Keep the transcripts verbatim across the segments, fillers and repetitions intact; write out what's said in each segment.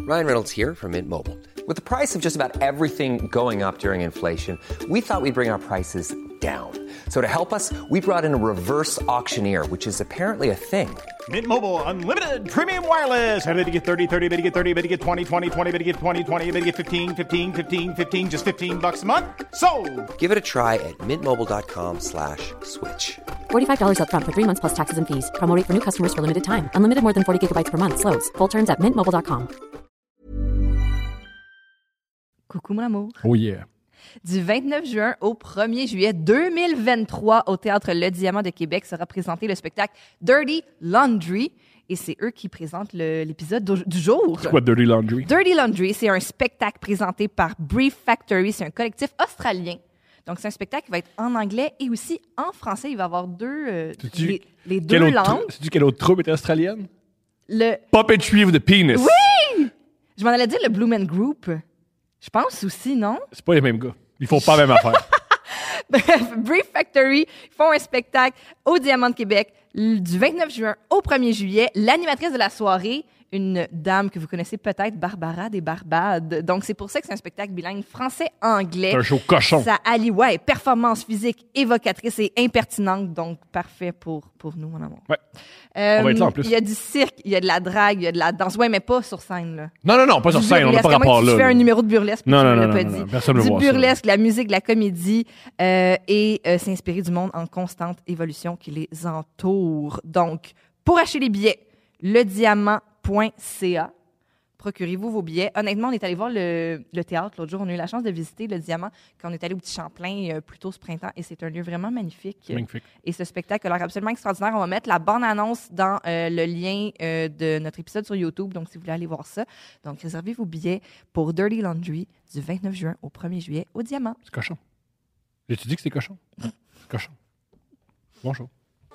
Ryan Reynolds here from Mint Mobile. With the price of just about everything going up during inflation, we thought we'd bring our prices down. So to help us, we brought in a reverse auctioneer, which is apparently a thing. Mint Mobile Unlimited Premium Wireless. How to get thirty, thirty, how to get thirty, how to get twenty, twenty, twenty, how to get twenty, twenty, how to get fifteen, fifteen, fifteen, fifteen, just fifteen bucks a month? Sold! Give it a try at mintmobile.com slash switch. forty-five dollars up front for three months plus taxes and fees. Promo rate for new customers for limited time. Unlimited more than forty gigabytes per month. Slows full terms at mint mobile dot com. Coucou mon amour. Oh yeah. Du vingt-neuf juin au premier juillet deux mille vingt-trois, au Théâtre Le Diamant de Québec sera présenté le spectacle Dirty Laundry. Et c'est eux qui présentent le, l'épisode du jour. C'est quoi Dirty Laundry? Dirty Laundry, c'est un spectacle présenté par Brief Factory. C'est un collectif australien. Donc, c'est un spectacle qui va être en anglais et aussi en français. Il va y avoir deux, euh, les, les deux quelle langues. Autre, sais-tu quelle autre troupe était australienne? Le... Puppetry with the Penis. Oui! Je m'en allais dire le Blue Man Group. Je pense aussi, non? C'est pas les mêmes gars. Ils font pas la même affaire. Bref, Brief Factory font un spectacle au Diamant de Québec du vingt-neuf juin au premier juillet. L'animatrice de la soirée, une dame que vous connaissez peut-être, Barbara des Barbades. Donc, c'est pour ça que c'est un spectacle bilingue français-anglais. C'est un show cochon. Ça allie, ouais, performance physique, évocatrice et impertinente. Donc, parfait pour, pour nous, mon amour. Ouais. Euh, On va être là en plus. Il y a du cirque, il y a de la drague, il y a de la danse. Ouais, mais pas sur scène, là. Non, non, non, pas sur Du scène. On n'a pas burlesque. rapport À moins que là. Tu fais là. un numéro de burlesque, puis Non, tu non, me non, l'as non, pas non, dit. non. Personne ne Du voit ça. burlesque, la musique, la comédie euh, et euh, s'inspirer du monde en constante évolution qui les entoure. Donc, pour acheter les billets, le diamant point c a. Procurez-vous vos billets. Honnêtement, on est allé voir le, le théâtre l'autre jour. On a eu la chance de visiter le Diamant quand on est allé au Petit Champlain euh, plus tôt ce printemps. Et c'est un lieu vraiment magnifique. Magnifique. Et ce spectacle a l'air absolument extraordinaire. On va mettre la bande-annonce dans euh, le lien euh, de notre épisode sur YouTube. Donc, si vous voulez aller voir ça. Donc, réservez vos billets pour Dirty Laundry du vingt-neuf juin au premier juillet au Diamant. C'est cochon. J'ai-tu dit que c'était cochon? C'est cochon. Bonjour.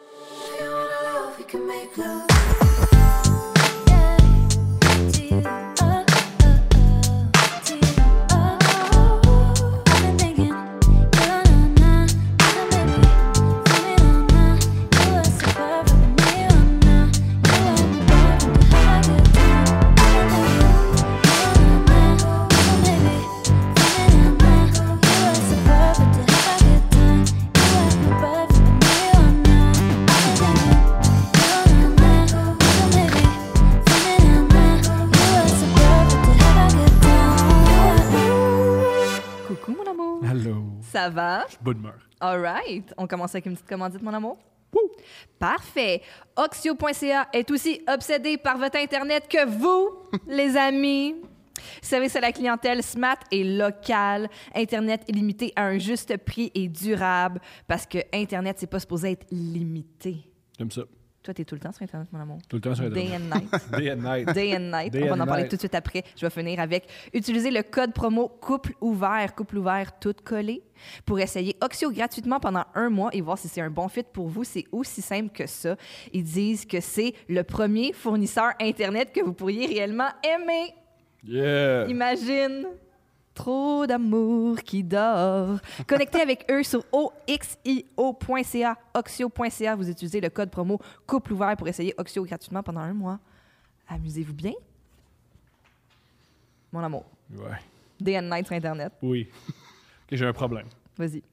Ça va? Je suis bonne humeur. All right. On commence avec une petite commandite, mon amour? Woo. Parfait. Oxio point c a est aussi obsédé par votre Internet que vous, les amis. Vous savez, c'est la clientèle smart et locale. Internet illimité à un juste prix et durable parce que Internet, c'est pas supposé être limité. J'aime ça. Toi, t'es tout le temps sur Internet, mon amour. Tout le temps sur Internet. Day and night. Day and night. Day and night. Day On va and en parler night. tout de suite après. Je vais finir avec utiliser le code promo Couple Ouvert, Couple Ouvert tout collé, pour essayer Oxio gratuitement pendant un mois et voir si c'est un bon fit pour vous. C'est aussi simple que ça. Ils disent que c'est le premier fournisseur Internet que vous pourriez réellement aimer. Yeah. Imagine. Trop d'amour qui dort. Connectez avec eux sur o x i o point c a, oxio point c a. Vous utilisez le code promo Couple Ouvert pour essayer Oxio gratuitement pendant un mois. Amusez-vous bien. Mon amour. Ouais. Day and night sur Internet. Oui. OK, j'ai un problème. Vas-y.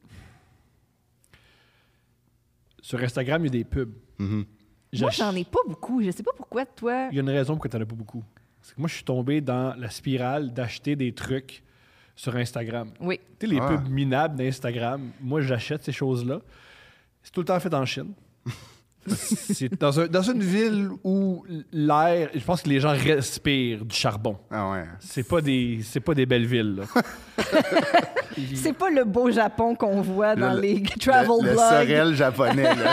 Sur Instagram, il y a des pubs. Mm-hmm. Moi, j'en ai pas beaucoup. Je sais pas pourquoi, toi... Il y a une raison pourquoi tu n'en as pas beaucoup. C'est que moi, je suis tombé dans la spirale d'acheter des trucs sur Instagram. Oui. Tu sais, les Ah. pubs minables d'Instagram, moi, j'achète ces choses-là. C'est tout le temps fait en Chine. C'est dans, un- dans une ville où l'air, je pense que les gens respirent du charbon. Ah ouais. C'est pas des, c'est pas des belles villes, là. C'est pas le beau Japon qu'on voit dans Le- les travel le, le blogs. sorel japonais, là,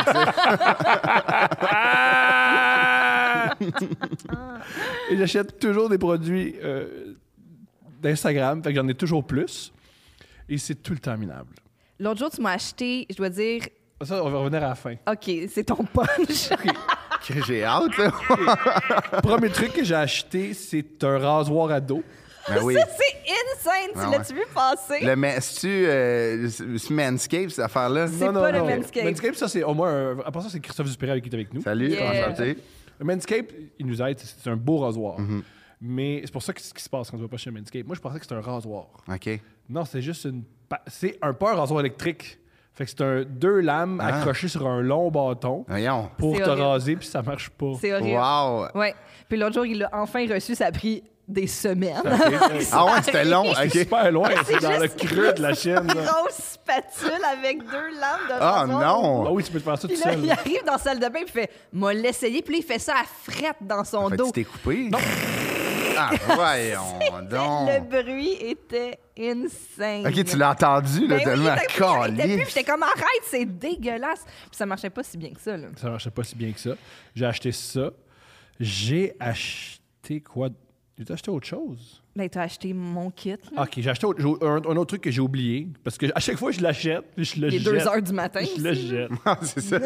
tu sais. Et j'achète toujours des produits euh, d'Instagram, fait que j'en ai toujours plus. Et c'est tout le temps minable. L'autre jour, tu m'as acheté, je dois dire... Ça, on va revenir à la fin. OK, c'est ton punch. Que j'ai hâte, là. Le premier truc que j'ai acheté, c'est un rasoir à dos. Ben oui. Ça, c'est insane. Tu Ah l'as-tu vu passer? Le, mais c'est-tu euh, c'est Manscaped, cette affaire-là? C'est pas le Manscaped. Manscaped, ça, c'est au moins un... À part ça, c'est Christophe Dupéret avec qui est avec nous. Salut, Yeah. enchanté. Le Manscaped, il nous aide. C'est c'est un beau rasoir. Mm-hmm. Mais c'est pour ça que c'est ce qui se passe quand tu vas pas chez Manscaped. Moi, je pensais que c'était un rasoir. OK. Non, c'est juste une... pa- C'est un pas un rasoir électrique. Fait que c'est un deux lames Ah. accrochées sur un long bâton Voyons. pour C'est te horrible. raser, puis ça marche pas. C'est horrible. Wow. Ouais. Puis l'autre jour, il l'a enfin reçu, ça a pris des semaines. Ah ouais, c'était long. C'est OK. super loin, c'est dans le juste creux de la chaîne. Une là. grosse spatule avec deux lames de Ah rasoir. non. Ah oui, tu peux te faire ça tout Puis là, seul. il arrive dans la salle de bain et fait « M'a l'essayer ». Puis là, il fait ça à frette dans son Fait que dos. tu t'es coupé? Ah, voyons Le donc. bruit était insane. OK, tu l'as entendu, là, Ben oui, tellement il était plus, il était plus, calé. puis j'étais comme « Arrête, c'est dégueulasse ». Puis ça marchait pas si bien que ça, là. Ça marchait pas si bien que ça. J'ai acheté ça. J'ai acheté quoi? J'ai acheté autre chose? Ben, t'as acheté mon kit, là. OK, j'ai acheté autre- j'ai un, un autre truc que j'ai oublié. Parce que à chaque fois, je l'achète, puis je le Il est jette. deux heures du matin. Je le aussi. jette. Ah, c'est ça.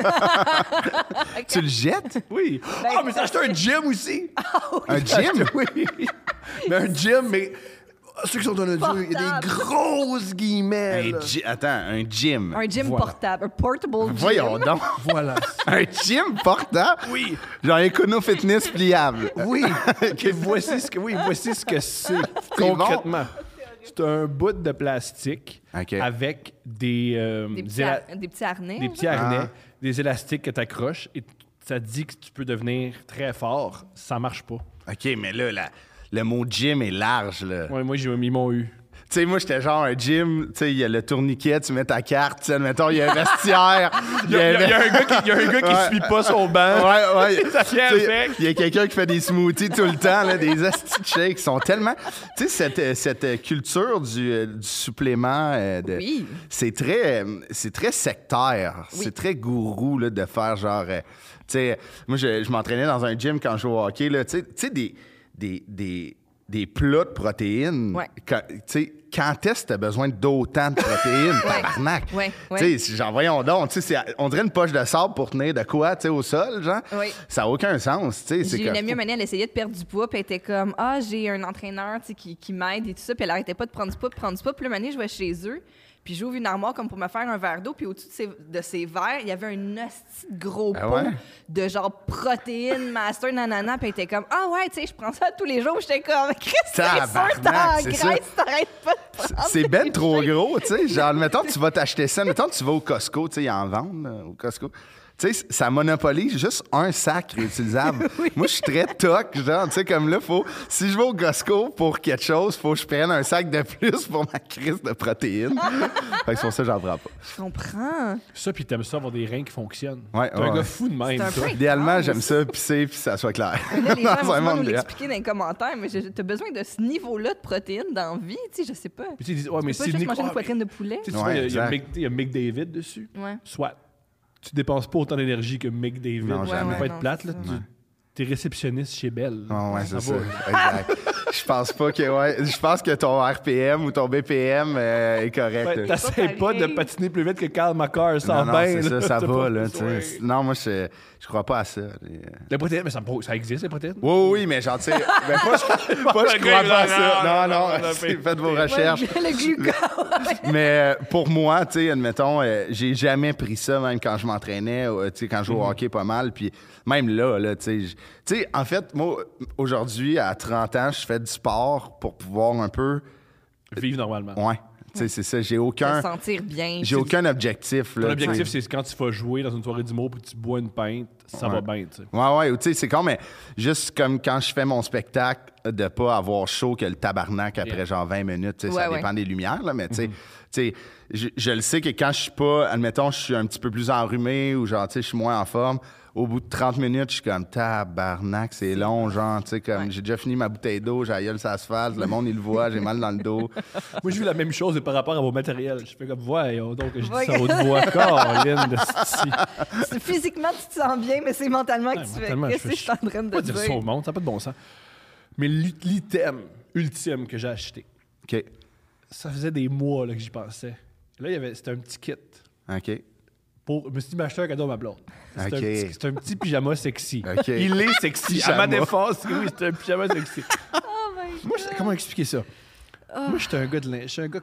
Tu le jettes? Oui. Ben, Ah, mais j'ai acheté un gym aussi. Un gym? Oui. Mais un gym, mais ceux qui sont dans le audio, il y a Portable. des grosses guillemets. Un là. gy- Attends, un gym. Un gym Voilà. portable, un portable gym. Voyons donc. Voilà. Un gym portable? Oui. Genre un Econo Fitness pliable. Oui. Et voici ce que, oui, voici ce que c'est bon? concrètement. C'est un bout de plastique OK. avec des, euh, Des petits, éla- har- des petits harnais. des là. petits harnais, Ah. des élastiques que tu accroches et ça te dit que tu peux devenir très fort. Ça marche pas. OK, mais là, la- le mot gym est large, là. Ouais, moi, j'ai mis mon U. Tu sais, moi, j'étais genre un gym, tu sais, il y a le tourniquet, tu mets ta carte, tu sais, admettons, il y a un vestiaire. Il y, a- il y a un gars qui, il y a un gars qui Ouais. suit pas son banc. Ouais, ouais. Ça vient Tu sais, avec. Il y a quelqu'un qui fait des smoothies tout le temps, là, des asti de shakes qui sont tellement. Tu sais, cette, euh, cette euh, culture du, euh, du supplément, euh, de- Oui. c'est très, euh, c'est très sectaire. Oui. C'est très gourou là, de faire genre. euh, tu sais, moi, je, je m'entraînais dans un gym quand je jouais au hockey, là, tu sais, tu sais, des, des, des, des plats de protéines. Ouais. Quand, tu sais, quand est-ce que tu as besoin d'autant de protéines, tabarnak? Ouais, ouais. Tu sais, c'est genre, voyons donc, tu sais, c'est- on dirait une poche de sable pour tenir de quoi, tu sais, au sol, genre. Oui. Ça n'a aucun sens, tu sais. c'est J'ai que- une amie, elle essayait de perdre du poids, puis elle était comme « Ah, j'ai un entraîneur tu sais, qui, qui m'aide et tout ça », puis elle arrêtait pas de prendre du poids, de prendre du poids. Puis là, une année, je vais chez eux, puis j'ouvre une armoire comme pour me faire un verre d'eau, puis au-dessus de ces, de ces verres, il y avait un hostie de gros Ah pot ouais? de genre protéines, master, nanana, puis elle était comme « Ah ouais, tu sais, je prends ça tous les jours. » J'étais comme « Chris, c'est sûr, Tabarnak, t'es en c'est ça. graisse, t'arrêtes pas de prendre C'est des ben trop shakes. gros, tu sais. Genre, mettons, tu vas t'acheter ça. Mettons, tu vas au Costco, tu sais, ils en vendent, là, au Costco. Tu sais, ça monopolise juste un sac réutilisable. Moi, je suis très toc, genre, tu sais, comme là, faut. Si je vais au Costco pour quelque chose, faut que je prenne un sac de plus pour ma crise de protéines. Fait que c'est pour ça que j'en prends pas. Je comprends. Ça, puis t'aimes ça avoir des reins qui fonctionnent. Ouais, T'es un ouais. gars fou de même, C'est un toi. peu- Idéalement, Ah, j'aime ça pisser puis ça soit clair. Là, les gens Dans vont un souvent nous monde idéal. l'expliquer dans les commentaires, mais j'ai- t'as besoin de ce niveau-là de protéines dans la vie, tu sais, je sais pas. Puis tu sais, ils disent, ouais, mais Tu peux si pas juste Nick- manger ah, une poitrine de poulet. Tu sais, tu Ouais, vois, il y a- il y, a exact. Mick- il y a Mick David dessus. Ouais. Soit tu dépenses pas autant d'énergie que Mick David. Non, ça jamais. va pas Ouais, être non, plate, c'est là. ça. Tu t'es réceptionniste chez Belle. Ah ouais, c'est ça. va. Exact. Je pense pas que ouais, je pense que ton R P M ou ton B P M euh, est correct. Ouais, là. T'essayes pas pas de pareil. patiner plus vite que Karl McCarr sans non, non, bain. c'est là. ça, ça T'as va, pas là, besoin. tu sais. Non, moi, je, je crois pas à ça. Les, euh. Les protéines, mais ça, me- ça existe, les protéines? Oui, oui, oui, mais genre, tu sais, ben, pas, je, pas, je crois pas à ça. Non, non, non, non, c'est- non, faites vos Ouais, recherches. le glucose. Mais euh, pour moi, tu sais, admettons, euh, j'ai jamais pris ça, même quand je m'entraînais, euh, tu sais, quand je jouais au hockey pas mal. Puis même là, là, tu sais, j- tu sais, en fait, moi, aujourd'hui, à trente ans, je fais du sport pour pouvoir un peu. Vivre normalement. Ouais, tu sais, c'est ça. J'ai Se aucun, sentir bien. j'ai aucun objectif. Ton Là, objectif, tu sais. c'est quand tu vas jouer dans une soirée d'humour puis tu bois une pinte, ça va bien, tu sais. Ouais, ouais, ou tu sais, c'est con, mais juste comme quand je fais mon spectacle, de pas avoir chaud que le tabarnak après Yeah. genre vingt minutes, tu sais, Ouais, ça ouais. dépend des lumières, là, mais tu sais, tu sais, je, je le sais que quand je suis pas, admettons, je suis un petit peu plus enrhumé ou genre, tu sais, je suis moins en forme, au bout de trente minutes, je suis comme tabarnak, c'est long, genre, tu sais, comme Ouais. j'ai déjà fini ma bouteille d'eau, j'ai la gueule sur l'asphalte, le monde il le voit, j'ai mal dans le dos. Moi, j'ai vu la même chose mais par rapport à vos matériels. Je fais comme, voyons donc, je dis Ouais. ça à haute voix. Caroline de sti. C'est- Physiquement, tu te sens bien, mais c'est mentalement que Ouais, tu fais. mentalement, Qu'est-ce je que fais- je suis en train de Pas dire ça au dire? monde, ça n'a pas de bon sens. Mais l'i- l'item ultime que j'ai acheté, OK, ça faisait des mois là, que j'y pensais. Là, il y avait, c'était un petit kit. OK. Pour, je me suis dit, m'acheter un cadeau à ma blonde. C'est Ok. un, petit- c'est un petit pyjama sexy. Ok. Il est sexy. À Pyjama. ma défense, oui, c'est un pyjama sexy. Oh my Moi, je- comment expliquer ça? Ah. Moi, j'étais un gars de linge. J'étais un gars.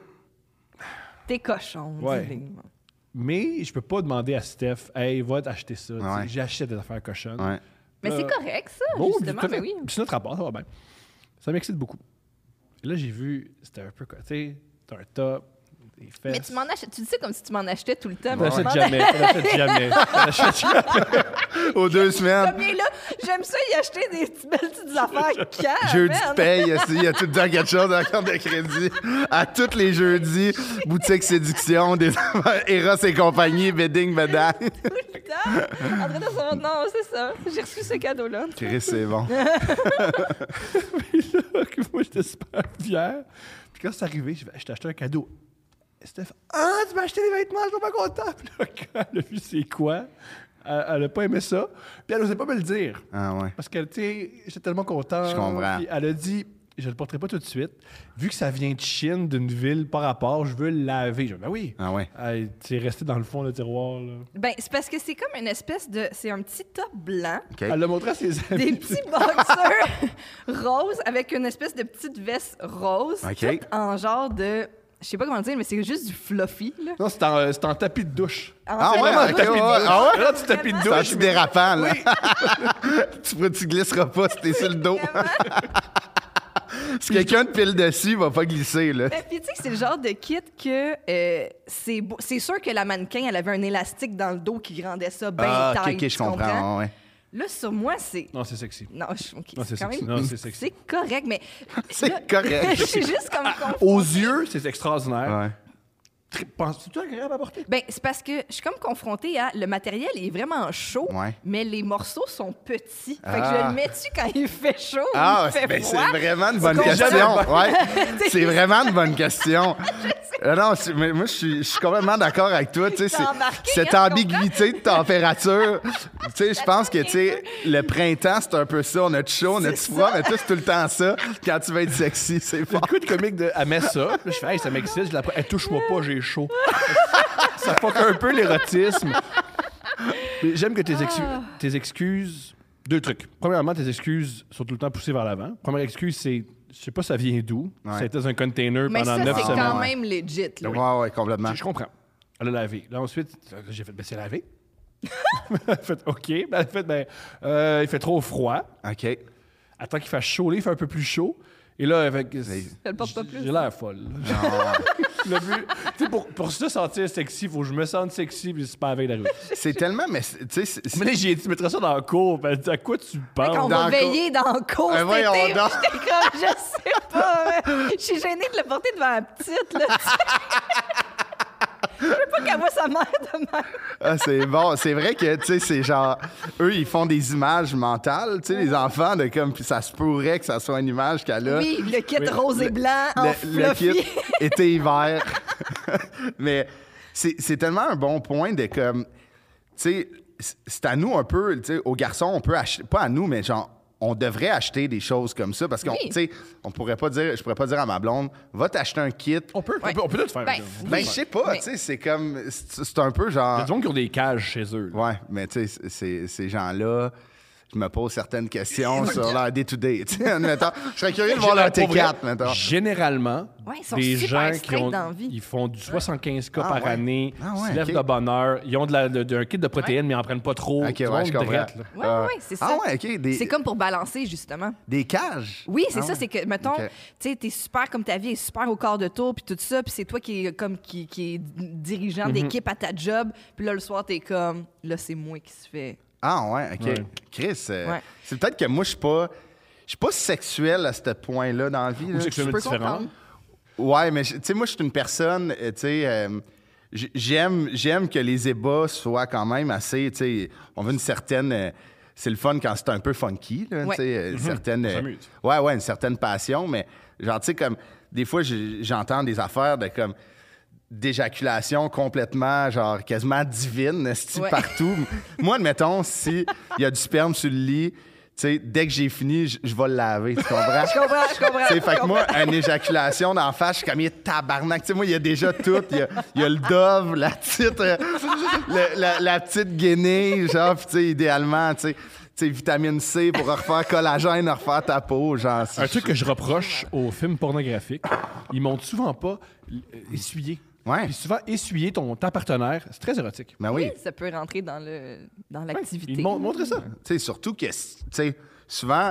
T'es cochon. Ouais. dis-le. Mais je peux pas demander à Steph, hey, va t'acheter ça. Tu sais, Ouais. J'achète des affaires cochonnes. Ouais. Mais Euh, c'est correct, ça, Oh, justement. tout à Mais fait. oui. Puis c'est notre rapport, ça va bien. Ça m'excite beaucoup. Et là, j'ai vu, c'était un peu, tu sais, t'as un top, des fesses. Mais tu m'en achètes, tu dis ça comme si tu m'en achetais tout le temps. T'en achètes jamais, t'en achètes jamais, t'en achètes jamais. Aux deux semaines. Comme il est là, j'aime ça y acheter des petites belles petites affaires. Quand, Jeudi man? de paye, il y a tout le temps quelque chose dans la carte de crédit. À tous les jeudis, boutique séduction, des Eros et compagnie, bedding, bedang. Tout le temps. En train de se rendre- non, c'est ça. J'ai reçu ce cadeau-là. Chris, c'est bon. Puis là, moi, j'étais super fier. Puis quand c'est arrivé, je je t'ai acheté un cadeau. Et Steph, ah, tu m'as acheté des vêtements, je suis pas content. Puis là, quand elle a vu c'est quoi, elle, elle a pas aimé ça. Puis elle n'osait pas me le dire. Ah ouais. Parce qu'elle, tu sais, j'étais tellement content. Je comprends. Puis elle a dit, je le porterai pas tout de suite. Vu que ça vient de Chine, d'une ville par rapport, je veux le laver. Je dis, ben oui. Ah ouais. Elle, c'est resté dans le fond du tiroir, là. Ben, c'est parce que c'est comme une espèce de. C'est un petit top blanc, OK. Elle l'a montré à ses amis. des petits boxers roses avec une espèce de petite veste rose. OK. Tout en genre de. Je sais pas comment dire, mais c'est juste du fluffy, là. Non, c'est en, c'est en tapis de douche. Ah En- ouais, Vraiment, ok, tapis de ouais, douche. ah ouais? Là, tu tapis de C'est douche. anti-dérapant, là. tu, pourras- tu glisseras pas si t'es sur le dos. Si quelqu'un te pile dessus, il va pas glisser, là. Ben, puis tu sais, c'est le genre de kit que euh, c'est beau- c'est sûr que la mannequin, elle avait un élastique dans le dos qui rendait ça bien Ah, ok, tight, ok, tu je comprends. Ouais. Là, sur moi, c'est... Non, c'est sexy. Non, je- ok, Non, c'est quand sexy. même... Non, c'est sexy. C'est correct, mais... C'est là, correct. Je suis juste comme... confondue. Aux yeux, c'est extraordinaire. Ouais. Très- Penses-tu agréable à porter? Ben, c'est parce que je suis comme confrontée à... Le matériel est vraiment chaud, Ouais. mais les morceaux sont petits. Fait que Ah. je le mets-tu quand il fait chaud Ah, ou il fait ben, c'est froid? vraiment une bonne comprends? question. Ouais. T'es C'est juste- vraiment une bonne question. Euh, non, c'est- mais moi, je suis, je suis complètement d'accord avec toi. Tu sais, T'as c'est- embarqué, cette hein, je ambiguïté de température. Tu sais, je pense que, tu sais, le printemps, c'est un peu ça. On a du chaud, on a du C'est froid, ça. mais toi, c'est tout le temps ça. Quand tu vas être sexy, c'est Le fort. coup de comique de. Elle met ça. Puis là, je fais, hey, ça m'excite. Je la prends. Elle touche-moi pas, j'ai chaud. Ça fuck un peu l'érotisme. Mais j'aime que tes, excu- Ah. tes excuses. Deux trucs. Premièrement, tes excuses sont tout le temps poussées vers l'avant. Première excuse, c'est. Je sais pas ça vient d'où. Ouais. Ça a été dans un container Mais pendant ça, neuf c'est semaines. quand ouais. même legit, là. Ouais, ouais, complètement. Je, je comprends. Elle a lavé. Là, ensuite, j'ai fait, ben, c'est lavé. Elle a fait, OK. Ben, elle a fait, ben, euh, il fait trop froid. OK. Attends qu'il fasse chaud. Là, il fait un peu plus chaud. Et là, avec. Elle le porte pas plus. J'ai l'air folle. Le but, tu sais, pour, pour se sentir sexy, il faut que je me sente sexy, puis c'est pas avec la rue. C'est tellement, mais tu sais, c'est- Mais là, j'ai dit, tu mettrais ça dans le cours. Ben, elle dit, à quoi tu penses? Quand on Dans va le veiller dans le cours Eh, cet voyons été, donc. j'étais comme, je sais pas, hein. Je suis gênée de le porter devant la petite, là. Je veux pas qu'elle voit sa mère de même. Ah, c'est bon. C'est vrai que, tu sais, c'est genre... Eux, ils font des images mentales, tu sais, les enfants, de comme... Puis ça se pourrait que ça soit une image qu'elle a. Oui, le kit rose et blanc en le, le fluffy. kit été-hiver. Mais c'est c'est tellement un bon point de comme... Tu sais, c'est à nous un peu, tu sais, aux garçons, on peut acheter... Pas à nous, mais genre... On devrait acheter des choses comme ça parce qu'on, Oui. tu sais, on pourrait pas dire, je pourrais pas dire à ma blonde, va t'acheter un kit. On peut, Ouais. on peut, on peut tout faire. Ben, là. Ben, oui. je sais pas, Mais- tu sais, c'est comme, c'est c'est un peu Il y genre. a des gens qui ont des cages chez eux. là. Ouais, mais tu sais, c'est- ces gens-là, je me pose certaines questions sur leur day-to-day. Tu sais, admettons, je serais curieux de voir leur T Pour vrai, quatre, maintenant. Généralement, Ouais, ils sont des super gens qui straight ont, dans la vie. ils font du soixante-quinze cas Ah par ouais. année, Ah ouais, se lèvent ok. de bonne heure, ils ont de la, de- de- un kit de protéines, mais ils n'en prennent pas trop. Ok, Tout le ouais, monde je comprends. drette, là. Ouais, Ah ouais, c'est ça. Ah ouais, ok. Des, C'est comme pour balancer, justement. des cages. Oui, c'est Ah ça, ouais. c'est que, mettons, Ok. tu sais, t'es super, comme ta vie est super au quart de tour, puis tout ça, puis c'est toi qui est, comme, qui, qui est dirigeant Mhm. d'équipe à ta job, puis là, le soir, t'es comme, là, c'est moi qui se fait. Ah ouais, ok. Ouais. Chris, euh, Ouais. c'est peut-être que moi, je suis pas. Je suis pas sexuel à ce point-là dans la vie. là. Ou sexuellement Je peux différent. comprendre. Ouais, mais je- tu sais, moi, je suis une personne, euh, tu sais, euh, j- j'aime, j'aime que les ébats soient quand même assez, tu sais, on veut une certaine. euh, c'est le fun quand c'est un peu funky, là, Ouais. tu sais, euh, une certaine. On euh, s'amuse. ouais, ouais, une certaine passion, mais genre, tu sais, comme, des fois, j'ai- j'entends des affaires de comme d'éjaculation complètement, genre, quasiment divine, esti, Ouais. partout. Moi, admettons, si il y a du sperme sur le lit, tu sais, dès que j'ai fini, je je vais le laver, tu comprends? Je comprends, je comprends. Tu sais, fait je que moi, une éjaculation d'en face, je suis comme, il est tabarnak. Tu sais, moi, il y a déjà tout. Il y a, il y a le dove, la petite, euh, le- la, la petite guenille, genre, puis tu sais, idéalement, tu sais, tu sais, vitamine C pour refaire collagène, refaire ta peau, genre. c'est- Un truc que je reproche aux films pornographiques, ils montrent souvent pas euh, essuyer. Ouais. Puis souvent, essuyer ton, ta partenaire, c'est très érotique. Ben oui. Oui, ça peut rentrer dans le dans l'activité. Ils montrent montrez ça. Tu sais, surtout que, tu sais, souvent,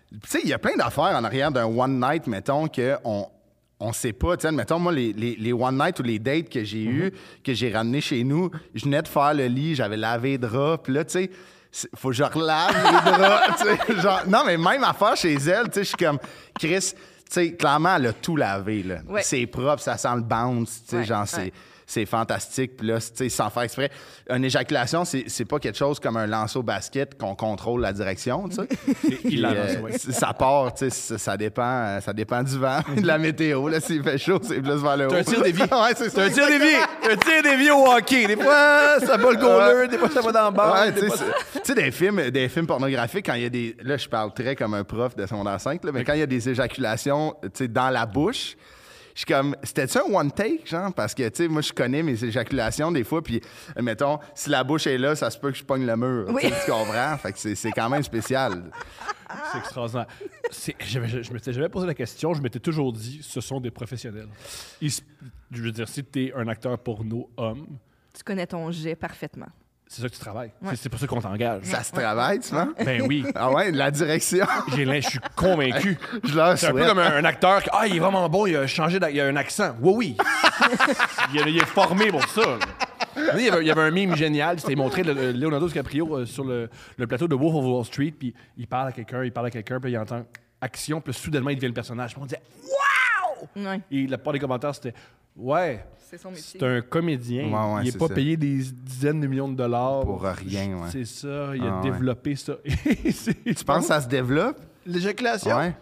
Tu sais, il y a plein d'affaires en arrière d'un one night, mettons, qu'on on sait pas. Tu sais, mettons, moi, les, les, les one night ou les dates que j'ai mm-hmm. eues, que j'ai ramenés chez nous, je venais de faire le lit, j'avais lavé les draps, puis là, tu sais, faut que je relave les draps, tu sais. Genre, non, mais même affaire chez elle, tu sais, je suis comme, Chris, tu sais, clairement, elle a tout lavé, là. Ouais. C'est propre, ça sent le bounce, tu sais, ouais, genre, ouais. c'est... C'est fantastique. Puis là, tu sais, sans faire exprès, une éjaculation, c'est, c'est pas quelque chose comme un lancer au basket qu'on contrôle la direction, tu sais. Il euh, ouais. Ça part, tu sais, ça, ça dépend, ça dépend du vent, de la météo. Là, s'il fait chaud, c'est plus vers le haut. C'est un tir dévié. Ouais, c'est C'est un tir dévié. Un tir dévié au hockey. Des fois, ça bat le goaler, des fois, ça va dans le bord. Ouais, tu sais, fois... c'est- tu sais, des films, des films pornographiques, quand il y a des... Là, je parle très comme un prof de secondaire cinq, là, mais quand il y a des éjaculations, tu sais, dans la bouche... Je suis comme, c'était-tu un one take, genre? Parce que, tu sais, moi, je connais mes éjaculations des fois, puis, mettons, si la bouche est là, ça se peut que je pogne le mur. Oui. Tu sais, tu comprends? Fait que c'est, c'est quand même spécial. C'est extraordinaire. C'est, je, je, je m'étais jamais posé la question, je m'étais toujours dit, ce sont des professionnels. Ils, je veux dire, si tu es un acteur porno homme, Tu connais ton jet parfaitement. c'est ça que tu travailles. Ouais. C'est, c'est pour ça qu'on t'engage. Ça se travaille, tu vois? Ben oui. Ah ouais, la direction. J'ai l'in- je suis convaincu. Je leur C'est un peu souhaite. comme un, un acteur qui, ah, il est vraiment bon, il a changé, d'a- il a un accent. Oui, oui. il, a- il est formé pour ça. là. Il y, avait, il y avait un meme génial, c'était montré le, le Leonardo DiCaprio euh, sur le, le plateau de Wolf of Wall Street, puis il parle à quelqu'un, il parle à quelqu'un, puis il entend action, puis soudainement il devient le personnage. Puis on disait Wow! Ouais. Et la plupart des commentaires c'était Ouais, C'est son métier. c'est un comédien, Ouais, ouais, il n'est c'est pas ça. payé des dizaines de millions de dollars. Pour rien, ouais. C'est ça, il a Ah, ouais. développé ça. Tu penses que ça se développe? L'éjaculation? Ouais.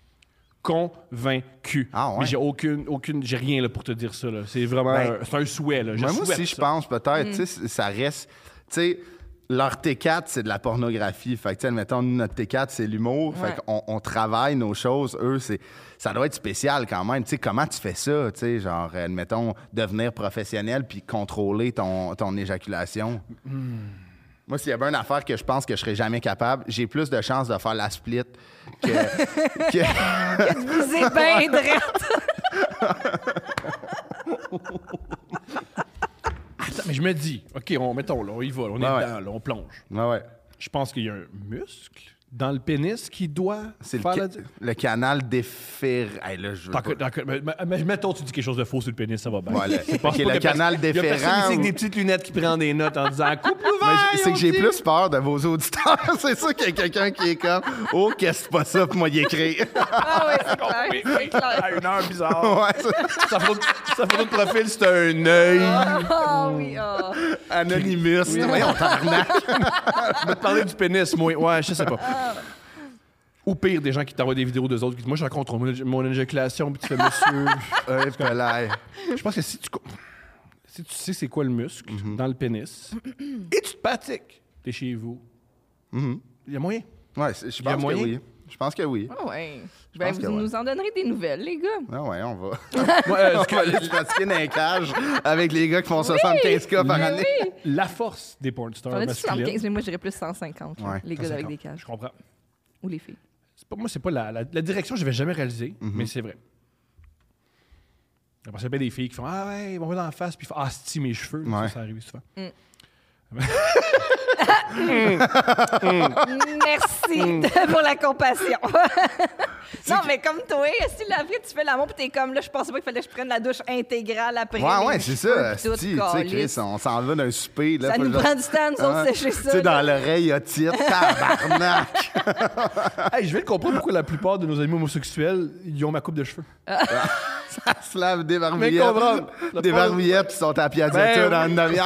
Convaincu. Ah ouais? Mais j'ai aucune, aucune, j'ai rien là, pour te dire ça. Là. C'est vraiment, Ben, un, c'est un souhait. Là. Je Moi, moi souhaite aussi, je ça. pense peut-être, tu sais, ça reste... Tu sais, leur T quatre, c'est de la pornographie. Fait que, tu sais, admettons, nous, notre T quatre, c'est l'humour. Ouais. Fait qu'on on travaille nos choses. Eux, c'est... Ça doit être spécial quand même. Tu sais, comment tu fais ça, tu sais, genre, admettons, devenir professionnel puis contrôler ton, ton éjaculation? Hmm. Moi, s'il y avait une affaire que je pense que je serais jamais capable, j'ai plus de chances de faire la split que... que... Vous êtes bien drette. Attends, mais je me dis, OK, on, mettons, là, on y va, là, on est Ouais, ouais. dedans, là, on plonge. Ouais, ouais. Je pense qu'il y a un muscle dans le pénis qui doit C'est le, faire ca- la... le canal déférer... Hey, là, je veux D'accord, pas- d'accord, mais, mais- mais mettons, tu dis quelque chose de faux sur le pénis, ça va bien. Ouais, le- Je pense ok, pas le que canal personne- il y a personne déférent ici avec ou- des petites lunettes qui prend des notes en disant « Coupe Mais ouvert! j- c'est que j'ai plus peur de vos auditeurs. C'est sûr qu'il y a quelqu'un qui est comme « Oh, qu'est-ce que c'est pas ça pour moi y écrire? Ah ouais, c'est clair. Oui, C'est oui, clair. à une heure bizarre. Ouais, ça- sa, photo, sa photo de profil, c'est un œil. Ah oui, ah. Anonymous. Voyons, tabarnak. Je vais te parler du pénis, moi. Ouais, je sais pas. Ou pire, des gens qui t'envoient des vidéos d'eux autres qui disent « Moi, je raconte mon, mon éjaculation, puis tu fais « Monsieur... Ouais, pelaille. » Je pense que si tu, co- si tu sais c'est quoi le muscle Mhm. dans le pénis, et tu te pratiques, t'es chez vous, il y a moyen. Ouais, c'est- je y a pense que moyen? oui. Je pense que oui. Ah ouais. Je Ben, pense vous que ouais. nous en donnerez des nouvelles, les gars. Ah ouais, on va. Moi, euh, on va aller se pratiquer dans les cages avec les gars qui font soixante-quinze cas par année. la force des porn stars On a dit masculines. soixante-quinze, mais moi, je dirais plus cent cinquante. là, Ouais, les gars avec des Je cages. comprends. Ou les filles. C'est pas, moi, c'est pas la, la, la direction que je vais jamais réaliser, Mhm. mais c'est vrai. Après, ça, il y a des filles qui font Ah ouais, ils vont voir dans la face, puis ils font Ah, c'est mes cheveux. Ouais. Ça, ça arrive souvent. Merci de- pour la compassion. non, mais comme toi, si l'après tu fais l'amour, puis t'es comme là, je pensais pas qu'il fallait que je prenne la douche intégrale après. Ouais, les ouais, c'est cheveux, ça. puis tout, asti, Tu sais, câlisse. Chris, on s'en va d'un souper. Là, Ça faut nous le- prend du temps, nous autres, Hein? sécher Tu ça. sais, dans là. l'oreille, il y a titre. Tabarnak! Hey, je vais comprendre pourquoi la plupart de nos amis homosexuels, ils ont ma coupe de cheveux. Ça se lave des Mais barbillettes. comprendre. Des barbillettes qui sont à Piazzetta Ben, dans une demi-heure.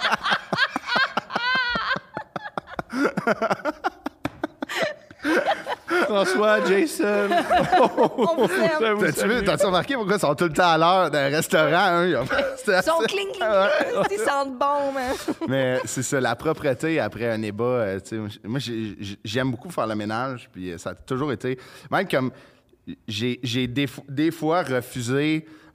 François, Jason. On vous aime. Ça vous T'as-tu salue. vu- T'as-tu remarqué pourquoi ils sont tout le temps à l'heure d'un restaurant? Hein? Ils ont- c'est Ils sont assez- cling, cling, Ouais. cling. Ils sentent bon, man. Mais c'est ça, la propreté après un ébat. euh, tu sais, moi, j'ai- j'ai- j'aime beaucoup faire le ménage, puis euh, ça a toujours été. Même comme j'ai j'ai des, fo- des fois refusé,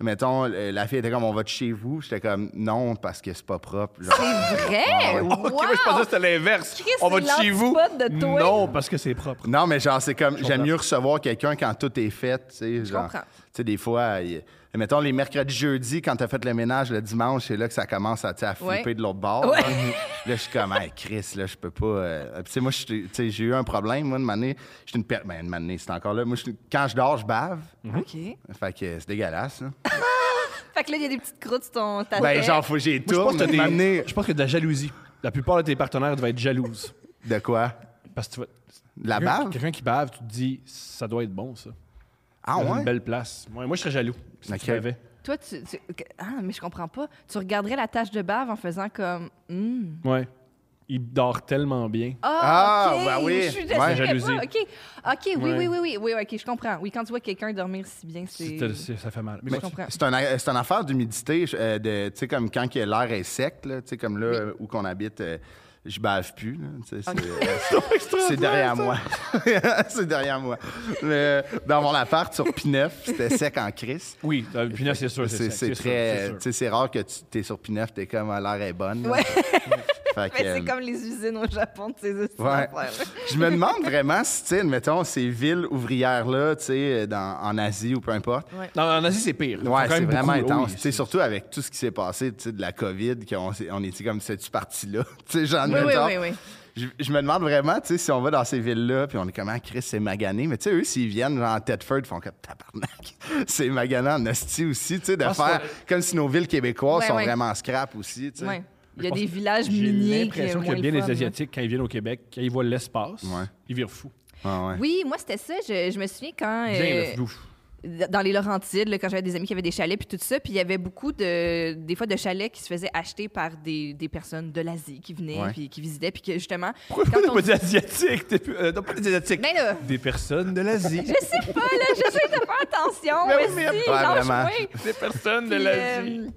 mettons, euh, la fille était comme, on va de chez vous. J'étais comme, non, parce que c'est pas propre. Genre. C'est vrai? Ah ouais. Wow! Ok, moi, je pensais que c'était l'inverse. Chris, On va c'est de chez vous. l'antipode de toi. Non, parce que c'est propre. Non, mais genre, c'est comme, j'aime mieux recevoir quelqu'un quand tout est fait, tu sais. genre. comprends. Tu sais, des fois, il- mettons, les mercredis, jeudis, quand t'as fait le ménage le dimanche, c'est là que ça commence à, tu sais, à flipper Ouais. de l'autre bord. Ouais. Là, Là, je suis comme, hey, Chris, là, je peux pas. euh, Puis, tu sais, moi, je suis- tu sais, j'ai eu un problème, moi, une année. J'étais une per... Ben, une année, c'est encore là. Moi, je suis- quand je dors, je bave. OK. Fait que c'est dégueulasse, là. Fait que là, il y a des petites croûtes sur ton ta Ben, tête. genre, faut que j'y Moi, je pense tourne. que t'as des- m'amener- je pense que de la jalousie. La plupart de tes partenaires doivent être jalouses. De quoi? Parce que tu vas. De la quelqu'un- bave? Quelqu'un qui bave, tu te dis, ça doit être bon, ça. Ah, Dans ouais? une belle place. Ouais, moi, je serais jaloux. Si Ok. tu bavais. Toi, tu, tu- Ah, mais je comprends pas. Tu regarderais la tache de bave en faisant comme... Hmm. Ouais. Il dort tellement bien. Ah, Ah, OK. ben oui. Je suis Ouais. je Jalousie. sais pas. OK. OK, oui, Ouais. oui, oui, oui, oui, OK, je comprends. Oui, quand tu vois quelqu'un dormir si bien, c'est... C'est- c'est- ça fait mal. Mais Je continue. comprends. C'est un, c'est une affaire d'humidité, euh, de, tu sais, comme quand que l'air est sec, là, tu sais, comme là euh, où qu'on habite, euh, je bave plus, là, tu sais, c'est, euh, c'est derrière moi. c'est derrière moi. Mais dans mon appart, sur Pineuf, c'était sec en crise. Oui, euh, puis là, c'est sûr. C'est, C'est c'est c'est sûr, très, c'est sûr. tu sais, c'est rare que tu t'es sur Pineuf, t'es comme, ah, l'air est bonne. là. Ouais. Fait que, Mais c'est euh, comme les usines au Japon de ces usines Ouais. affaires-là. Je me demande vraiment si, tu sais, mettons, ces villes ouvrières-là, tu sais, dans- en Asie ou peu importe, Non, en Asie, c'est pire. Ils font ouais, quand c'est même vraiment beaucoup, intense. oui, Tu sais, c'est- surtout avec tout ce qui s'est passé, tu sais, de la COVID, qu'on s'est- on était comme, c'est-tu parti là? Tu sais, genre, Oui, oui, mettons, oui, oui. Je, je me demande vraiment, tu sais, si on va dans ces villes-là, puis on est comme, ah, Chris, c'est magané. Mais tu sais, eux, s'ils viennent genre, en Thetford, ils font comme, tabarnak. C'est magané en hostie aussi, tu sais, de Ah, c'est faire pas- comme si nos villes québécoises Ouais, sont ouais. vraiment scrap aussi, tu sais. Ouais. Il y a Je des pense- villages J'ai miniers qui l'impression ont qu'il y a moins bien le les fun, là. Asiatiques, quand ils viennent au Québec, quand ils voient l'espace, Ouais. ils virent fous. Ah, ouais. Oui, moi, c'était ça. Je, je me souviens quand... Bien, euh, là, c'est ouf. dans les Laurentides, là, quand j'avais des amis qui avaient des chalets puis tout ça, puis il y avait beaucoup de des fois de chalets qui se faisaient acheter par des, des personnes de l'Asie qui venaient Ouais. puis qui visitaient puis que justement Pourquoi quand on on- pas des Asiatiques? T'es plus- euh, non, pas des Asiatiques. Ben là, Des personnes de l'Asie. je sais pas là, j'essaie de faire attention. Mais oui, aussi, mais- Ouais, lâche-moi. vraiment. Des personnes de Puis, l'Asie. euh,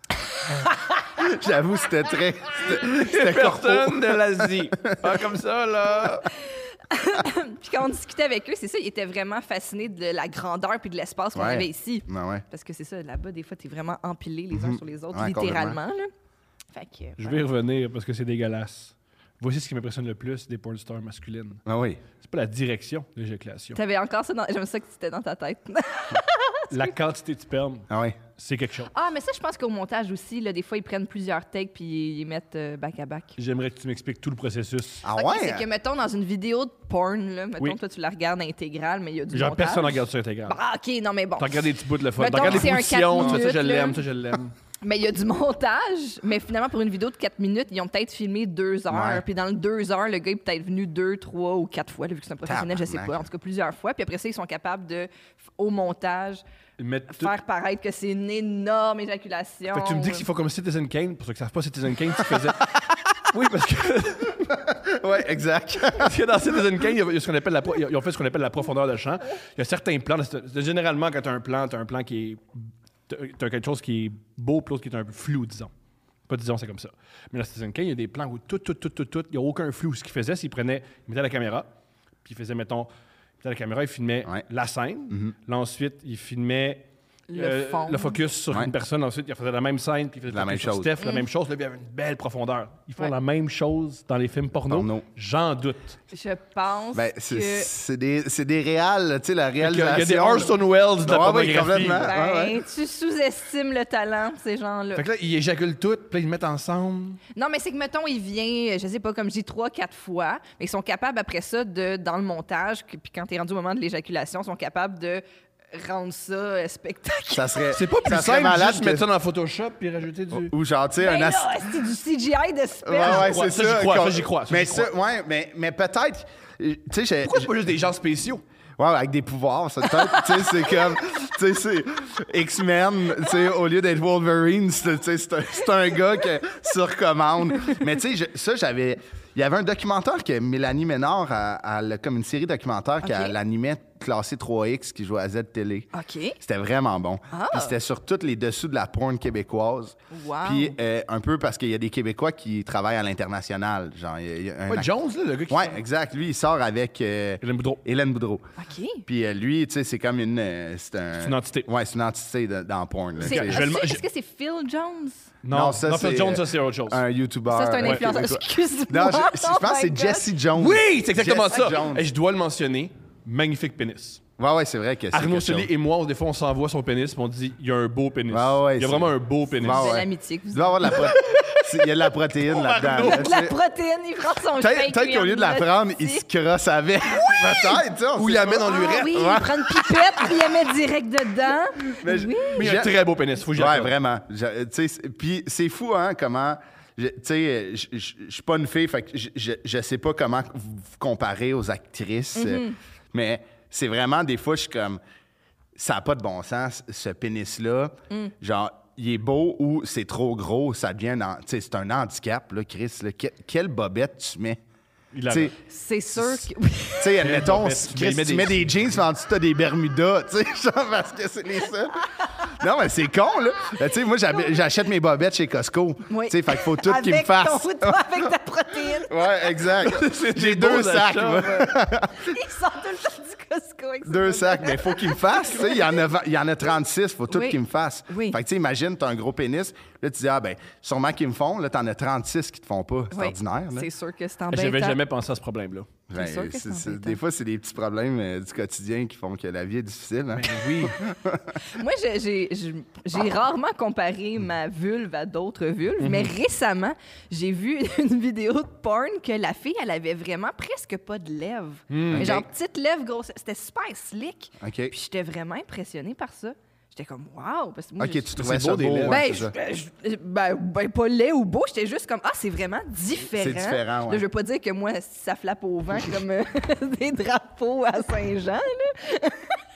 J'avoue, c'était très. C'était, c'était corpo. Personnes de l'Asie. Pas comme ça, là. Puis quand on discutait avec eux, c'est ça, ils étaient vraiment fascinés de la grandeur puis de l'espace qu'on Ouais. avait ici. Ouais, ouais. Parce que c'est ça, là-bas, des fois, t'es vraiment empilés les uns Mhm. sur les autres, Ouais, littéralement. Là. Fait que, euh, Je vais y revenir parce que c'est dégueulasse. Voici ce qui m'impressionne le plus des porn stars masculines. Ah oui. C'est pas la direction de l'éjaculation. T'avais encore ça dans... J'aime ça que c'était dans ta tête. La quantité de sperme, Ah oui. c'est quelque chose. Ah, mais ça, je pense qu'au montage aussi, là, des fois, ils prennent plusieurs takes puis ils mettent euh, back à back. J'aimerais que tu m'expliques tout le processus. Ah Ok, ouais? c'est que, mettons, dans une vidéo de porn, là, mettons, Oui. toi, tu la regardes intégrale, mais il y a du Genre, montage. personne ne regarde sur Intégral. Ah, OK, non, mais bon. Tu regardes des petits bouts de le fun. Tu Mettons regardes que des c'est un positions. quatre Tu fais ça, je minutes, là. l'aime, ça, je l'aime. Mais il y a du montage, mais finalement, pour une vidéo de quatre minutes, ils ont peut-être filmé deux heures. Ouais. Puis dans le deux heures, le gars est peut-être venu deux, trois ou quatre fois, là, vu que c'est un professionnel, je sais Tabarnak. pas. En tout cas, plusieurs fois. Puis après ça, ils sont capables de, f- au montage, Mettre tout- faire paraître que c'est une énorme éjaculation. Fait que tu me dis qu'il faut comme Citizen Kane, pour ceux qui ne savent pas, Citizen Kane, tu faisais. Oui, parce que, Ouais, exact. parce que dans Citizen Kane, il y a- il y a ce qu'on appelle la pro- ils ont fait ce qu'on appelle la profondeur de champ. Il y a certains plans. c'est- c'est- Généralement, quand tu as un plan, tu as un plan qui est. Tu as quelque chose qui est beau, puis l'autre qui est un peu flou, disons. Pas disons, c'est comme ça. Mais dans Citizen Kane, il y a des plans où tout, tout, tout, tout, tout, il n'y a aucun flou. Ce qu'il faisait, c'est qu'il prenait, il mettait la caméra, puis il faisait, mettons, il mettait la caméra, il filmait Ouais. la scène. Là, ensuite, il filmait Le fond. le focus sur Ouais. une personne. Ensuite, il faisait la même scène, puis il faisait La le focus même sur chose. Steph, la même chose. Là, il y avait une belle profondeur. Ils font Ouais. la même chose dans les films porno. Porno. J'en doute. Je pense Ben, c'est, que... c'est des, c'est des réals, tu sais, la Il y a- réalisation. il y a des Orson Welles de la Ouais, ouais, pornographie. complètement. Ben, Ouais, ouais. tu sous-estimes le talent de ces gens-là. Fait que là, ils éjaculent tout, puis là, ils le mettent ensemble. Non, mais c'est que, mettons, il vient, je sais pas, comme je dis, trois, quatre fois, mais ils sont capables, après ça, de, dans le montage, que- puis quand t'es rendu au moment de l'éjaculation, ils sont capables de rendre ça euh, spectaculaire. Ça serait. C'est pas plus ça serait simple malade juste que- mettre ça dans Photoshop puis rajouter du... Ou genre, tu sais, Ben un là, ass- c'est du C G I de Ouais, sperme. ouais, crois, c'est ça, ça. j'y crois, qu'on- ça, j'y crois, ça, mais j'y ça, ouais, mais, mais peut-être. euh, Tu sais, j'ai. Pourquoi c'est pas juste des gens spéciaux? Ouais, avec des pouvoirs, ça peut-être. Tu sais, c'est comme. Tu sais, c'est X-Men, tu sais, au lieu d'être Wolverine, c'est tu sais, c'est un, c'est un gars qui sur commande. Mais tu sais, je- ça, j'avais. Il y avait un documentaire que Mélanie Ménard, elle, elle a comme une série documentaire Ok. qu'elle animait classé trois X qui jouait à Z-Télé. OK. C'était vraiment bon. Ah. Puis c'était sur tous les dessous de la porn québécoise. Wow. Puis euh, un peu parce qu'il y a des Québécois qui travaillent à l'international. Genre, il y a- il y a un Ouais, act- Jones, là, le gars qui. Ouais, exact. Lui, il sort avec euh, Hélène Boudreau. Hélène Boudreau. OK. Puis euh, lui, tu sais, c'est comme une... euh, c'est un- C'est une entité. Ouais, c'est une entité de- dans porn. là, C'est- tu sais. je vais le- Est-ce je- que c'est Phil Jones? Non, Non, ça, non, Phil c'est, Jones, euh, ça, c'est autre chose. Un YouTuber. Ça, c'est un ouais, influenceur. québécois. Excuse-moi. Non, je, je Oh pense que my c'est God. Jesse Jones. Oui, c'est exactement Jesse ça. Jones. Et je dois le mentionner. Magnifique pénis. Ouais, ouais, c'est vrai que c'est Arnaud quelque Soli chose. et moi, des fois, on s'envoie son pénis et on dit il y a un beau pénis. Ouais, ouais, il y a c'est- vraiment un beau pénis. Ouais, C'est ouais. l'amitié que vous Il doit avoir de la pro- c'est- il y a de la protéine là-dedans. Arnaud. là, De tu la sais. protéine, il prend son Peut-être shake, peut-être lui, qu'au lieu de la en prendre, il esti. se crosse avec. Peut-être, tu sais, on Ou il sait la met pas. dans Ah l'urètre. oui, Ouais. il prend une pipette puis il la met direct dedans. Mais je- oui. Mais il y a un J'ai- très beau pénis. Faut que j'y Ouais, accorde. vraiment. Je- Tu sais, c'est- puis c'est fou, hein, comment... je- Tu sais, je je- je suis pas une fille, fait que je- je je sais pas comment vous vous comparer aux actrices, euh, mais c'est vraiment, des fois, je suis comme... Ça n'a pas de bon sens, ce pénis-là. Genre, il est beau ou c'est trop gros, ça devient... un- Tu sais, c'est un handicap, là, Chris. Là. Que- quelle bobette tu mets? Il a- Tu sais, C'est sûr que. tu sais, admettons, bobette, si tu mets- Chris, mets tu des- mets des jeans, mais en dessous, t'as des Bermudas, tu sais, genre, parce que c'est les seuls. Non, mais c'est con, là. Ben, tu sais, moi, j'hab- j'achète mes bobettes chez Costco. Oui. Tu sais, fait qu'il faut tout qu'ils me Avec fassent. ton- toi, avec ta protéine. Ouais, exact. J'ai des deux beaux sacs, achats, moi. Il sort tout le temps du Costco avec ses Deux bobettes. sacs, mais il faut qu'ils me fassent. Tu sais, il y en a vingt- il y en a trente-six, faut tout Oui. qu'ils me fassent. Oui. Fait que, tu sais, imagine, t'as un gros pénis. Là, tu dis, ah, ben, sûrement qu'ils me font. Là, t'en as trente-six qui te font pas. C'est Oui. ordinaire, là. C'est sûr que c'est embêtant. J'avais jamais pensé à ce problème-là. Ben, sûr que c'est- c'est c'est- embêtant. des fois, c'est des petits problèmes euh, du quotidien qui font que la vie est difficile. Hein? Oui. Moi, j'ai- j'ai j'ai- j'ai rarement comparé ma vulve à d'autres vulves, mais récemment, j'ai vu une vidéo de porn que la fille, elle avait vraiment presque pas de lèvres. Mais genre, Ok. petite lèvre grosse. C'était super slick. OK. Puis j'étais vraiment impressionnée par ça. J'étais comme, wow! Parce que moi, OK, je- tu trouvais c'est ça beau, des beau. lèvres. ouais, Ben, c'est ça. je- je- ben, ben, pas laid ou beau, j'étais juste comme, ah, c'est vraiment différent. C'est différent, ouais. Là, je veux pas dire que moi, ça flappe au vent comme euh, des drapeaux à Saint-Jean, là.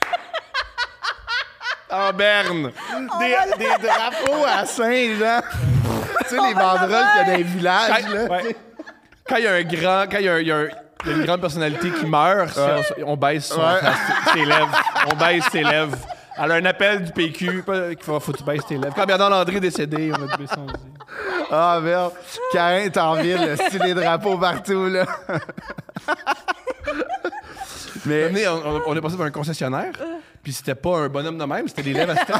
En berne. Des, des drapeaux à Saint-Jean. Tu sais, les banderoles qu'il y a dans les villages, Quand, là. ouais. Quand il y a un grand, quand il y a, un- il y a un- il y a une grande personnalité qui meurt, si on, on baisse son, Ouais. sa- ses lèvres. On baisse ses lèvres. Elle a un appel du P Q, pas- qu'il faut, faut que tu baisses tes lèvres. Quand Bernard Landry est décédé, on a baissé son dit. Ah, merde. Carin est en ville, c'est les drapeaux partout, là. Mais, On est, on, on est passé dans un concessionnaire, puis c'était pas un bonhomme de même, c'était des lèvres à Steph.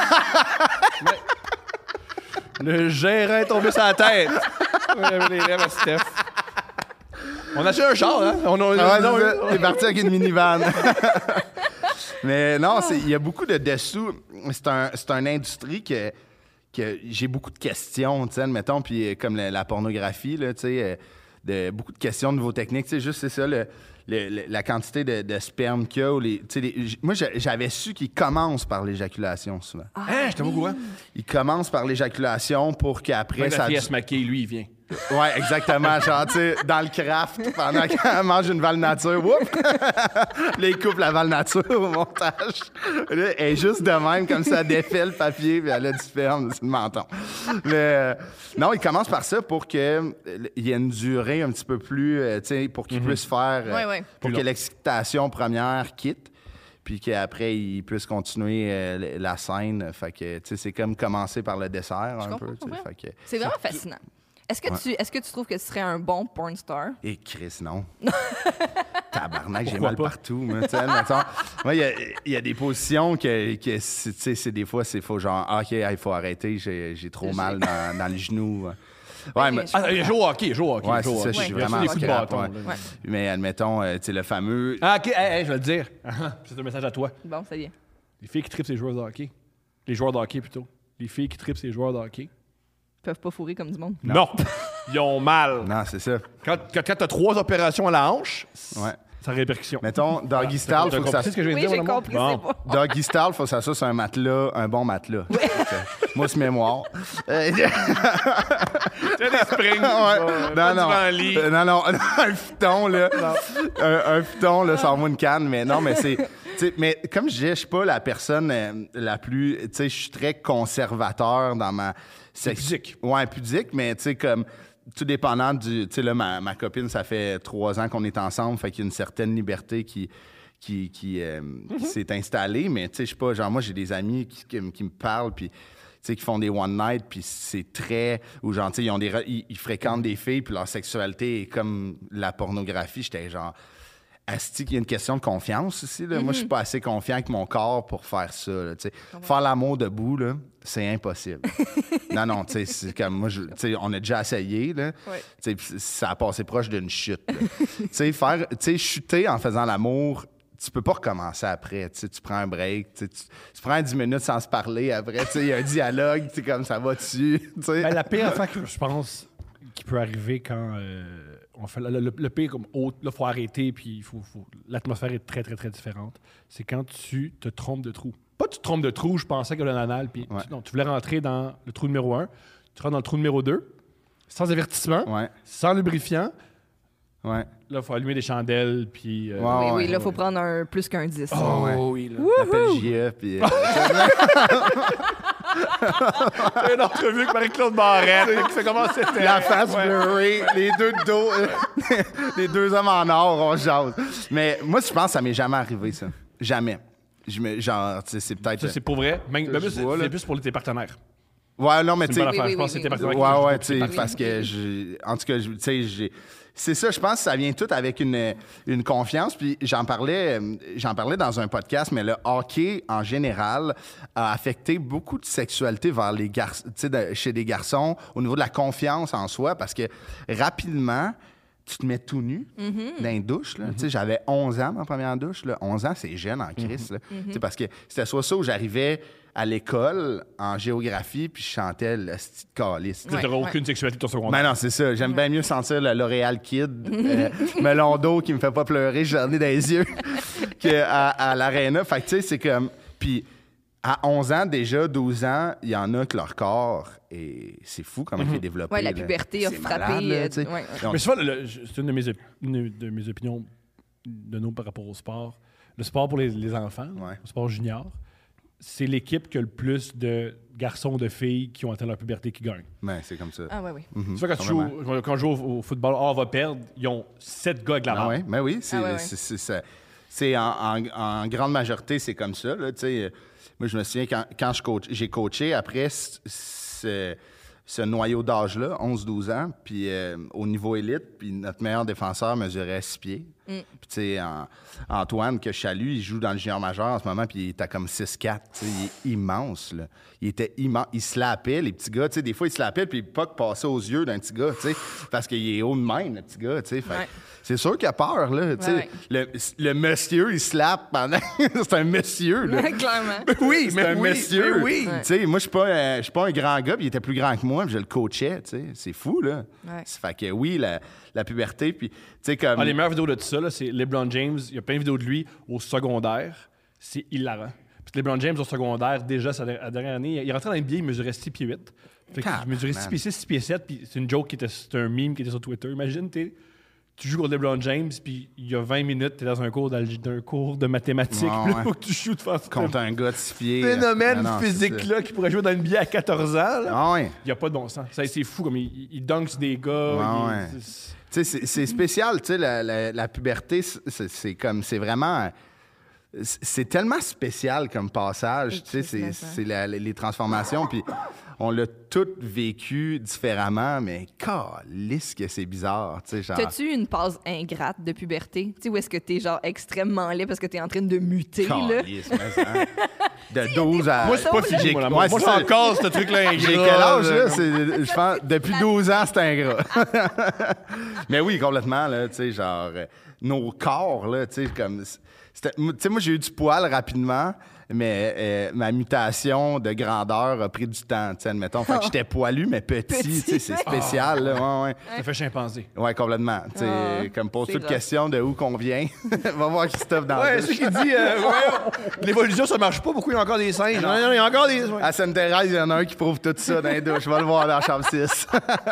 Mais le gérant est tombé sur la tête. Il avait des lèvres à Steph. On a acheté un char, hein? On a, ah ouais, non, c'est ça. on- Il est parti avec une minivan. Mais non, c'est- il y a beaucoup de dessous. C'est un, c'est une industrie que, que j'ai beaucoup de questions, tu sais, admettons, puis euh, comme la, la pornographie, là, tu sais, euh, de, beaucoup de questions de nouveaux techniques. Tu sais, juste, c'est ça, le, le- le- la quantité de, de sperme qu'il y a. Ou les, tu sais, les- j- moi, j'a- j'avais su qu'ils commencent par l'éjaculation, souvent. Hein, j'étais pas au courant. Ils commencent par l'éjaculation pour qu'après, Quand ça... la fille, elle se maquille, lui, il vient. Ouais, exactement. Genre, tu sais, dans le craft, pendant qu'elle mange une val nature, whoop! Là, il coupe la val nature au montage. Là, elle est juste de même, comme ça, elle défait le papier, puis elle a du sperme sur le menton. Mais euh, non, il commence par ça pour qu'il y ait une durée un petit peu plus, euh, tu sais, pour qu'il puisse faire, euh, Ouais, ouais. pour Plus que long. l'excitation première quitte, puis qu'après, il puisse continuer euh, la scène. Fait que, tu sais, c'est comme commencer par le dessert, un comprends, peu. tu sais. comprends. Fait que- C'est vraiment fascinant. Est-ce que, tu, est-ce que tu trouves que tu serais un bon porn star? Et Chris, non. Tabarnak, j'ai Pourquoi mal pas? partout. Moi, tu sais, admettons. Moi, il y a- il y, a des positions que, que c'est, tu sais, c'est des fois, c'est faut genre, ah, OK, il faut arrêter, j'ai, j'ai trop mal dans, dans le genou. Ouais, mais, je- Ah, il joue au hockey, il joue au hockey. ouais, il joue c'est au ça, hockey. je suis Il a reçu vraiment des coups de scrap, bâton. ouais. là. Ouais. Mais admettons, euh, tu sais, le fameux... Ah, OK, hey, hey, je vais le dire. Ah, ah, c'est un message à toi. Bon, ça y est. Les filles qui trippent ces joueurs de hockey. Les joueurs de hockey, plutôt. Les filles qui trippent ces joueurs de hockey. Ils peuvent pas fourrer comme du monde. Non. Ils ont mal. Non, c'est ça. Quand, quand, quand t'as trois opérations à la hanche, Ouais. ça a répercussion. Mettons, doggy style, T'as faut que compris ça... ce que je viens de Oui, dire, j'ai mon amour? compris, Bon. c'est bon. Doggy style, faut que ça soit sur un matelas, un bon matelas. Mousse mémoire. Euh, T'as des springs. Ouais. Pas Non, non. devant le lit. Euh, non, non, un futon, là. un, un futon, là, sans moi une canne, mais non, mais c'est. tu sais, mais comme je disais, je suis pas la personne euh, la plus. Tu sais, je suis très conservateur dans ma. sex- pudique. Ouais, pudique, mais tu sais, comme. Tout dépendant du. Tu sais, là, ma, ma copine, ça fait trois ans qu'on est ensemble, fait qu'il y a une certaine liberté qui. qui, qui, euh, qui s'est installé, mais tu sais, je sais pas, genre, moi, j'ai des amis qui, qui, qui me parlent, puis, tu sais, qui font des one night, puis c'est très, ou genre, tu sais, ils, ont des, ils, ils fréquentent des filles, puis leur sexualité est comme la pornographie. J'étais genre, asti, qu'il y a une question de confiance ici, là. Mm-hmm. Moi, je suis pas assez confiant avec mon corps pour faire ça, là, tu sais. Faire l'amour debout, là, c'est impossible. non, non, tu sais, c'est comme, moi, tu sais, on a déjà essayé, là. Ouais. Tu sais, ça a passé proche d'une chute, tu sais, faire, tu sais, chuter en faisant l'amour, tu peux pas recommencer après. Tu prends un break, tu, tu prends dix minutes sans se parler après. Il y a un dialogue, comme ça va dessus. Ben, la pire affaire que je pense qui peut arriver quand euh, on fait le, le, le pire, comme il faut arrêter, puis faut, faut, l'atmosphère est très, très, très différente. C'est quand tu te trompes de trou. Pas tu te trompes de trou, je pensais que le nanal, puis ouais. tu, non, tu voulais rentrer dans le trou numéro un, tu rentres dans le trou numéro deux, sans avertissement, ouais. sans lubrifiant. Ouais. Là, il faut allumer des chandelles, puis... Euh, ouais, oui, oui, là, il faut ouais. prendre un plus qu'un dix. Oh, ouais. oui, là. L'appel J E, puis... Euh, une entrevue avec Marie-Claude Barrette, qui fait comment c'était. La face ouais. blurrée, les deux de dos, les deux hommes en or, on jase. Mais moi, je pense que ça m'est jamais arrivé, ça. Jamais. Je me, genre, tu sais, c'est peut-être... Ça, c'est pour vrai. Même, même c'est, c'est plus pour tes partenaires. Ouais, non, mais tu sais... Oui, oui, je pense oui, que c'est tes partenaires. Ouais, ouais, tu sais, parce que, j'ai, en tout cas, tu sais, j'ai... C'est ça, je pense que ça vient tout avec une, une confiance. Puis j'en parlais, j'en parlais dans un podcast, mais le hockey, en général, a affecté beaucoup de sexualité vers les garçons, tu sais, chez des garçons, au niveau de la confiance en soi, parce que rapidement, tu te mets tout nu mm-hmm. dans une douche. Là. Mm-hmm. Tu sais, j'avais onze ans, ma première douche. Là. onze ans, c'est jeune en Christ. Mm-hmm. Mm-hmm. Tu sais, parce que c'était soit ça où j'arrivais à l'école en géographie, puis je chantais le style de calice. Tu n'auras ouais, aucune ouais. sexualité de ton secondaire. Ben non, c'est ça. J'aime bien mieux sentir le L'Oréal Kid, euh, melon d'eau qui me fait pas pleurer, j'en ai dans les yeux, qu'à à l'aréna. Fait que tu sais, c'est comme... Puis à onze ans, déjà, douze ans, il y en a que leur corps, et c'est fou comment mm-hmm. il est développé. Oui, la puberté là. a c'est frappé. Malade, là, euh, ouais. Donc, mais souvent, le, le, c'est une de mes, une de mes opinions de nous par rapport au sport. Le sport pour les, les enfants, ouais. le sport junior, c'est l'équipe qui a le plus de garçons, de filles qui ont atteint leur puberté qui gagnent. Ben, c'est comme ça. Ah, oui, oui. Mm-hmm. Tu vois, quand, tu joues, quand je joue au, au football, oh, on va perdre, ils ont sept gars avec la barre. Ah, ouais. Ben oui, c'est, ah, ouais, c'est, c'est, c'est, c'est en, en, en grande majorité, c'est comme ça. Là, moi, je me souviens, quand, quand je coach, j'ai coaché, après ce, ce noyau d'âge-là, onze douze ans, puis euh, au niveau élite, puis notre meilleur défenseur mesurait six pieds. Mm. Puis, tu sais, en, Antoine, que je salue, il joue dans le junior majeur en ce moment, puis il était comme six quatre. Il est immense, là. Il était immense. Il se lapait, les petits gars. Tu sais, des fois, il se lapait, puis le puck passait aux yeux d'un petit gars, tu sais, parce qu'il est haut de même, le petit gars, tu sais. Ouais. C'est sûr qu'il a peur, là. Tu sais, ouais, ouais. le, le monsieur, il se lappe pendant... c'est un monsieur, là. Clairement. Oui, c'est mais un oui, monsieur. Mais oui. Ouais. Tu sais, moi, je suis pas, euh, je suis pas un grand gars, puis il était plus grand que moi, puis je le coachais, tu sais. C'est fou, là. Ouais. Fait que oui, la, la puberté, puis, tu sais, comme... Ah, les meilleures vidéos de tout ça, là, c'est LeBron James. Il y a plein de vidéos de lui au secondaire. C'est hilarant. Puis LeBron James au secondaire, déjà, sa dernière année, il rentrait dans N B A, il mesurait six pieds huit. Fait qu'il mesurait six pieds six, six pieds sept, puis c'est une joke qui était... C'était un meme qui était sur Twitter. Imagine, t'es... Tu joues contre LeBron James, puis il y a vingt minutes, tu es dans un cours, d'un cours de mathématiques, oh, là, ouais. où tu shootes face contre un gars de six pieds. Phénomène non, non, physique-là qui pourrait jouer dans une N B A à quatorze ans. Il oh, ouais. n'y a pas de bon sens. Ça, c'est fou, comme il, il dunk sur des gars. Oh, il, ouais. c'est... C'est, c'est spécial, tu sais, la, la, la puberté, c'est, c'est comme, c'est vraiment... C'est tellement spécial comme passage, tu sais, c'est, c'est la, les transformations, puis on l'a tout vécu différemment, mais calisse que c'est bizarre, tu sais, genre... T'as-tu une passe ingrate de puberté? Tu sais, où est-ce que t'es, genre, extrêmement laid parce que t'es en train de muter, calisse, là? Mais, hein? De douze à... Moi, c'est pas physique, moi, moi, moi c'est encore ce truc-là ingrat. J'ai quel âge, là? C'est, je pense, depuis douze ans, c'est ingrat. Mais oui, complètement, là, tu sais, genre... Nos corps, là, tu sais, comme... Tu sais, moi, j'ai eu du poil rapidement, mais euh, ma mutation de grandeur a pris du temps, tu sais, admettons. Fait que j'étais poilu, mais petit, tu sais, c'est spécial, oh. là, ouais, ouais. Ça fait chimpanzé. Ouais, complètement. Tu sais, oh. comme pose toute question de où qu'on vient. Va voir Christophe dans ouais, c'est ce qu'il dit. Euh, ouais, l'évolution, ça marche pas. Pourquoi il y a encore des singes? Non, non, il y a encore des... Ouais. À Sainte-Thérèse, il y en a un qui prouve tout ça dans les douches. Je vais le voir dans la chambre six.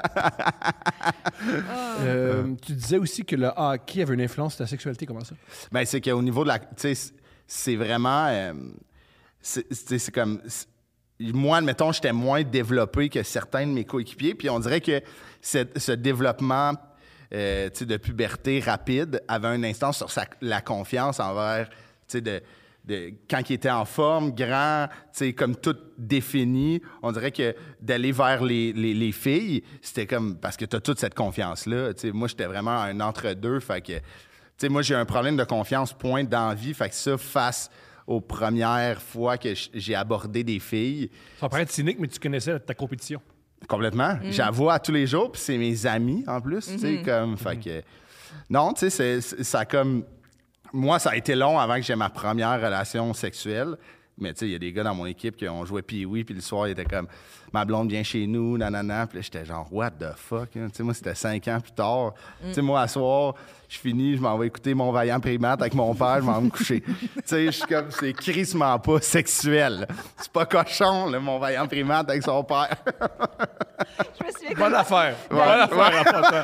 euh, tu disais aussi que le hockey avait une influence sur ta sexualité. Comment ça? Ben, c'est qu'au niveau de la... Tu sais, c'est vraiment... Euh, c'est, c'est, c'est comme... C'est, moi, admettons, j'étais moins développé que certains de mes coéquipiers. Puis on dirait que cette, ce développement euh, tu sais, de puberté rapide, avait un instant sur sa, la confiance envers, tu sais, de, de, quand il était en forme, grand, tu sais, comme tout défini. On dirait que d'aller vers les, les, les filles, c'était comme, parce que tu as toute cette confiance-là. Tu sais, moi, j'étais vraiment un entre-deux, fait que, tu sais, moi, j'ai un problème de confiance, point d'envie, fait que ça, face aux premières fois que j'ai abordé des filles. Ça paraît être cynique, mais tu connaissais ta compétition. Complètement. Mm. J'avoue à tous les jours, puis c'est mes amis en plus, mm-hmm. tu sais, comme, fait mm-hmm. que... Non, tu sais, c'est, c'est, ça comme... Moi, ça a été long avant que j'ai ma première relation sexuelle, mais tu sais, il y a des gars dans mon équipe qui ont joué Pee-Wee, puis le soir, ils étaient comme, ma blonde vient chez nous, nanana, puis là, j'étais genre, what the fuck, hein? Tu sais, moi, c'était cinq ans plus tard. Mm. Tu sais, moi, à soir, je finis, je m'en vais écouter Mon Vaillant Primate avec mon père, je m'en vais me coucher. Tu sais, je suis comme, c'est crissement pas sexuel. C'est pas cochon, là, Mon Vaillant Primate avec son père. Je me souviens Bonne affaire. Bonne affaire.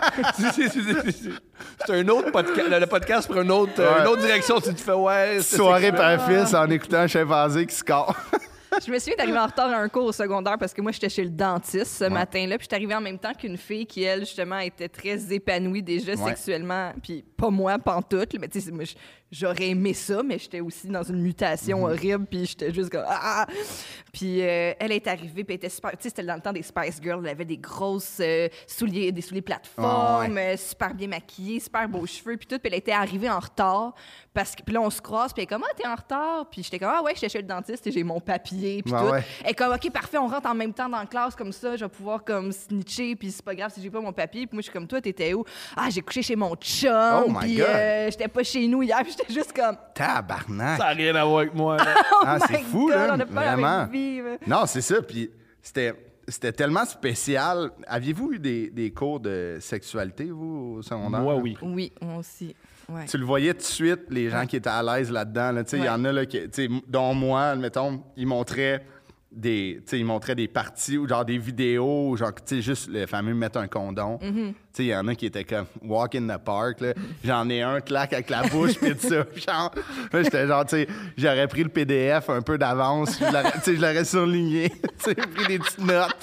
C'est un autre podcast. Le podcast pour une autre, ouais. une autre direction. Tu te fais, ouais. Soirée père-fils en écoutant un chimpanzé qui score. Je me souviens d'arriver en retard à un cours au secondaire parce que moi, j'étais chez le dentiste ce ouais. matin-là. Puis je suis arrivée en même temps qu'une fille qui, elle, justement, était très épanouie déjà ouais. sexuellement. Puis pas moi, pantoute. Mais tu sais, moi, j'aurais aimé ça, mais j'étais aussi dans une mutation mm-hmm. horrible. Puis j'étais juste comme... Ah! Puis euh, elle est arrivée, puis elle était super... Tu sais, c'était dans le temps des Spice Girls. Elle avait des grosses euh, souliers, des souliers plateformes, oh, ouais. euh, super bien maquillée, super beaux cheveux, puis tout. Puis elle était arrivée en retard. Parce que, puis là, on se croise, puis elle est comme, ah, t'es en retard. Puis j'étais comme, ah, ouais, j'étais chez le dentiste et j'ai mon papier, puis ah, tout. Ouais. Elle est comme, OK, parfait, on rentre en même temps dans la classe, comme ça, je vais pouvoir, comme, snitcher, puis c'est pas grave si j'ai pas mon papier. Puis moi, je suis comme, toi, t'étais où? Ah, j'ai couché chez mon chum, oh puis euh, j'étais pas chez nous hier, puis j'étais juste comme. Tabarnak! Ça n'a rien à voir avec moi, là. oh ah, c'est fou, God, là. On a pas vraiment. La même vie, mais... Non, c'est ça, puis c'était. C'était tellement spécial. Aviez-vous eu des, des cours de sexualité, vous, au secondaire? Moi, oui. Oui, moi aussi. Ouais. Tu le voyais tout de suite, les gens qui étaient à l'aise là-dedans. Là, il ouais. y en a, là, qui, dont moi, admettons, ils montraient des, ils montraient des parties ou genre des vidéos, genre, juste le fameux mettre un condom. Il mm-hmm. y en a qui étaient comme walk in the park. Là. J'en ai un claque avec la bouche, puis tout ça. Genre, là, j'étais genre, tu sais, j'aurais pris le P D F un peu d'avance, je l'aurais surligné, tu sais, pris des petites notes.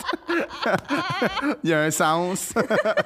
Il y a un sens.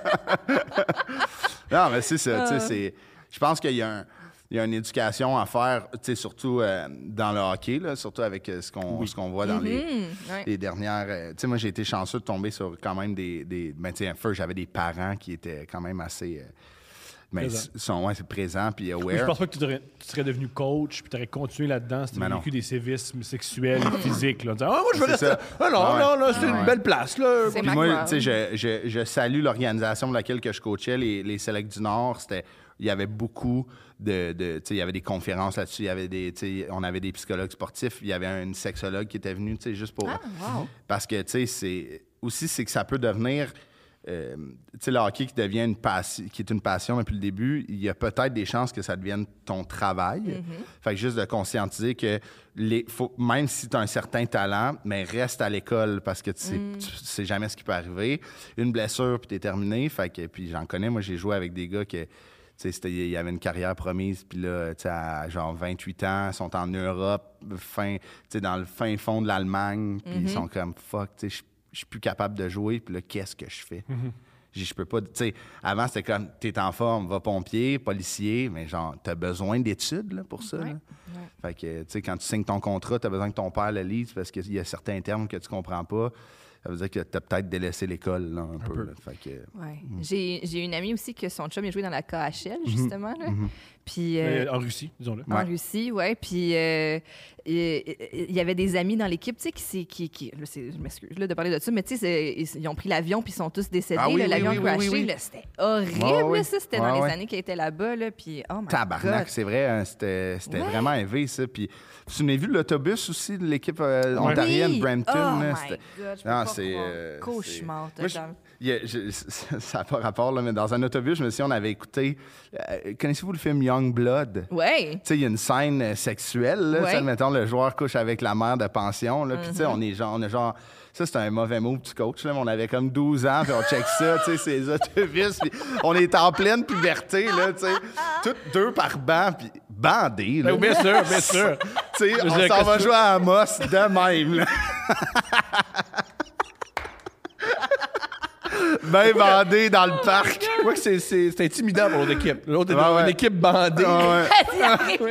Non, mais c'est ça, tu sais, c'est. Je pense qu'il y a, un, il y a une éducation à faire, surtout euh, dans le hockey, là, surtout avec euh, ce, qu'on, oui. ce qu'on voit dans mm-hmm. les, ouais. les dernières... Euh, tu sais, moi, j'ai été chanceux de tomber sur quand même des... des ben, tu sais, first, j'avais des parents qui étaient quand même assez... Euh, ben, sont, ouais, c'est présent puis aware. Mais je pense pas que tu, devrais, tu serais devenu coach puis tu aurais continué là-dedans si tu avais vécu des sévices sexuels et physiques. Là, en disant, ah, moi, je veux rester... Ah non, ah, non, non, c'est ah, une ouais. belle place. Là. Puis moi, tu sais, je, je, je salue l'organisation de laquelle que je coachais, les, les Selects du Nord. C'était... Il y avait beaucoup de... de tu sais, il y avait des conférences là-dessus. Il y avait des, tu sais, on avait des psychologues sportifs. Il y avait une sexologue qui était venue, tu sais, juste pour... Ah, wow. Parce que, tu sais, c'est... Aussi, c'est que ça peut devenir... Euh, tu sais, le hockey qui devient une passion, qui est une passion depuis le début, il y a peut-être des chances que ça devienne ton travail. Mm-hmm. Fait que juste de conscientiser que les, faut, même si tu as un certain talent, mais reste à l'école parce que tu sais, mm. tu sais jamais ce qui peut arriver. Une blessure, puis tu es terminé. Fait que, puis j'en connais, moi, j'ai joué avec des gars qui... Il y avait une carrière promise, puis là, à genre vingt-huit ans, ils sont en Europe, fin, dans le fin fond de l'Allemagne, puis mm-hmm. ils sont comme, fuck, tu sais, je suis plus capable de jouer, puis là, qu'est-ce que je fais? Mm-hmm. Je peux pas, tu sais, avant, c'était comme, t'es en forme, va pompier, policier, mais genre, t'as besoin d'études là, pour ça. Ouais. Là. Ouais. Fait que, tu sais, quand tu signes ton contrat, t'as besoin que ton père le lise parce qu'il y a certains termes que tu comprends pas. Ça veut dire que t'as peut-être délaissé l'école, là, un, un peu. peu. Là. Fait que, ouais. mm. j'ai, j'ai une amie aussi que son chum a joué dans la K H L, justement. Mm-hmm. Là. Mm-hmm. Puis, euh, en Russie, disons-le. En ouais. Russie, oui. Puis, euh, il y avait des amis dans l'équipe, tu sais, qui... qui, qui là, c'est, je m'excuse là, de parler de ça, mais tu sais, ils ont pris l'avion puis ils sont tous décédés. Ah, oui, là, oui, l'avion oui, a crashé. Oui, oui. Là, c'était horrible, ouais, oui. ça. C'était ouais, dans ouais. les années qu'ils étaient là-bas. Là, puis, oh my Tabarnak, God. c'est vrai. Hein, c'était c'était ouais. vraiment élevé, ça. Puis, vous avez vu l'autobus aussi de l'équipe euh, ontarienne, oui. Brampton? Oh là, my c'était... God, je peux non, pas c'est, croire. euh, Cauchemar, c'est... Moi, je... Yeah, je... ça n'a pas rapport, là, mais dans un autobus, je me suis dit, on avait écouté... Euh, connaissez-vous le film Young Blood? Oui. Tu sais, il y a une scène euh, sexuelle, là. Ouais. Mettons, le joueur couche avec la mère de pension, là. Puis, Mm-hmm. tu sais, on est genre... On est genre ça, c'est un mauvais move du coach, là. Mais on avait comme douze ans, puis on check ça, tu sais, ces autobus. Puis on est en pleine puberté, là, tu sais. Toutes deux par banc, puis bandés, là. Ben, bien sûr, bien sûr. Tu sais, on s'en va jouer à Amos de même, là. Ben bandé dans le parc. Je vois que c'est, c'est, c'est intimidant pour l'autre équipe. L'autre est Ouais, dans ouais. une équipe bandée. Ah, ouais.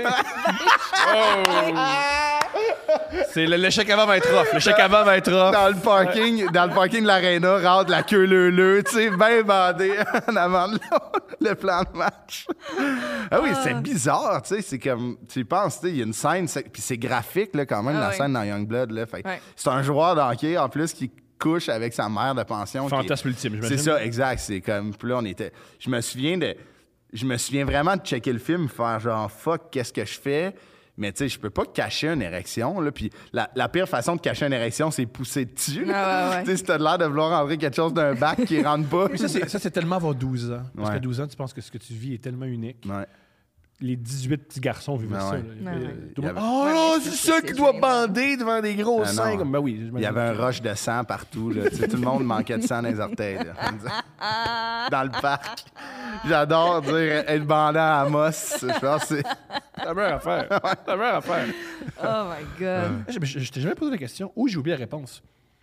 C'est le, le chèque avant va être rough. Le chèque avant va être rough. Dans le parking, dans le parking de l'aréna, rentre la queue leu-leu, tu sais, bien bandé en avant de le plan de match. Ah oui, c'est bizarre, tu sais, c'est comme, tu y penses, tu sais, il y a une scène, c'est- puis c'est graphique, là, quand même, Ah la ouais. scène dans Youngblood, là, fait que Ouais. c'est un joueur de hockey, en plus, qui couche avec sa mère de pension. qui- Fantasme ultime, j'imagine. C'est ça, exact, c'est comme, puis là, on était, je me souviens de, je me souviens vraiment de checker le film, faire genre, fuck, qu'est-ce que je fais? Mais tu sais, je peux pas cacher une érection, là. Puis la, la pire façon de cacher une érection, c'est pousser dessus. là. Ah ouais, ouais. Tu sais, si t'as l'air de vouloir rentrer quelque chose d'un bac qui rentre pas. Mais ça, c'est, ça, c'est tellement avoir douze ans. Parce Ouais. qu'à douze ans, tu penses que ce que tu vis est tellement unique. Ouais. Les dix-huit petits garçons vivent Ah ça. ouais. là. Ah ouais. Euh, tout Il y le monde, avait- oh Ouais, là, mais c'est c'est- ça c'est qui doit gênant. bander devant des gros Ah non. seins. Comme, ben oui, Il y avait un rush de sang partout. Là. Tu sais, tout le monde manquait de sang dans les orteils. là. Dans le parc. J'adore dire être bandant à Moss. Je pense que c'est... la meilleure affaire. La meilleure affaire. Oh my God. Je, je- je t'ai jamais posé la question. Ou j'ai oublié la réponse.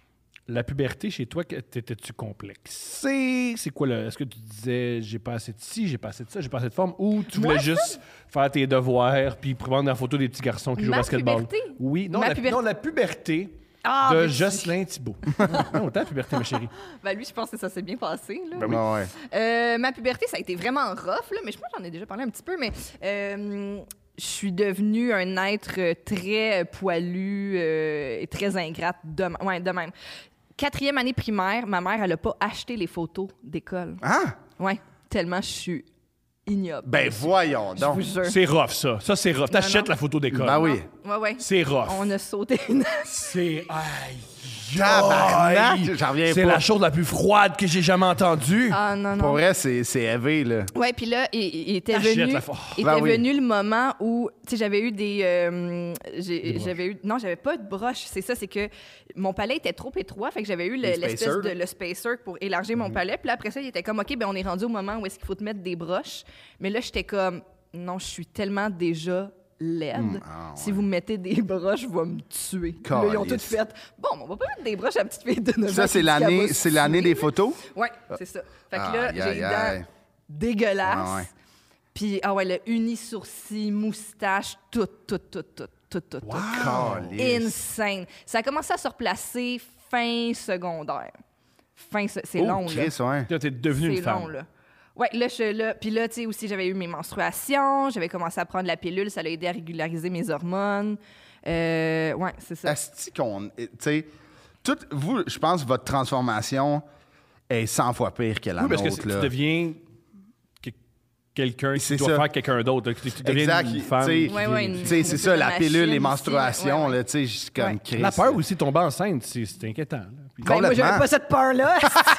La puberté, chez toi, que- t'étais-tu complexé? C'est quoi le. Est-ce que tu disais j'ai pas assez de ci, j'ai pas assez de ça, j'ai pas assez de forme? Ou tu voulais Moi, juste faire tes devoirs puis prendre la photo des petits garçons qui jouent au Ma basketball? puberté? Oui. Non, Ma la, puberté. non, la puberté Ah, de mais tu- Jocelyn Thibault. non, ta puberté, ma chérie. Ben lui, je pense que ça s'est bien passé. Là. Ouais, ouais. Euh, ma puberté, ça a été vraiment rough, là, mais je pense que j'en ai déjà parlé un petit peu, mais euh, je suis devenue un être très poilu euh, et très ingrate de, m- ouais, de même. Quatrième année primaire, ma mère, elle n'a pas acheté les photos d'école. Ah! Ouais, tellement je suis ignoble. Ben voyons je vous donc. jure. C'est rough, ça. Ça, c'est rough. T'achètes non. la photo d'école. Ben oui. Ouais, ouais. C'est rough. On a sauté une... C'est. Aïe! Tabarnak! J'en reviens C'est pas. la chose la plus froide que j'ai jamais entendue. Ah non, non. Pour vrai, c'est, c'est élevé, là. Ouais, puis là, il, il était Achète venu, la pho- il Ben était oui. venu le moment où, tu sais, j'avais eu des, euh, j'ai- j'avais eu, non, j'avais pas de broche. C'est ça, c'est que mon palais était trop étroit, fait que j'avais eu le- Les l'espèce spacers, de là. le spacer pour élargir mon palais. Puis là, après ça, il était comme, ok, ben on est rendu au moment où est-ce qu'il faut te mettre des broches. Mais là, j'étais comme, non, je suis tellement déjà laide. ah Si vous me mettez des broches, je vais me tuer. Puis là, ils ont toutes Calisse. fait, bon, on va pas mettre des broches à la petite fille de neuf ans Ça, qui c'est dit qu'elle l'année, va se c'est l'année tuer, des là. photos? Ouais, c'est ça. Fait que là, Aïe, j'ai aïe, les dents aïe. dégueulasses. Ah ouais. Puis, ah ouais, le uni-sourcil, moustache, tout, tout, tout, tout, tout, tout, tout. Calisse. Insane. Ça a commencé à se replacer fin secondaire. Fin, se- c'est Oh, long, là. Chris, ouais. Là, t'es devenue une C'est femme. long, là. Ouais, là, je, là, puis là, tu sais, aussi, j'avais eu mes menstruations, j'avais commencé à prendre la pilule, ça l'a aidé à régulariser mes hormones. Euh, ouais, c'est ça. Asti qu'on. Tu sais, tout- vous, je pense que votre transformation est cent fois pire que la Oui, parce que nôtre, c'est- là. tu deviens que- quelqu'un qui C'est doit ça. faire quelqu'un d'autre. Tu, tu deviens Exact. une femme. Tu sais, Ouais, ouais, une- tu sais, c'est une ça, la machine pilule, les aussi, menstruations, ouais, ouais. là, tu sais, je suis comme Ouais. Chris. La peur aussi, tomber enceinte, c'est, c'est inquiétant. là. Puis- Ben, moi, j'avais complètement. pas cette peur-là.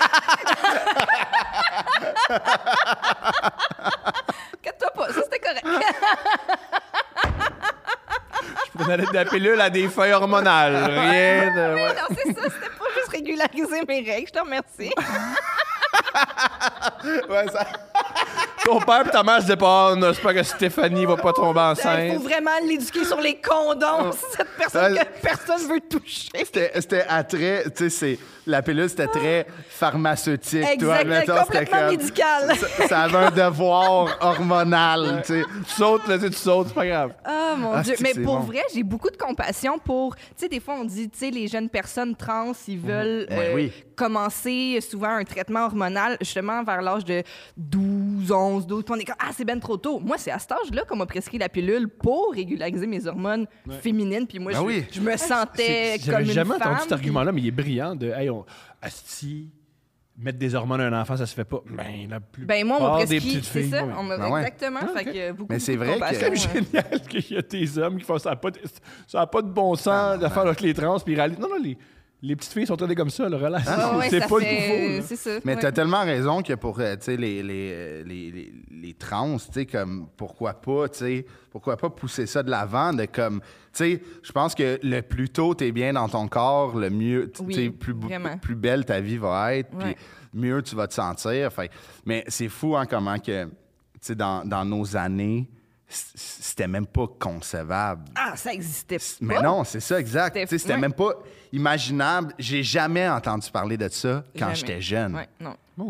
Inquiète-toi pas, ça, c'était correct. Je prenais de la pilule à des feuilles hormonales. Rien de. ouais. Non, c'est ça, c'était pas juste régulariser mes règles, je te remercie. Ouais, ça- Ton père et ta mère se disaient pas, oh, non, j'espère que Stéphanie va pas tomber Il enceinte. faut vraiment l'éduquer sur les condoms, c'est cette personne Ouais. que personne veut toucher. C'était, c'était attrait, tu sais, c'est, la pilule, c'était très pharmaceutique. toi, Exact, mettons, c'était complètement comme- médical. Ça, ça avait un devoir hormonal, tu sais. Tu sautes, là, tu sais, tu sautes, c'est pas grave. Ah, mon Ah, Dieu. c'est- Mais c'est pour bon. vrai, j'ai beaucoup de compassion pour. Tu sais, des fois, on dit, tu sais, les jeunes personnes trans, ils veulent Ouais, euh, oui. commencer souvent un traitement hormonal, justement, vers l'âge de douze, onze, douze. Puis on est comme, ah, c'est ben trop tôt. Moi, c'est à cet âge-là qu'on m'a prescrit la pilule pour régulariser mes hormones féminines. Puis moi, Ben je, oui. je me sentais C'est- comme J'avais une jamais femme. entendu cet puis- argument-là, mais il est brillant de, hey, on, asti, mettre des hormones à un enfant, ça se fait pas. Ben, la plus Ben, moi, on m'a des prescrit, petites c'est filles. ça. oui. On m'a- Ben ouais. Exactement. Ah, Fait ok. que beaucoup, Mais c'est beaucoup de vrai que- compassion, C'est euh. génial qu'il y a des hommes qui font ça. n'a pas de, ça n'a pas de bon sens de faire avec les trans. Puis ils réalisent- non, non, les, les petites filles sont traitées comme ça, le relâche. Ah ouais, c'est ça pas fait- nouveau. là. C'est ça. Mais ouais. t'as tellement raison que pour euh, tu sais, les, les, les, les, les trans, tu sais, comme pourquoi pas, tu sais, pourquoi pas pousser ça de l'avant, de comme, tu sais, je pense que le plus tôt t'es bien dans ton corps, le mieux, tu Oui, sais, plus, bou- vraiment. plus belle ta vie va être, puis Ouais. mieux tu vas te sentir. Fait, mais c'est fou, hein, comment que, tu sais, dans, dans nos années, c- c'était même pas concevable. Ah, ça existait pas. Mais non, c'est ça, exact. C'était- Tu sais, C'était ouais. même pas imaginable. J'ai jamais entendu parler de ça quand Jamais. j'étais jeune. Ouais, non. Oh oui.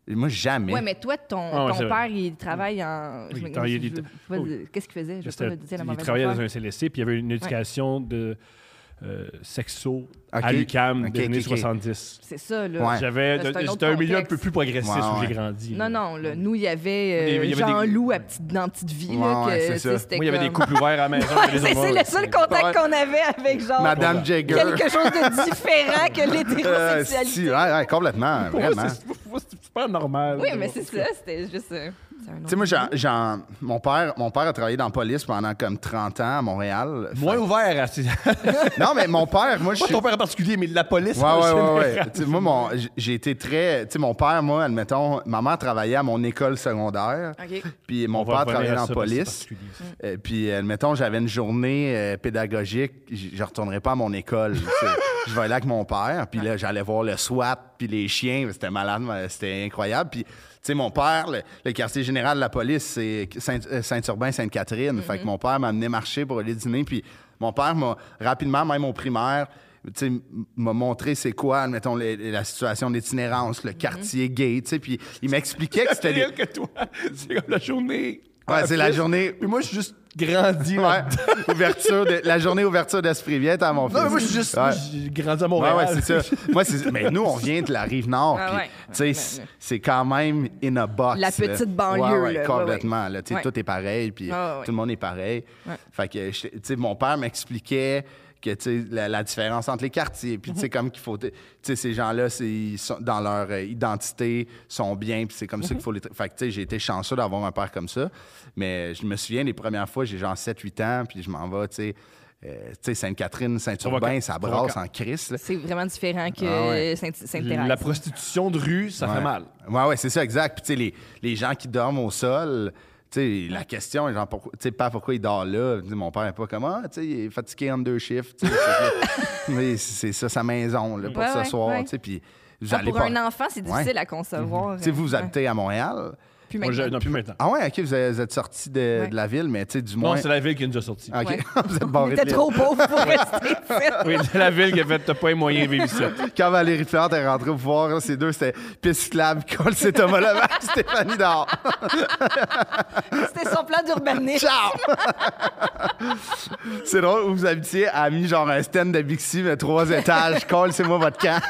Moi, jamais. Ouais, mais toi, ton, Ah ouais, ton c'est père, vrai. il travaille en. Oui, je me- attends, il- je- il- je- je- oh. Qu'est-ce qu'il faisait? Je C'était- vais pas dire la il mauvaise travaillait affaire. dans un C L S C, puis il y avait une éducation de euh, sexo à Ok. l'U Q A M Ok, des années ok, ok. soixante-dix. C'est ça, là. Ouais. J'avais, C'est un autre c'était un milieu un contexte. peu plus progressiste Ouais, où ouais. j'ai grandi. Non, là. non, là, nous, il y avait, euh, Il y avait- il y avait des- Jean-Loup à petite, dans Petite Vie. Ouais, là, ouais, que, c'est tu sais, ça. c'était Moi, il y avait des comme- couples ouverts à la maison. Ouais, les c'est, hommes, c'est le seul contact Ouais. qu'on avait avec genre Madame Jagger. quelque chose de différent que Euh, l'hétérosexualité. si, ouais, ouais, complètement, Pour moi, vraiment. c'est, pour moi, c'est super normal. Oui, mais c'est ça, c'était juste... euh, c'est un autre Tu sais, moi, niveau. j'en- j'en- mon, père, mon père a travaillé dans la police pendant comme trente ans à Montréal. Moins Fait- ouvert à ces... Non, mais mon père, moi, je Pas suis... ton père en particulier, mais la police Ouais, en ouais, ouais, général. ouais. Tu sais, moi, mon, j- j'ai été très... Tu sais, mon père, moi, admettons, ma mère travaillait à mon école secondaire. OK. Puis mon On va père revenir travaillait à dans la ça, parce que c'est police. particulier, ça. Euh, puis, admettons, j'avais une journée euh, pédagogique. j- Je retournerais pas à mon école. Tu sais. Je vais aller avec mon père. Puis là, j'allais voir le SWAT, puis les chiens. C'était malade, mais c'était incroyable. Puis, tu sais, mon père, le, le quartier général de la police, c'est Saint- euh, Saint-Urbain, Sainte-Catherine. Fait que mon père m'a amené marcher pour aller dîner. Puis mon père m'a rapidement, même au primaire, tu sais, m- m'a montré c'est quoi, admettons, les- la situation d'itinérance, le quartier gay, tu sais. Puis il m'expliquait que c'était des... C'est réel que toi. C'est comme la journée. Ouais, c'est la journée... Puis moi, je suis juste grandi. Ouais. là-dedans. ouverture de, la journée ouverture d'Esprit Viens à mon fils. Non, mais moi, je suis juste. moi, Ouais. j'ai grandi à Ouais, Montréal. ouais, c'est ça. Moi, c'est, mais nous, on vient de la Rive-Nord. Ah puis, ouais. tu sais, Ouais, c'est, ouais. c'est quand même in a box. La là. petite banlieue, Ouais, ouais, là. Ouais, complètement. Là, tu sais, Ouais. tout est pareil, puis Ouais, ouais, ouais. tout le monde est pareil. Ouais. Fait que, je- tu sais, mon père m'expliquait que, tu sais, la, la différence entre les quartiers, puis, tu Mhm. sais, comme qu'il faut... Tu sais, ces gens-là, c'est, ils sont, dans leur euh, identité, sont bien, puis c'est comme Mhm. ça qu'il faut les... tra- Fait que, tu sais, j'ai été chanceux d'avoir un père comme ça. Mais je me souviens, les premières fois, j'ai genre sept huit ans, puis je m'en vais, tu sais... euh, tu sais, Sainte-Catherine, Saint-Urbain, Provocant. ça brasse Provocant. en crise. là. C'est vraiment différent que Ah ouais. Saint- Sainte-Thérèse. La prostitution de rue, ça Ouais. fait mal. Ouais, ouais, c'est ça, exact. Puis, tu sais, les, les gens qui dorment au sol, tu sais, la question est genre, pourquoi, tu sais, pas pourquoi il dort là. Tu sais, mon père n'est pas comme, ah, tu sais, il est fatigué en deux shifts. tu sais. Mais c'est ça, sa maison, là, pour Ouais, ce ouais, soir, ouais. tu sais. Puis, vous Ah, allez pour pas. un enfant, c'est difficile Ouais. à concevoir. Tu sais, vous, vous Ouais. habitez à Montréal. Puis Moi, je- maintenant. non, plus maintenant. Ah, ouais, OK, vous êtes, vous êtes sorti de, Ouais. de la ville, mais, tu sais, du moins. Non, c'est la ville qui nous a sortis. OK, Ouais. vous êtes On barré de était l'île. trop pauvres pour rester ici. Oui, c'est la ville qui a fait t'as pas les moyens de vivre ici. Quand Valérie Plante est rentrée au pouvoir, là, ces deux, c'était piste cyclable, Cole, c'est Thomas Levac, Stéphanie dehors. C'était son plan d'urbanisme. Ciao! C'est drôle, vous habitiez à mis genre un stand de Bixi, mais trois étages. Cole, c'est moi votre camp.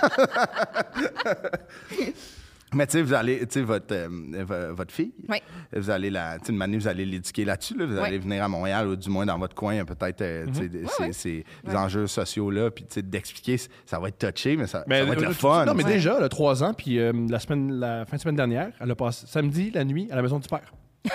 Mais tu sais, vous allez, tu sais, votre, euh, vo- votre fille, Oui. vous allez la, tu sais, une année, vous allez l'éduquer là-dessus, là, vous Oui. allez venir à Montréal, ou du moins dans votre coin, peut-être, euh, tu sais, des- ces, ces enjeux sociaux-là, puis tu sais, d'expliquer, ça va être touché, mais ça, ça va être le euh, fun. Non, mais tu sais. déjà, le trois ans, puis euh, la, semaine, la fin de semaine dernière, elle a passé samedi, la nuit, à la maison du père.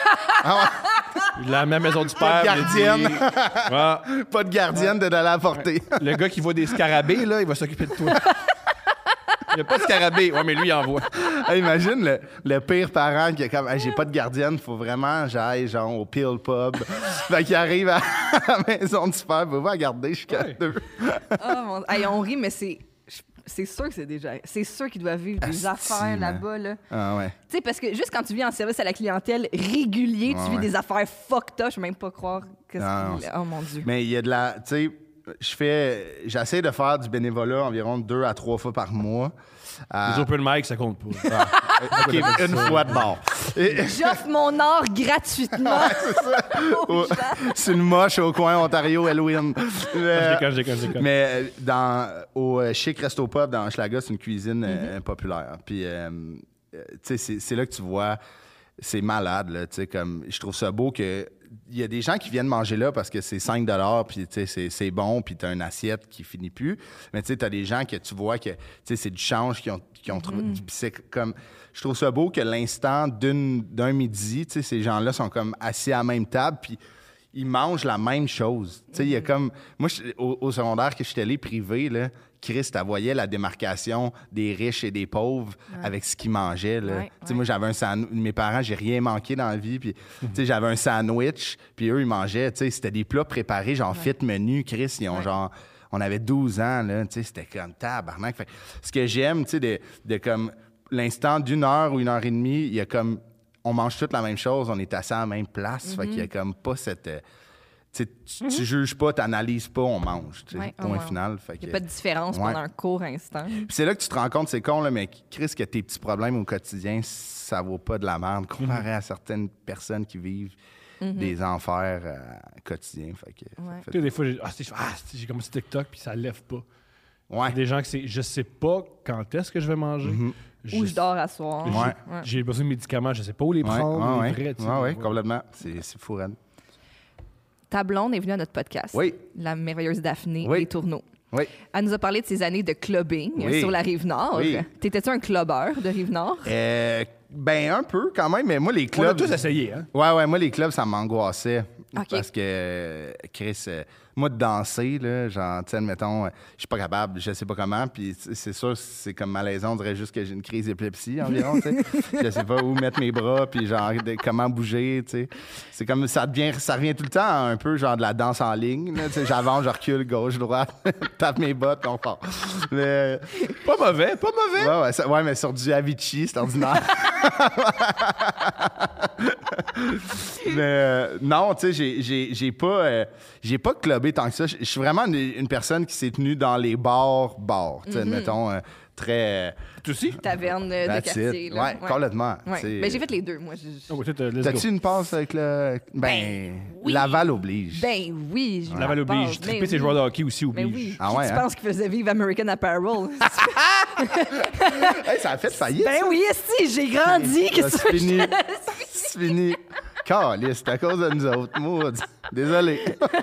La même maison du père. Gardienne. il a dit, Ah, Pas de gardienne de d'aller apporter. le gars qui voit des scarabées, là, il va s'occuper de toi. Il n'y a pas de scarabée. Ouais, mais lui, il en voit. Hey, imagine le, le pire parent qui est comme hey, j'ai pas de gardienne, faut vraiment j'aille genre au Peel Pub. Fait qu'il arrive à la maison du père, va va garder jusqu'à Ouais. deux. Oh, mon... Hey, on rit, mais c'est... C'est sûr que c'est déjà... C'est sûr qu'ils doivent vivre des Asti, affaires man. là-bas, là. Ah ouais. Tu sais, parce que juste quand tu vis en service à la clientèle régulier, Ouais, tu vis ouais. des affaires fucked up, je peux même pas croire que Non, c'est... non, Oh, mon Dieu. Mais il y a de la tu sais je fais j'essaie de faire du bénévolat environ deux à trois fois par mois. Euh, Les open mic, ça compte pas. OK, une fois de bord. Et- J'offre mon art gratuitement. aux gens. C'est une moche au coin Ontario Halloween. Je Euh, déconne, je déconne, je déconne. Mais euh, dans, au euh, Chic Resto Pub dans Hochelaga, c'est une cuisine euh, populaire. Puis, euh, euh, tu sais, c'est, c'est là que tu vois, c'est malade, là, tu sais, comme, je trouve ça beau que il y a des gens qui viennent manger là parce que c'est cinq dollars puis tu sais, c'est, c'est bon, puis tu as une assiette qui finit plus. Mais tu sais, tu as des gens que tu vois que tu sais, c'est du change qui ont, qui ont trouvé. Puis c'est comme, je trouve ça beau que l'instant d'une, d'un midi, tu sais, ces gens-là sont comme assis à la même table, puis ils mangent la même chose. Tu sais, il y a comme... Moi, je- au, au secondaire, que je suis allé privé, là, Chris, tu voyais la démarcation des riches et des pauvres avec ce qu'ils mangeaient. Là. Ouais, Tu sais, ouais. moi, j'avais un sandwich. Mes parents, j'ai rien manqué dans la vie. Puis, tu sais, j'avais un sandwich. Puis eux, ils mangeaient. Tu sais, c'était des plats préparés, genre fit menu. Chris, ils ont Ouais. genre. On avait douze ans, là. Tu sais, c'était comme tabarnak. Fait que ce que j'aime, tu sais, de, de comme l'instant d'une heure ou une heure et demie, il y a comme. On mange toute la même chose, on est assis à la même place. Fait qu'il y a comme pas cette. euh, Tu, tu mm-hmm. juges pas, tu n'analyses pas, on mange. Ouais, point ouais. final. Il n'y a pas de différence ouais. pendant un court instant. Puis c'est là que tu te rends compte, c'est con, là, mais Chris, que tes petits problèmes au quotidien, ça vaut pas de la merde comparé mm-hmm. à certaines personnes qui vivent mm-hmm. des enfers euh, quotidiens. Fait que, ouais. fait... Des fois, j'ai, ah, c'est, ah, j'ai commencé TikTok puis ça lève pas. Ouais. Des gens qui c'est je sais pas quand est-ce que je vais manger. Mm-hmm. Je, Ou je dors à soir. J'ai, ouais. j'ai besoin de médicaments, je sais pas où les prendre. Ouais, les ouais, vrais, ouais, ouais, complètement. C'est, c'est fou, Red. Ta blonde est venue à notre podcast. Oui. La merveilleuse Daphné oui. des Tourneaux. Oui. Elle nous a parlé de ses années de clubbing oui. sur la Rive-Nord. Oui. T'étais-tu un clubbeur de Rive-Nord? Euh, ben, un peu quand même, mais moi, les clubs... On a tous essayé, hein? Ouais, ouais, moi, les clubs, ça m'angoissait. Okay. Parce que, Chris, euh, moi, de danser, là, genre, tu sais, admettons, euh, je suis pas capable, je sais pas comment, puis c'est sûr, c'est comme malaisant, on dirait juste que j'ai une crise d'épilepsie environ, tu sais. Je sais pas où mettre mes bras, puis genre, de, comment bouger, tu sais. C'est comme, ça devient, ça revient tout le temps à un peu, genre, de la danse en ligne, tu sais. J'avance, je recule, gauche, droite, tape mes bottes, puis on part. Mais... Pas mauvais, pas mauvais. Ouais, ouais, ça, ouais, mais sur du Avicii, c'est ordinaire. Mais euh, non, tu sais, j'ai, j'ai, j'ai pas euh, j'ai pas clubbé tant que ça. Je suis vraiment une, une personne qui s'est tenue dans les bars, bars, tu sais, mm-hmm. mettons, euh, très... Tu aussi? Taverne de quartier. Là. Ouais, ouais, complètement. Ouais. Ben, j'ai fait les deux, moi. Je... Oh, T'as-tu une passe avec le... Ben, ben oui. Laval oblige. Ben oui, je ouais. Laval oblige. Tripper ses oui. joueurs de hockey aussi oblige. Ben oui. Ah ouais, tu hein? penses qu'il faisait vivre American Apparel? Hey, ça a fait faillite. Ben ça. oui, si, j'ai grandi. Qu'est-ce que c'est fini. C'est fini. Caliste, c'est à cause de nous autres. Maudit. Désolé.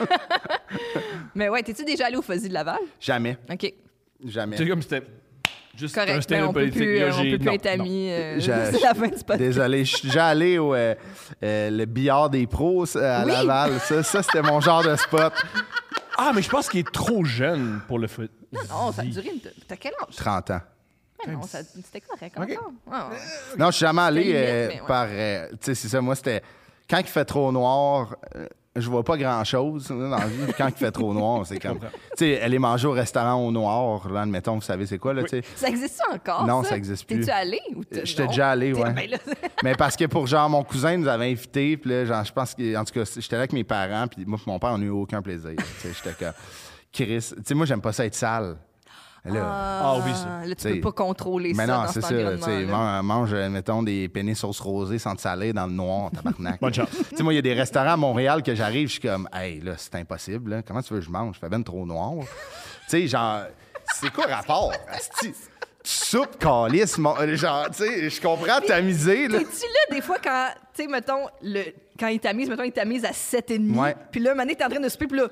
Mais ouais, t'es-tu déjà allé au Fuzzy de Laval? Jamais. OK. Jamais. C'est comme c'était juste correct, un stand-up politique. Plus, là, on peut plus non, être amis. Euh, c'est la fin du podcast. Désolé, je suis déjà allé au euh, euh, le billard des pros à oui. Laval. Ça, ça, c'était mon genre de spot. Ah, mais je pense qu'il est trop jeune pour le foot. Non, non, ça a duré une... T'as quel âge? trente ans. Mais non, ça... c'était correct okay. encore. Oh. Non, je suis jamais allé euh, limite, ouais. par... Euh, tu sais, c'est ça, moi, c'était... Quand il fait trop noir, euh, je vois pas grand-chose dans la vie. Quand il fait trop noir, c'est comme... Tu sais, aller manger au restaurant au noir, là, admettons, vous savez c'est quoi, là, tu sais. Ça existe encore, Non, ça, ça existe plus. T'es-tu allé? Ou j'étais déjà allé, ouais. Ben là... Mais parce que pour, genre, mon cousin nous avait invités, puis là, genre, je pense que... En tout cas, j'étais là avec mes parents, puis moi et mon père, on n'a eu aucun plaisir. Tu sais, j'étais comme... Chris... Tu sais, moi, j'aime pas ça être sale. Là, ah, ah oui, ça. Là, tu peux pas contrôler mais ça non, dans c'est cet ça. environnement. Mange, mange, mettons, des pénis sauce rosée sans te saler dans le noir, tabarnak. Bonne chance. Tu sais, moi, il y a des restaurants à Montréal que j'arrive, je suis comme, hey, là, c'est impossible. Là. Comment tu veux que je mange? Je fais ben trop noir. Tu sais, genre, c'est quoi le rapport? Asti? Tu soupes, calice, mon... genre, tu sais, je comprends t'amuser. Là. T'es-tu là, des fois, quand, tu sais, mettons, le... quand il tamise, mettons, il tamise à sept virgule cinq. Ouais. Puis là, Mané, t'es en train de souper, puis là...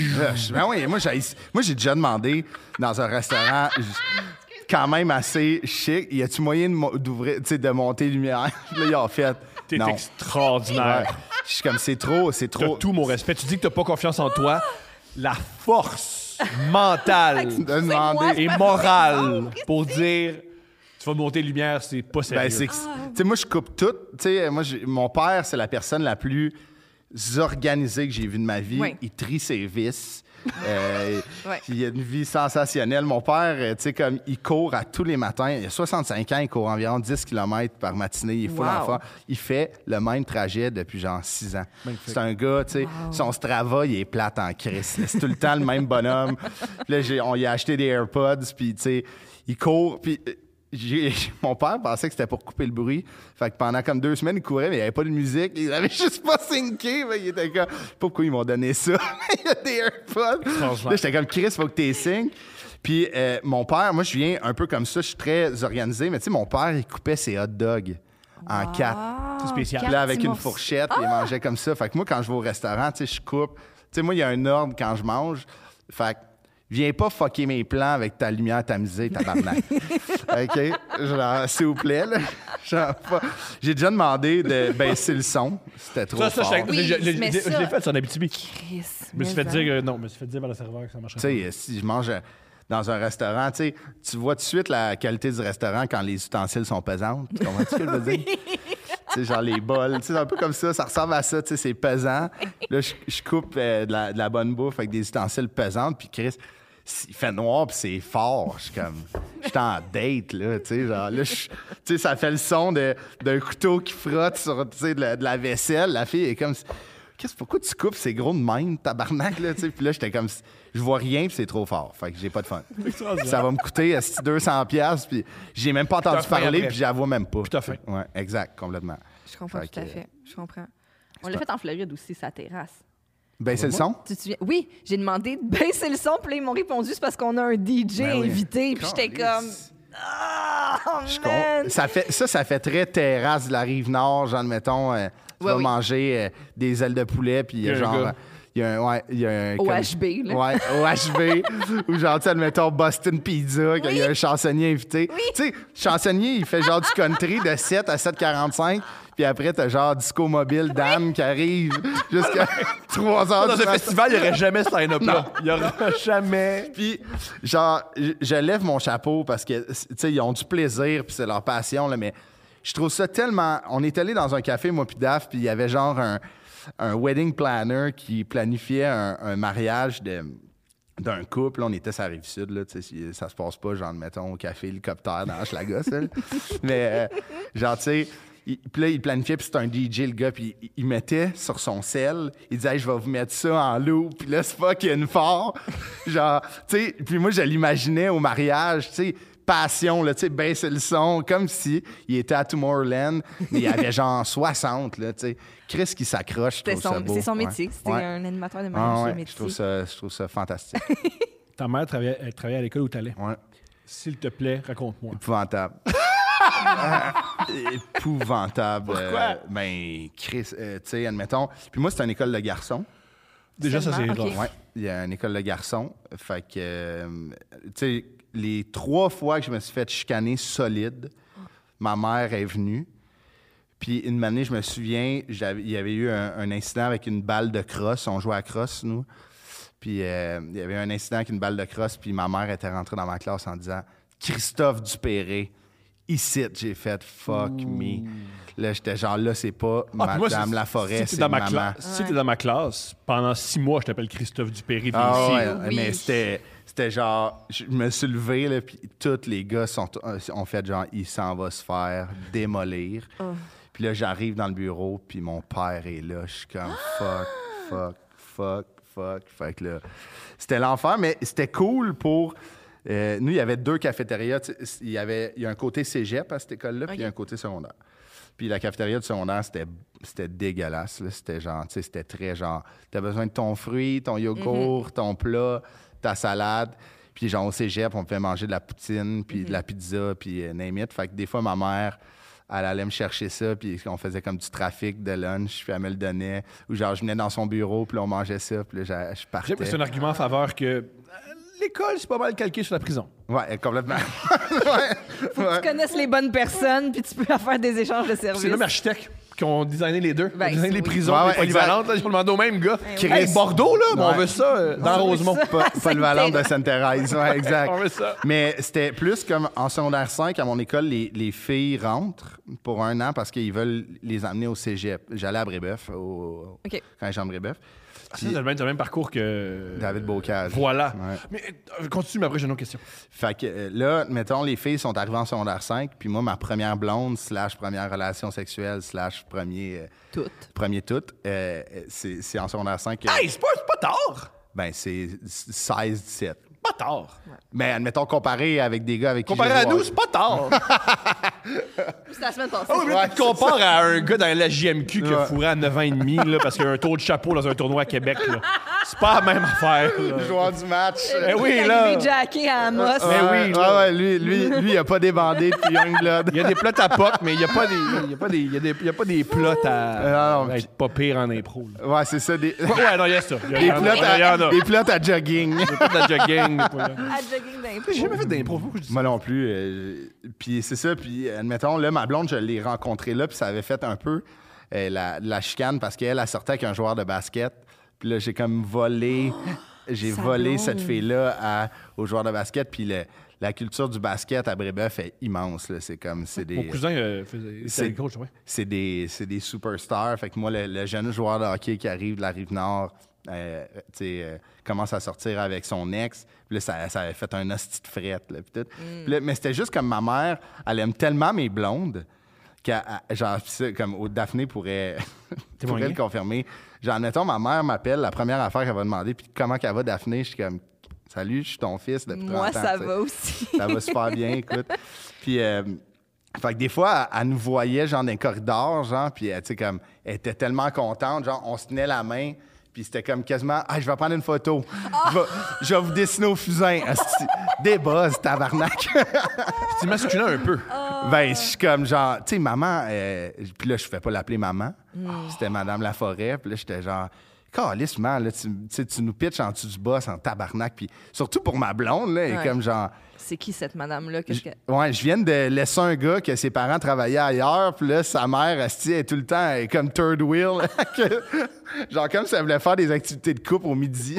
Ben oui, moi, j'ai, moi, j'ai déjà demandé dans un restaurant quand même assez chic, y a-tu moyen de, d'ouvrir, tu sais, de monter lumière? Là, il a fait. T'es non. extraordinaire. Ouais. Je suis comme, c'est trop, c'est trop. T'as tout mon respect. Tu dis que t'as pas confiance en toi. La force mentale de demander et morale pour dire... Tu vas monter lumière, c'est pas sérieux. Ben, c'est, tu sais, moi, je coupe tout. Tu sais, moi, mon père, c'est la personne la plus organisée que j'ai vue de ma vie. Oui. Il trie ses vis. Euh, ouais. Il a une vie sensationnelle. Mon père, tu sais, comme, il court à tous les matins. Il a soixante-cinq ans, il court environ dix kilomètres par matinée. Il est full wow. en forme. Il fait le même trajet depuis genre six ans. Magnifique. C'est un gars, tu sais, wow. son Strava, il est plate en crise. C'est tout le temps le même bonhomme. Puis là, j'ai, on lui a acheté des AirPods, puis tu sais, il court, puis... J'ai, mon père pensait que c'était pour couper le bruit. Fait que pendant comme deux semaines, il courait, mais il n'y avait pas de musique. Il avait juste pas synqué. Il était comme, pourquoi ils m'ont donné ça? Il y a des AirPods. Là, j'étais comme, Chris, il faut que tu sync. Puis euh, mon père, moi, je viens un peu comme ça. Je suis très organisé. Mais tu sais, mon père, il coupait ses hot dogs en wow. quatre. C'est spécial. Puis là, avec une fourchette, ah! Il mangeait comme ça. Fait que moi, quand je vais au restaurant, tu sais, je coupe. Tu sais, moi, il y a un ordre quand je mange. Fait que viens pas fucker mes plans avec ta lumière tamisée, tabarnak. OK? Genre, s'il vous plaît, là. Genre, pas... J'ai déjà demandé de baisser le son. C'était trop ça, ça, fort. Oui, je, je, je, je, ça... je l'ai fait sur Abitibi. Chris, je me suis fait dire euh, non, je me suis fait dire par le serveur que ça marcherait pas. Tu sais, si je mange dans un restaurant, tu sais, tu vois tout de suite la qualité du restaurant quand les ustensiles sont pesantes. Tu comprends ce que je veux dire? Tu sais, genre les bols, tu sais, un peu comme ça, ça ressemble à ça, tu sais, c'est pesant. Là, je, je coupe euh, de, la, de la bonne bouffe avec des ustensiles pesantes, puis Chris... Il fait noir puis c'est fort. Je suis comme... Je suis en date, là, tu sais, genre... Là, tu sais, ça fait le son de, d'un couteau qui frotte sur, tu sais, de, la, de la vaisselle. La fille est comme... qu'est-ce, pourquoi tu coupes ces gros de même, tabarnak, là, tu sais? Puis là, j'étais comme, je vois rien, puis c'est trop fort. Fait que j'ai pas de fun. Ça va me coûter deux cents piastres, puis j'ai même pas entendu parler, puis j'avoue même pas. Puis t'as faim. Ouais, exact, complètement. Je comprends Fait tout à que- fait. Je comprends. On l'a fait en Floride aussi, sa terrasse. Baisser le son? Tu te souviens? Oui, j'ai demandé de baisser le son, puis là, ils m'ont répondu, c'est parce qu'on a un D J Ben oui. invité, puis j'étais comme... Calisse. Ah, Je man! con- ça, fait, ça, ça fait très terrasse de la Rive-Nord, genre, mettons, euh, tu Ouais, vas oui. manger euh, des ailes de poulet, puis il y a Il y a un genre... gars. Il y a un... Ouais, il y a un O comme- H B, là. Ouais, O H B. Ou genre, tu sais, admettons, Boston Pizza, qu'il y a un chansonnier invité. Oui. Tu sais, chansonnier, il fait genre du country de sept à sept quarante-cinq, puis après, t'as genre Disco Mobile Dan qui arrive jusqu'à trois heures Dans du un matin. festival, il n'y aurait jamais ce line-up-là. Il n'y aura jamais. Puis, genre, je- je lève mon chapeau parce que, tu sais, ils ont du plaisir, puis c'est leur passion, là, mais je trouve ça tellement... On est allé dans un café, moi puis Daf, puis il y avait genre un, un wedding planner qui planifiait un, un mariage de... d'un couple. On était sur la Rive-Sud, là, tu sais, ça se passe pas, genre, mettons, au café hélicoptère dans Hochelaga, ça, là. Mais, euh, genre, tu sais... il- Puis là, il planifiait, puis c'était un D J, le gars, puis il, il mettait sur son sel, il disait, hey, je vais vous mettre ça en loop, puis là, c'est fucking fort. Genre, tu sais, puis moi, je l'imaginais au mariage, tu sais, passion, là, tu sais, baisser le son, comme si il était à Tomorrowland, mais il y avait genre soixante, là, tu sais. Chris qui s'accroche, je C'était trouve ça son- beau. C'est son Ouais. métier. C'était Ouais. un animateur de Ah mariage, ouais, c'est métier. je trouve ça, je trouve ça fantastique. Ta mère travaillait, elle travaillait à l'école où t'allais. Ouais. S'il te plaît, raconte-moi. Épouvantable. Épouvantable. Pourquoi? Euh, ben, Chris, euh, tu sais, admettons. Puis moi, c'est une école de garçons. Déjà, ça, c'est Seulement, rough. ok. Ouais, il y a une école de garçons. Fait que, euh, tu sais, les trois fois que je me suis fait chicaner solide, ma mère est venue. Puis une année, je me souviens, j'avais- il y avait eu un, un incident avec une balle de crosse. On jouait à crosse, nous. Puis euh, il y avait eu un incident avec une balle de crosse, puis ma mère était rentrée dans ma classe en disant « Christophe Dupéré, ici, j'ai fait « fuck me ». Là, j'étais genre, là, c'est pas Ah, puis moi, Madame c'est- Laforêt, si t'es c'est dans ma maman. classe, si t'es dans ma classe, pendant six mois, je t'appelle Christophe Dupéry. Ah ici. ouais, Oui. mais c'était, c'était genre, je me suis levé, là, puis tous les gars sont, euh, ont fait genre, il s'en va se faire démolir. Puis là, j'arrive dans le bureau, puis mon père est là. Je suis comme, fuck, fuck, fuck, fuck. Fait que là, c'était l'enfer, mais c'était cool pour... euh, nous, il y avait deux cafétérias. Tu sais, Il y avait il y a un côté cégep à cette école-là, puis il y a un côté secondaire. Puis la cafétéria du secondaire, c'était, c'était dégueulasse. Là. C'était genre, tu sais, c'était très genre, t'as besoin de ton fruit, ton yogourt, ton plat, ta salade. Puis genre, au cégep, on pouvait manger de la poutine, puis de la pizza, puis euh, name it. Fait que des fois, ma mère, elle allait me chercher ça, puis on faisait comme du trafic de lunch, puis elle me le donnait. Ou genre, je venais dans son bureau, puis là, on mangeait ça, puis là, j'a- je partais. C'est un argument en faveur que euh, l'école, c'est pas mal calqué sur la prison. Ouais, complètement. ouais, Faut que tu connaisses les bonnes personnes, puis tu peux faire des échanges de services. C'est le même architecte qui ont designé les deux. Ben, Ils ont designé c'est- les oui. prisons, Ouais, les ouais, polyvalentes. Là, ils ont demandé au même gars. Chris. Hey, Bordeaux, là, mais on Ouais. veut ça euh, dans Rosemont. Pas, pas le Valente de Sainte-Thérèse, ouais, exact. On veut ça. Mais c'était plus comme en secondaire cinq, à mon école, les, les filles rentrent pour un an parce qu'ils veulent les amener au cégep. J'allais à Brébeuf, au, OK. quand j'étais en Brébeuf. C'est le même, c'est le même parcours que... David Bocage. Voilà. Ouais. Mais euh, continue, mais après, j'ai une autre question. Fait que euh, là, mettons, les filles sont arrivées en secondaire cinq, puis moi, ma première blonde, slash première relation sexuelle, slash premier, euh, Toutes. premier tout, euh, c'est, c'est en secondaire cinq. que- Hey, c'est pas, c'est pas tard! Ben, c'est seize dix-sept. Pas tard. Mais admettons, comparé avec des gars avec qui Comparé j'ai à joué- nous, c'est pas tard. C'était la semaine passée. Ah oui, mais Ouais, tu te compares à un gars dans la J M Q qui a Ouais. fourré à neuf ans et demi là, parce qu'il a un tour de chapeau dans un tournoi à Québec. Là. C'est pas la même affaire. là. Joueur du match. Eh oui, Il est là. arrivé Jacké à Amos. Mais Ouais, oui, ouais, là. ouais, lui, lui, lui, il a pas débandé depuis Youngblood. Il y a des plots à P O C, mais il n'y a pas des, il y a pas des, il y a des, il y a pas des plots à, Euh, non, non, à être pas pire en impro. Là. Ouais, c'est ça, des, Ouais, ouais, non, il y a ça. Il y a- il y des, en a, plots il y en a. à, des plots à jogging. Des plots de la jogging. des plots- À jogging d'impro. J'ai jamais fait d'impro. Pourquoi je dis ça? Moi non plus. euh, puis c'est ça, puis admettons, là, ma blonde, je l'ai rencontrée là, puis ça avait fait un peu euh, la, la chicane parce qu'elle, elle sortait avec un joueur de basket. Puis là, j'ai comme volé, j'ai sa volé blonde. cette fille-là à- au joueur de basket, puis le- la culture du basket à Brébeuf est immense, là. C'est comme, c'est des... Mon cousin euh, faisait C'est- c'était coach, ouais. c'est des, c'est des superstars. Fait que moi, le, le jeune joueur de hockey qui arrive de la Rive-Nord, euh, tu sais, euh, commence à sortir avec son ex. Puis là, ça, ça avait fait un hostie de frette. Là, puis tout. Puis là, mais c'était juste comme ma mère, elle aime tellement mes blondes, qu'elle, elle- genre, pis ça, comme au Daphné pourrait, pourrait Témoigner. le confirmer. Genre, mettons, ma mère m'appelle, la première affaire qu'elle va demander, puis comment qu'elle va, Daphné, je suis comme, salut, je suis ton fils depuis trente ans. Moi, ça t'sais. va aussi. Ça va super bien, écoute. Puis, euh, fait que des fois, elle, elle nous voyait, genre, dans les corridors, genre, puis, tu sais, comme, elle était tellement contente, genre, on se tenait la main, puis c'était comme quasiment, ah, je vais prendre une photo. Je vais, je vais vous dessiner au fusain. Asti, des buzz, tabarnak. C'est masculin un peu. Ben, je suis comme genre, tu sais, maman, euh, puis là, je fais pas l'appeler maman. C'était Madame Laforêt, puis là, j'étais genre, calissement, là, tu, tu, tu nous pitches en dessous du boss en tabarnak, puis surtout pour ma blonde, là, elle est Ouais. comme genre. C'est qui cette madame-là? Qu'est-ce que... Ouais, je viens de laisser un gars que ses parents travaillaient ailleurs, puis là, sa mère, asti, elle est tout le temps elle est comme third wheel. que- genre comme si elle voulait faire des activités de couple au midi.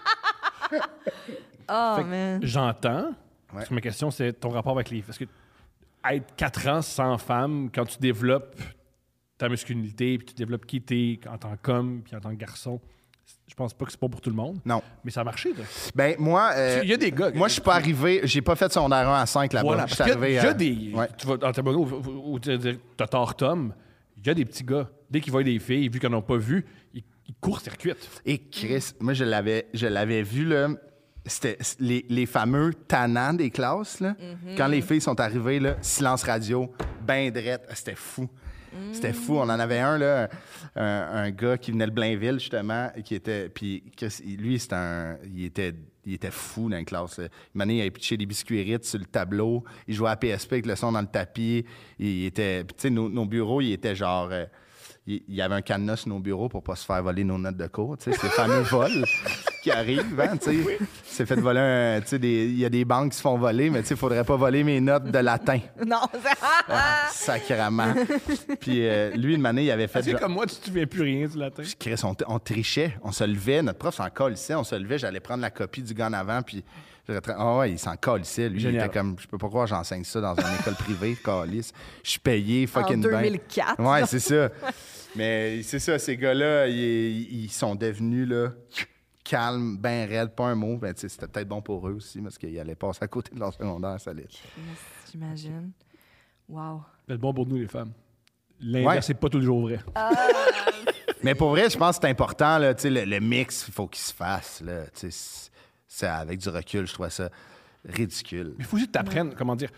Oh, Fait que man. J'entends. Ouais. Parce que ma question, c'est ton rapport avec les... Parce que être quatre ans sans femme, quand tu développes ta masculinité, puis tu développes qui t'es en tant qu'homme, puis en tant que garçon, je pense pas que c'est pas pour tout le monde. Non. Mais ça a marché, là. Ben, moi. euh, Il y a des gars... Moi, je suis pas arrivé, j'ai pas fait son R un à cinq là-bas. Voilà, Je parce suis qu'il y a, arrivé. il y a à- des... Ouais. Tu vas dans ta où, où, où tu as tort, Tom, il y a des petits gars. Dès qu'ils voient des filles, vu qu'ils n'en ont pas vu, ils, ils court-circuitent. Et Chris, moi, je l'avais, je l'avais vu, là. C'était les, les fameux tannants des classes, là. Quand les filles sont arrivées, là, silence radio, ben drette. C'était fou. C'était fou. On en avait un, là, un, un gars qui venait de Blainville, justement, et qui était... Puis Chris, lui, c'était un... Il était, il était fou dans la classe. Là. Une année, il avait pitché des biscuits Ritz sur le tableau. Il jouait à P S P avec le son dans le tapis. Il était... Puis, tu sais, nos, nos bureaux, ils étaient genre... euh, il il y avait un cadenas sur nos bureaux pour pas se faire voler nos notes de cours. Tu sais, c'est le fameux vol qui arrive, hein, tu sais. C'est fait voler un... Tu sais, des- il y a des banques qui se font voler, mais tu sais, il faudrait pas voler mes notes de latin. Non, Ah, sacrément. Puis euh, lui, une année, il avait fait... C'est genre- comme moi, tu te souviens plus rien du latin. Puis Chris, on, t- on trichait, on se levait, notre prof s'en calissait, on se levait, j'allais prendre la copie du gars en avant, puis je retra- ah ouais, il s'en calissait, lui, Génial. il était comme, je peux pas croire que j'enseigne ça dans une école privée, calisse, je suis payé, fucking en bien. deux mille quatre. Ouais, c'est ça. Mais c'est ça, ces gars-là, ils, ils sont devenus, là, calmes, ben raides, pas un mot, ben tu sais, c'était peut-être bon pour eux aussi, parce qu'ils allaient passer à côté de leur secondaire, ça allait. J'imagine. Wow. C'est bon pour nous, les femmes. L'inverse, Ouais. c'est pas toujours vrai. Mais pour vrai, je pense que c'est important, là, tu sais, le, le mix, il faut qu'il se fasse, là, tu sais, c'est- c'est avec du recul, je trouve ça ridicule. Mais il faut aussi que tu apprennes, comment dire.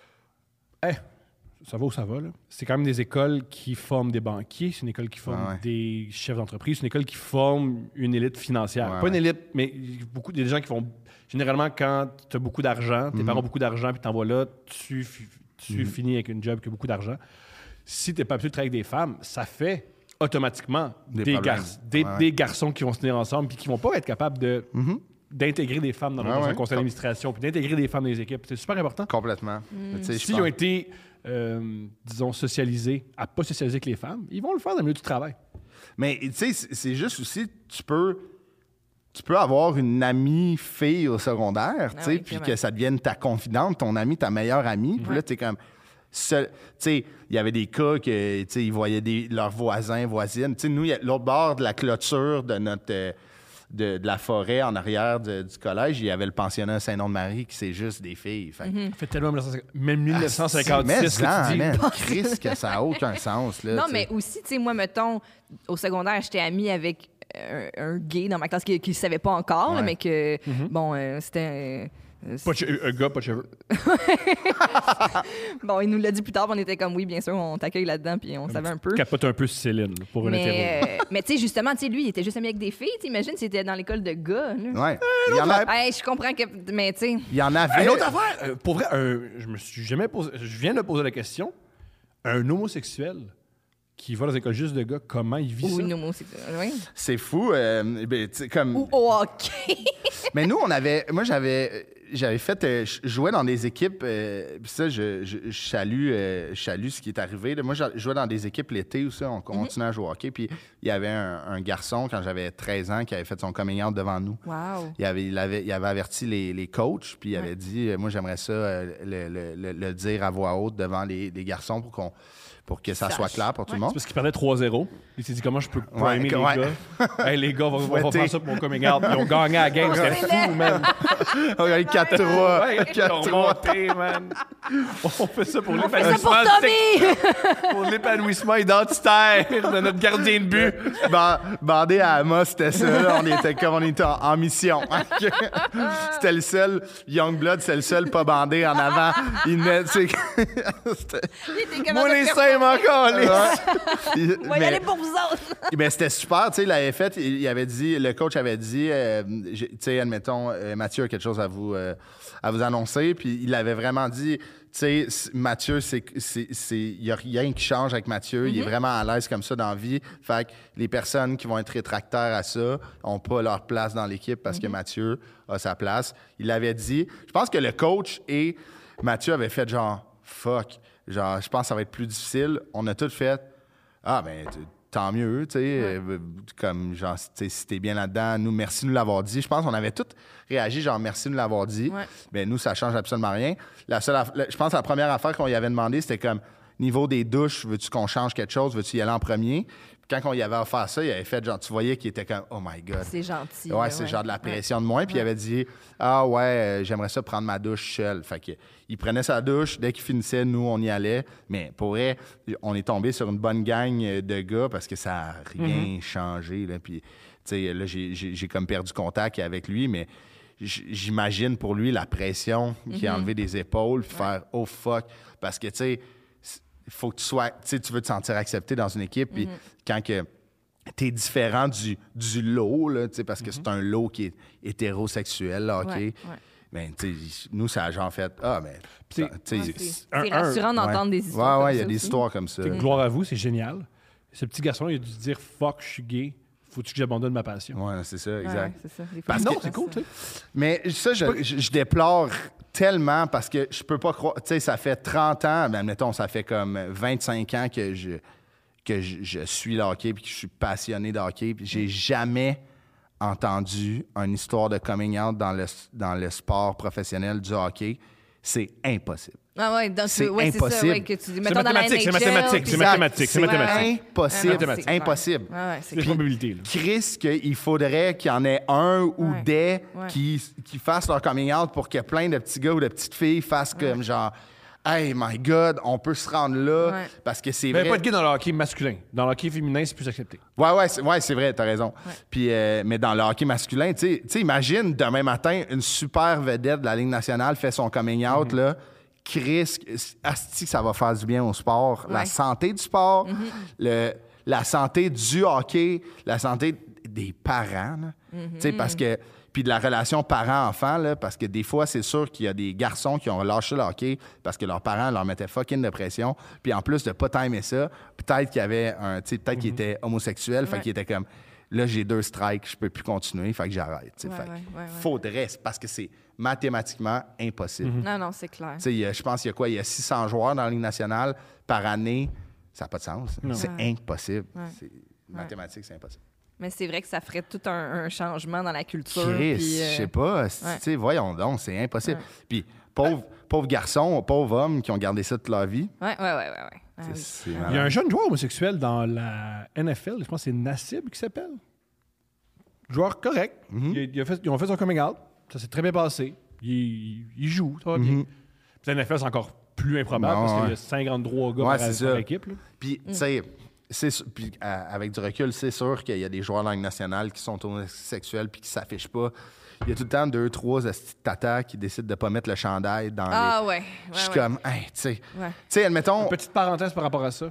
Hey, ça va où ça va, là? C'est quand même des écoles qui forment des banquiers, c'est une école qui forme Ah ouais. des chefs d'entreprise, c'est une école qui forme une élite financière. Ouais, Pas une ouais. élite, mais beaucoup, il y a des gens qui font. Généralement, quand tu as beaucoup d'argent, Mhm. tes parents ont beaucoup d'argent, puis t'envoies là, tu, fi- tu finis avec une job qui a beaucoup d'argent. Si tu n'es pas habitué de travailler avec des femmes, ça fait automatiquement Des des, problèmes. gar- des, Ouais, ouais. des garçons qui vont se tenir ensemble puis qui vont pas être capables de. d'intégrer des femmes dans, Ouais, dans un ouais. conseil d'administration, puis d'intégrer des femmes dans les équipes. C'est super important. Complètement. Mais tu sais, je S'ils pense- ont été, euh, disons, socialisés à pas socialiser avec les femmes, ils vont le faire dans le milieu du travail. Mais tu sais, c'est c'est juste aussi, tu peux, tu peux avoir une amie fille au secondaire, tu sais, oui, puis clairement. que ça devienne ta confidente, ton amie, ta meilleure amie. Puis là, tu es comme. seul- Tu sais, il y avait des cas que, tu sais, ils voyaient des, leurs voisins, voisines. Tu sais, nous, il y a l'autre bord de la clôture de notre. euh, de, de la forêt en arrière de- du collège, il y avait le pensionnat Saint-Nom-de-Marie qui c'est juste des filles. Fait que- Ça fait tellement mille neuf cent cinquante même Ah, mille neuf cent cinquante-six mais que en, tu dis... man, Christ, que ça n'a aucun sens. Là, Non, tu sais. mais aussi, tu sais, moi, mettons, au secondaire, j'étais amie avec un, un gay dans ma classe qui ne le savait pas encore, là, Ouais. mais que, bon, euh, c'était. euh, Pas de che- un gars, pas de cheveux. bon, il nous l'a dit plus tard, puis on était comme, oui, bien sûr, on t'accueille là-dedans, puis on savait un peu. Capote un peu Céline là, pour un hétéro. Mais, euh, mais tu sais, justement, tu sais, lui, il était juste ami avec des filles. T'imagines s'il était dans l'école de gars. Là. Ouais. Il y en a, Hey, je comprends que. Mais tu sais. il y en avait. Une autre affaire, euh, pour vrai, un- je me suis jamais posé, je viens de poser la question, un homosexuel qui va dans une école juste de gars, comment il vit Ou ça? une homosexuelle. Oui. C'est fou. euh, ben, tu sais, comme... Ou au hockey. Mais nous, on avait. Moi, j'avais. J'avais fait. euh, je jouais dans des équipes. euh, puis ça, je, je, je salue, euh, je salue ce qui est arrivé. là. Moi, je jouais dans des équipes l'été aussi. On continuait à jouer au hockey. Puis il y avait un, un garçon, quand j'avais treize ans, qui avait fait son coming out devant nous. Wow. Il avait, il, avait, il avait averti les, les coachs, puis il avait dit euh, moi, j'aimerais ça euh, le, le- le- le dire à voix haute devant les, les garçons pour, qu'on, pour que ça soit clair pour tout le C'est monde. parce qu'il perdait trois zéro. Il s'est dit comment je peux Ouais, primer que- les ouais. gars. Hey, les gars, on va, on va Fouetter. faire ça pour mon coming out. Ils ont gagné à la game. C'était fou, man. On a le quatre trois. Ouais, ils ont monté, man. On fait ça pour C'est pour l'épanouissement Tommy! pour l'épanouissement identitaire de notre gardien de but. Ba- bandé à Amos, c'était ça. Là. On était comme on était en, en mission. C'était le seul Youngblood, c'est le seul pas bandé en avant. Il venait, tu sais, c'était- Moi, les seins, encore, les Il- On va y mais- aller pour vous autres. Ben, c'était super, tu sais, il avait fait, il il avait dit, le coach avait dit, euh, j'ai- tu sais, admettons, euh, Mathieu a quelque chose à vous, euh, à vous annoncer, puis il avait vraiment dit, tu sais, c- Mathieu, c'est, c'est, c'est, il y a rien qui change avec Mathieu, il est vraiment à l'aise comme ça dans la vie, fait que les personnes qui vont être rétractaires à ça ont pas leur place dans l'équipe parce que Mathieu a sa place. Il l'avait dit, je pense que le coach et Mathieu avaient fait genre, fuck, genre, je pense que ça va être plus difficile, on a tout fait, ah, ben, t- tant mieux, tu sais, euh, comme, genre, tu sais, si t'es bien là-dedans, nous, merci de nous l'avoir dit. Je pense qu'on avait tous réagi, genre, merci de nous l'avoir dit. Ouais. Mais nous, ça change absolument rien. La seule, aff- la- je pense que la première affaire qu'on y avait demandé, c'était comme, niveau des douches, veux-tu qu'on change quelque chose? Veux-tu y aller en premier? Puis quand on y avait offert ça, il avait fait, genre, tu voyais qu'il était comme, oh my God. C'est gentil. Ouais, là, c'est genre de la pression de moins. Puis il avait dit, ah ouais, euh, j'aimerais ça prendre ma douche seul. Fait que, il prenait sa douche. Dès qu'il finissait, nous, on y allait. Mais pour vrai, on est tombé sur une bonne gang de gars parce que ça n'a rien changé. Là. Puis, tu sais, là, j'ai, j'ai, j'ai comme perdu contact avec lui, mais j- j'imagine pour lui la pression qui a enlevé des épaules, puis faire, oh fuck. Parce que, tu sais, il faut que tu sois, tu sais, tu veux te sentir accepté dans une équipe. Puis quand que t'es différent du, du lot, là, tu sais, parce que c'est un lot qui est hétérosexuel, là, OK? Ouais, ouais. Ben, tu sais, nous, ça a genre fait, ah, mais, Puis tu sais, Ouais, c'est un- c'est un- rassurant d'entendre ouais. des histoires. Ouais, comme ouais, il y a ça des aussi. histoires comme ça. Gloire à vous, c'est génial. Ce petit garçon, il a dû se dire fuck, je suis gay. Faut-tu que j'abandonne ma passion? Ouais, c'est ça, Ouais, exact. c'est ça. Des fois, Parce c'est Non, que- c'est cool, tu sais. Mais ça, je, je- je déplore tellement parce que je peux pas croire. Tu sais, ça fait trente ans, ben, mettons, ça fait comme vingt-cinq ans que je, que je, je suis le hockey puis que je suis passionné de hockey. Puis j'ai jamais entendu une histoire de coming out dans le, dans le sport professionnel du hockey. C'est impossible. Ah ouais, donc, C'est ouais, impossible. C'est ça, ouais, que tu dis, C'est mettons dans la mathématique, c'est N H L, mathématique, puis- c'est mathématique, c'est C'est mathématique. impossible. Ouais, ouais, c'est clair. Impossible. Ouais, ouais, C'est c'est les clair. probabilités, là. Chris, qu'il faudrait qu'il y en ait un ou Ouais. des Ouais. qui, qui fassent leur coming out pour que plein de petits gars ou de petites filles fassent comme genre hey my God, on peut se rendre là Ouais. parce que c'est Mais il vrai. n'y a pas de gay dans le hockey masculin. Dans le hockey féminin, c'est plus accepté. Ouais, ouais, c'est, ouais, c'est vrai, t'as raison. Puis, euh, mais dans le hockey masculin, tu sais- tu sais, imagine demain matin, une super vedette de la Ligue nationale fait son coming out, Mm-hmm. là. Chris, asti, que ça va faire du bien au sport. La Ouais. santé du sport, Mm-hmm. le, la santé du hockey, la santé des parents, là. Mm-hmm. Tu sais, parce que. Puis de la relation parent-enfant, là, parce que des fois, c'est sûr qu'il y a des garçons qui ont lâché le hockey parce que leurs parents leur mettaient fucking de pression. Puis en plus de pas timer ça, peut-être qu'il y avait un. Tu sais, peut-être qu'il était homosexuel, fait Mm-hmm. Ouais. qu'il était comme. Là, j'ai deux strikes, je peux plus continuer, fait que j'arrête. tu sais. Ouais, Fait que ouais, ouais, ouais. faudrait, c'est parce que c'est mathématiquement impossible. Non, non, c'est clair. Tu sais, il y a- je pense qu'il y a quoi? Il y a six cents joueurs dans la Ligue nationale par année. Ça n'a pas de sens. C'est impossible. C'est- Mathématiques, c'est impossible. Mais c'est vrai que ça ferait tout un, un changement dans la culture. Chris, puis, euh, je sais pas. c- ouais. Tu sais, voyons donc, c'est impossible. Puis, pauvre, pauvre garçon, pauvre homme qui ont gardé ça toute leur vie. Ouais, ouais, ouais, ouais. ouais. Ah C'est- oui. c'est Il y a malade. un jeune joueur homosexuel dans la N F L, je pense que c'est Nassib qui s'appelle. Joueur correct. il, a- il a fait, ils ont fait son coming out. Ça s'est très bien passé. Il, il- il joue, ça va bien. Puis la N F L, c'est encore plus improbable Non, parce qu'il y ouais. a cinquante-trois gars Ouais, par, c'est par ça. équipe. là. Puis, tu sais, c'est su- puis, euh, avec du recul, c'est sûr qu'il y a des joueurs de la Ligue nationale qui sont homosexuels puis qui s'affichent pas. Il y a tout le temps deux, trois esti de tatas qui décident de pas mettre le chandail dans Ah les... ouais. ouais, Je suis ouais. comme, hey, tu sais, Ouais. tu sais, admettons... Petite parenthèse par rapport à ça.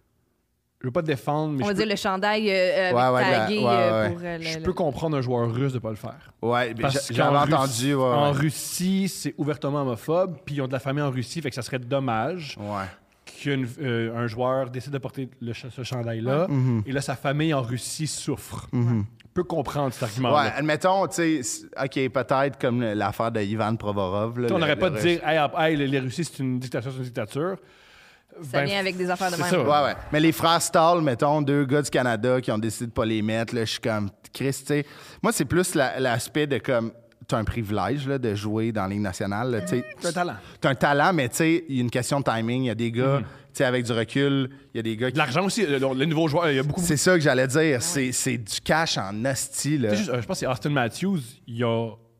Je veux pas te défendre, mais On je va peux, dire le chandail euh, Ouais, avec ouais, la- tagué ouais, euh, ouais. pour euh, le- je le- peux comprendre un joueur russe de pas le faire. Ouais, mais Parce j'a- qu'en j'avais Russie- entendu, ouais, En ouais. Russie, c'est ouvertement homophobe, puis ils ont de la famille en Russie, fait que ça serait dommage Ouais. qu'un euh, un joueur décide de porter le ch- ce chandail-là, Mm-hmm. et là, sa famille en Russie souffre. Je peux comprendre cet argument-là. Ouais, admettons, tu sais, c- OK, peut-être comme l'affaire de Ivan Provorov. là, Tu sais, on le- n'aurait le pas de Russe. dire hey, ah, hey, les Russes, c'est une dictature, c'est une dictature. Ça Ben, vient avec des affaires de c'est même. ça. Ouais, ouais. Mais les frères Stahl, mettons, deux gars du Canada qui ont décidé de pas les mettre, là, je suis comme, Chris, tu sais. Moi, c'est plus la- l'aspect de comme, t'as un privilège, là, de jouer dans la Ligue nationale, là, tu sais. T'as un talent. T'as un talent, mais tu sais, il y a une question de timing. Il y a des gars, tu sais, avec du recul, il y a des gars De qui. l'argent aussi, le, le nouveau joueur, il y a beaucoup. C'est ça que j'allais dire. C'est, c'est du cash en hostie, là. Tu sais, juste, euh, je pense que c'est Austin Matthews, il a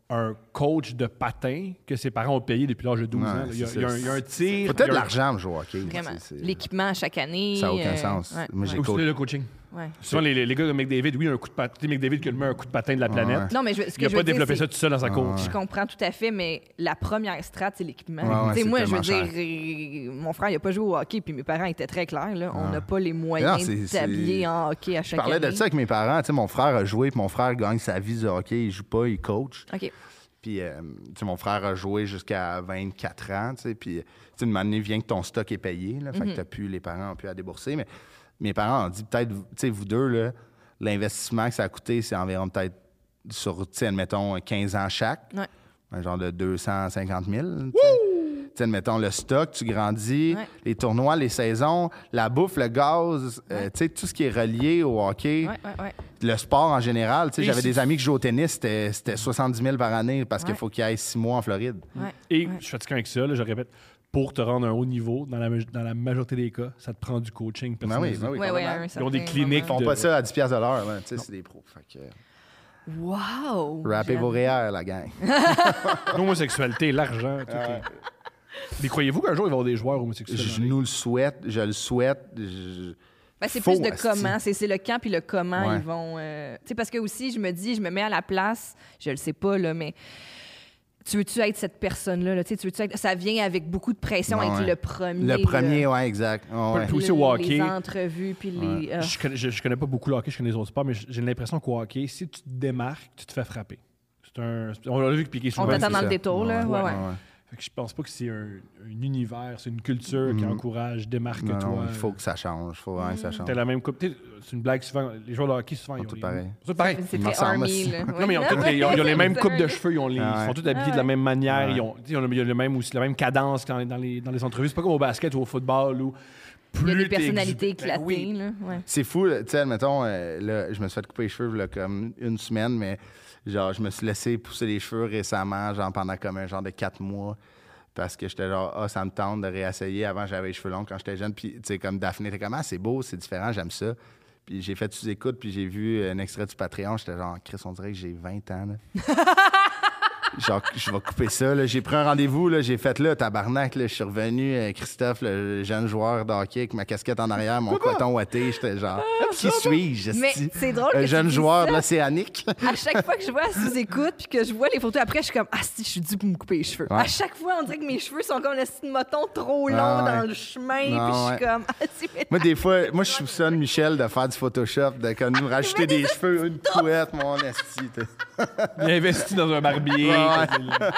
un coach de patin que ses parents ont payé depuis l'âge de douze Ouais, ans. là. Il y a, c'est il y a ça. un, il y a un tir. Faut peut-être il y de a un- l'argent pour jouer au hockey. Vraiment. tu sais, c'est- L'équipement à chaque année. Ça n'a aucun euh, sens. ouais, Moi, j'ai ouais. Ou c'est le coaching. Ouais. Souvent, les, les gars de McDavid, oui, un coup de patin. Tu sais, McDavid qui a le meilleur coup de patin de la planète. Non, mais je, ce que Il n'a je pas veux dire, développé c'est- ça tout seul dans sa coach. Je comprends tout à fait, mais la première strat, c'est l'équipement. Ouais, ouais, Tu sais, c'est moi, je veux tellement dire, euh, mon frère, il n'a pas joué au hockey, puis mes parents étaient très clairs. Là. On n'a pas les moyens Non, c'est- de t'habiller c'est- en hockey à Je chaque parlais année. de ça avec mes parents. Tu sais, mon frère a joué, puis mon frère gagne sa vie de hockey. Il joue pas, il coach. OK. Puis, euh, tu sais, mon frère a joué jusqu'à vingt-quatre ans, tu sais, puis, tu sais, une année vient que ton stock est payé, là, fait Mhm. que t'as plus, les parents ont pu à débourser, mais mes parents ont dit, peut-être, tu sais, vous deux, là, l'investissement que ça a coûté, c'est environ peut-être sur, tu sais, admettons, quinze ans chaque, Ouais. un genre de deux cent cinquante mille, tu sais. Tu sais, admettons, le stock, tu grandis, Ouais. les tournois, les saisons, la bouffe, le gaz, euh, tu sais, tout ce qui est relié au hockey, Ouais, ouais, ouais. le sport en général. Tu sais, Et j'avais si- des amis qui jouent au tennis, c'était c'était soixante-dix mille par année parce qu'il Ouais. faut qu'ils aillent six mois en Floride. Ouais. Et Ouais. je suis fatigué avec ça, là, je répète, pour te rendre à un haut niveau, dans la, dans la majorité des cas, ça te prend du coaching Ben oui, personnalisé. ben oui, Ouais, ouais, à complètement. un Ils ont des certain cliniques Ils moment. font de- pas ça à dix piastres de l'heure, là. Tu sais, c'est des pros. Fait que, Wow! rappez J'aime. vos réels, la gang. L'homosexualité, l'argent, tout est... Mais croyez-vous qu'un jour, il va y avoir des joueurs homosexuels? Je dans les- nous le souhaite, je le souhaite. je- Ben, c'est Faux, plus de asti. comment, c'est c'est le quand puis le comment Ouais. ils vont. euh, Tu sais, parce que aussi, je me dis, je me mets à la place, je le sais pas, là, mais tu veux-tu être cette personne-là? Là? Tu sais, tu veux-tu être... Ça vient avec beaucoup de pression, Ouais, être ouais. le premier. Le premier, là. ouais, exact. Ouais, ouais. Puis aussi Le- au hockey. Les entrevues, puis les. ah. Je connais, je, je connais pas beaucoup le hockey, je connais les autres sports, mais j'ai l'impression qu'au hockey, si tu te démarques, tu te fais frapper. C'est un... On l'a vu que Piqué On souvent. t'attend c'est dans le ça. détour, là. Ouais, Ouais, ouais. Ouais, ouais. Fait que je pense pas que c'est un, un univers, c'est une culture qui encourage, démarque-toi. Non, non, il faut que ça change. Il faut vraiment que ça change. T'as la même coupe. T'sais, c'est une blague souvent. Les joueurs de hockey, souvent, ils ont tous les- pareils. Ils sont tous pareils. C'est Ils très me ressemblent army, aussi. là. Non, mais ils ont, toutes les- ils ont- ils ont les mêmes coupes de cheveux, ils, ont les, Ah ouais. ils sont tous habillés Ah de la ouais. même manière, Ouais. ils ont, t'sais, ils ont le, ils ont le même, aussi, la même cadence dans, les- dans les, dans les entrevues. C'est pas comme au basket ou au football où Il y a plus des t'es personnalités exubérant. Ben éclatées, oui. là. Ouais. C'est fou, là. Tu sais, admettons, euh, là, je me suis fait couper les cheveux là, comme une semaine, mais genre, je me suis laissé pousser les cheveux récemment, genre pendant comme un genre de quatre mois. Parce que j'étais genre, ah, ça me tente de réessayer. Avant, j'avais les cheveux longs quand j'étais jeune. Puis, tu sais, comme Daphné, t'es comme, ah, c'est beau, c'est différent, j'aime ça. Puis, j'ai fait sous-écoute, puis j'ai vu un extrait du Patreon. J'étais genre, Chris, on dirait que j'ai vingt ans, là. Genre, je vais couper ça, là. J'ai pris un rendez-vous, là. J'ai fait là, tabarnak, là. Je suis revenu, euh, Christophe, le jeune joueur de hockey, avec ma casquette en arrière, mon coton ouaté. J'étais genre, qui suis-je, Mais esti? c'est drôle que Un tu jeune dises joueur de ça. l'Océanique. À chaque fois que je vois sous-écoute puis que je vois les photos après, je suis comme ah si je suis dû pour me couper les cheveux. Ouais. À chaque fois, on dirait que mes cheveux sont comme le style moton trop long Ah ouais. dans le chemin Ah puis je suis ouais. comme ah si mais Moi, des fois, moi, je soupçonne Michel de faire du Photoshop, de comme, nous rajouter des cheveux, une couette, mon esti. t'sais. Il a investi dans un barbier. Ouais.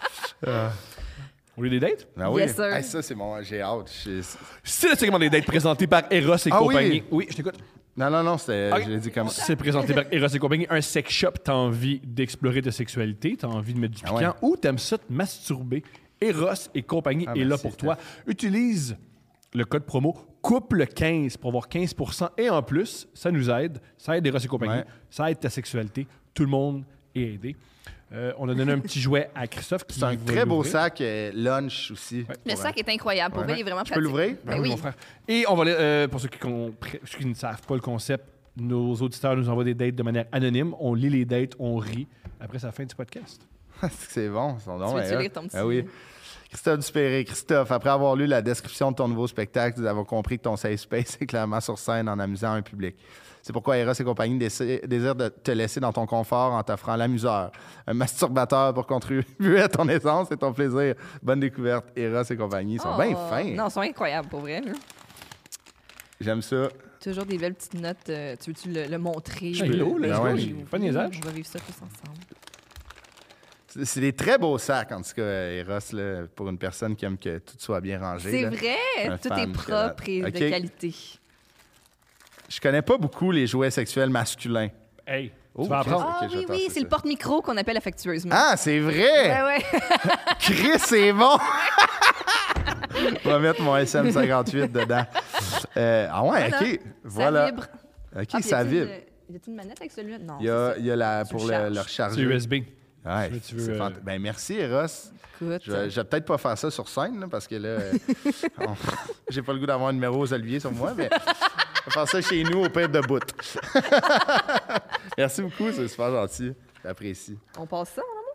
Au lieu des dates? Ah oui. Yes, sir. Hey, ça, c'est mon. J'ai hâte. Je- C'est le segment des dates présenté par Eros et Ah oui? compagnie. Oui, je t'écoute. Non, non, non, c'était. Ok. Je l'ai dit comme ça. C'est présenté par Eros et compagnie. Un sex shop, t'as envie d'explorer ta sexualité, t'as envie de mettre du Ah piquant ouais. ou t'aimes ça te masturber. Eros et compagnie Ah, est là merci, pour Steph. toi. Utilise le code promo couple quinze pour avoir quinze pour cent et en plus, ça nous aide. Ça aide Eros et compagnie. Ouais. Ça aide ta sexualité. Tout le monde est aidé. Euh, on a donné un petit jouet à Christophe. qui C'est un va très beau l'ouvrir. sac euh, lunch aussi. le Pour, sac est incroyable. Pour Ouais. vrai, il est vraiment Je peux pratique. l'ouvrir? Ben Ben oui, oui. mon frère. Et on va, euh, pour ceux qui, compré- ceux qui ne savent pas le concept, nos auditeurs nous envoient des dates de manière anonyme. On lit les dates, on rit. Après, c'est la fin du podcast. C'est bon, son nom. Tu veux-tu est hot. lire ton petit- Ah oui. Christophe Dupéré. Christophe, après avoir lu la description de ton nouveau spectacle, nous avons compris que ton safe space est clairement sur scène en amusant un public. C'est pourquoi Eros et compagnie déci- désirent de te laisser dans ton confort en t'offrant l'amuseur, un masturbateur pour contribuer à ton essence et ton plaisir. Bonne découverte, Eros et compagnie. Ils sont Oh. bien fins. Non, ils sont incroyables pour vrai. là. J'aime ça. Toujours des belles petites notes. euh, tu veux-tu le, le montrer? Je peux, euh, là, let's go, je j'ai- vais pas de niaisage. On va vivre ça tous ensemble. C'est c'est des très beaux sacs, en tout cas, Eros, là, pour une personne qui aime que tout soit bien rangé. C'est là. vrai, Un tout fan est que- propre et OK. de qualité. Je connais pas beaucoup les jouets sexuels masculins. Hey, Oh, tu vas ok. apprendre. Ah je vais oui, tasser oui, c'est le ça. porte-micro qu'on appelle affectueusement. Ah, c'est vrai! Ben ouais. Chris, c'est bon! On va mettre mon S M cinquante-huit dedans. Euh, ah ouais, Voilà. OK. Voilà. Ça vibre. OK, Ah, puis ça y a-t-il vibre. une- Y a-t-il une manette avec celui-là? Non. Il y a, c'est il y a la, Tu pour le le, charges. le recharger. C'est U S B. Ouais, Si tu veux, c'est euh, fant- Ben, merci, Eros. ça. Écoute, Je, vais- je vais peut-être pas faire ça sur scène, là, parce que là, euh, on- j'ai pas le goût d'avoir un numéro aux Olivier sur moi, mais je vais faire ça chez nous au pire de bout. Merci beaucoup, c'est super gentil. J'apprécie. on passe ça, mon amour?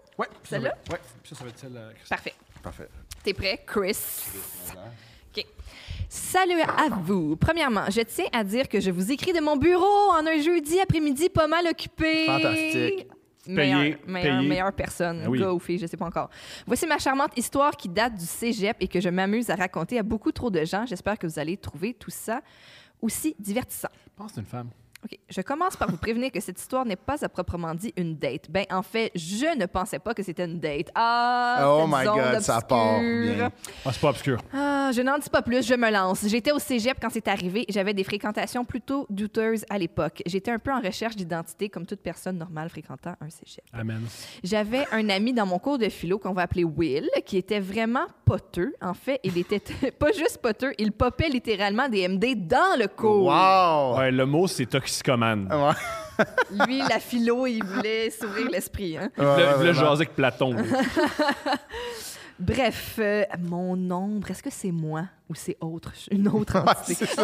Ouais. Celle-là? Ouais. Ça, ça va être celle. Euh, Parfait. Parfait. T'es prêt, Chris? OK. Salut à vous. Premièrement, je tiens à dire que je vous écris de mon bureau en un jeudi après-midi pas mal occupé. Fantastique. Meilleure, Payé, meilleure, payé. meilleure personne, Ah oui. gars ou fille, je sais pas encore. Voici ma charmante histoire qui date du cégep et que je m'amuse à raconter à beaucoup trop de gens. J'espère que vous allez trouver tout ça aussi divertissant. Je pense que c'est une femme. OK. Je commence par vous prévenir que cette histoire n'est pas à proprement dit une date. Ben, en fait, je ne pensais pas que c'était une date. Ah, Oh cette my zone God, ça part obscure. bien. Ah, c'est pas obscur. Ah, je n'en dis pas plus, je me lance. J'étais au cégep quand c'est arrivé. J'avais des fréquentations plutôt douteuses à l'époque. J'étais un peu en recherche d'identité, comme toute personne normale fréquentant un cégep. Amen. J'avais un ami dans mon cours de philo qu'on va appeler Will, qui était vraiment poteux. En fait, il était pas juste poteux, il popait littéralement des M D dans le cours. Wow! Ouais, le mot, c'est toxicomane. Ouais. Lui, la philo, il voulait s'ouvrir l'esprit. Hein? Il voulait- il voulait vraiment. jaser avec Platon. là. Bref, euh, mon ombre, est-ce que c'est moi ou c'est autre, une autre Ouais, entité? c'est ça.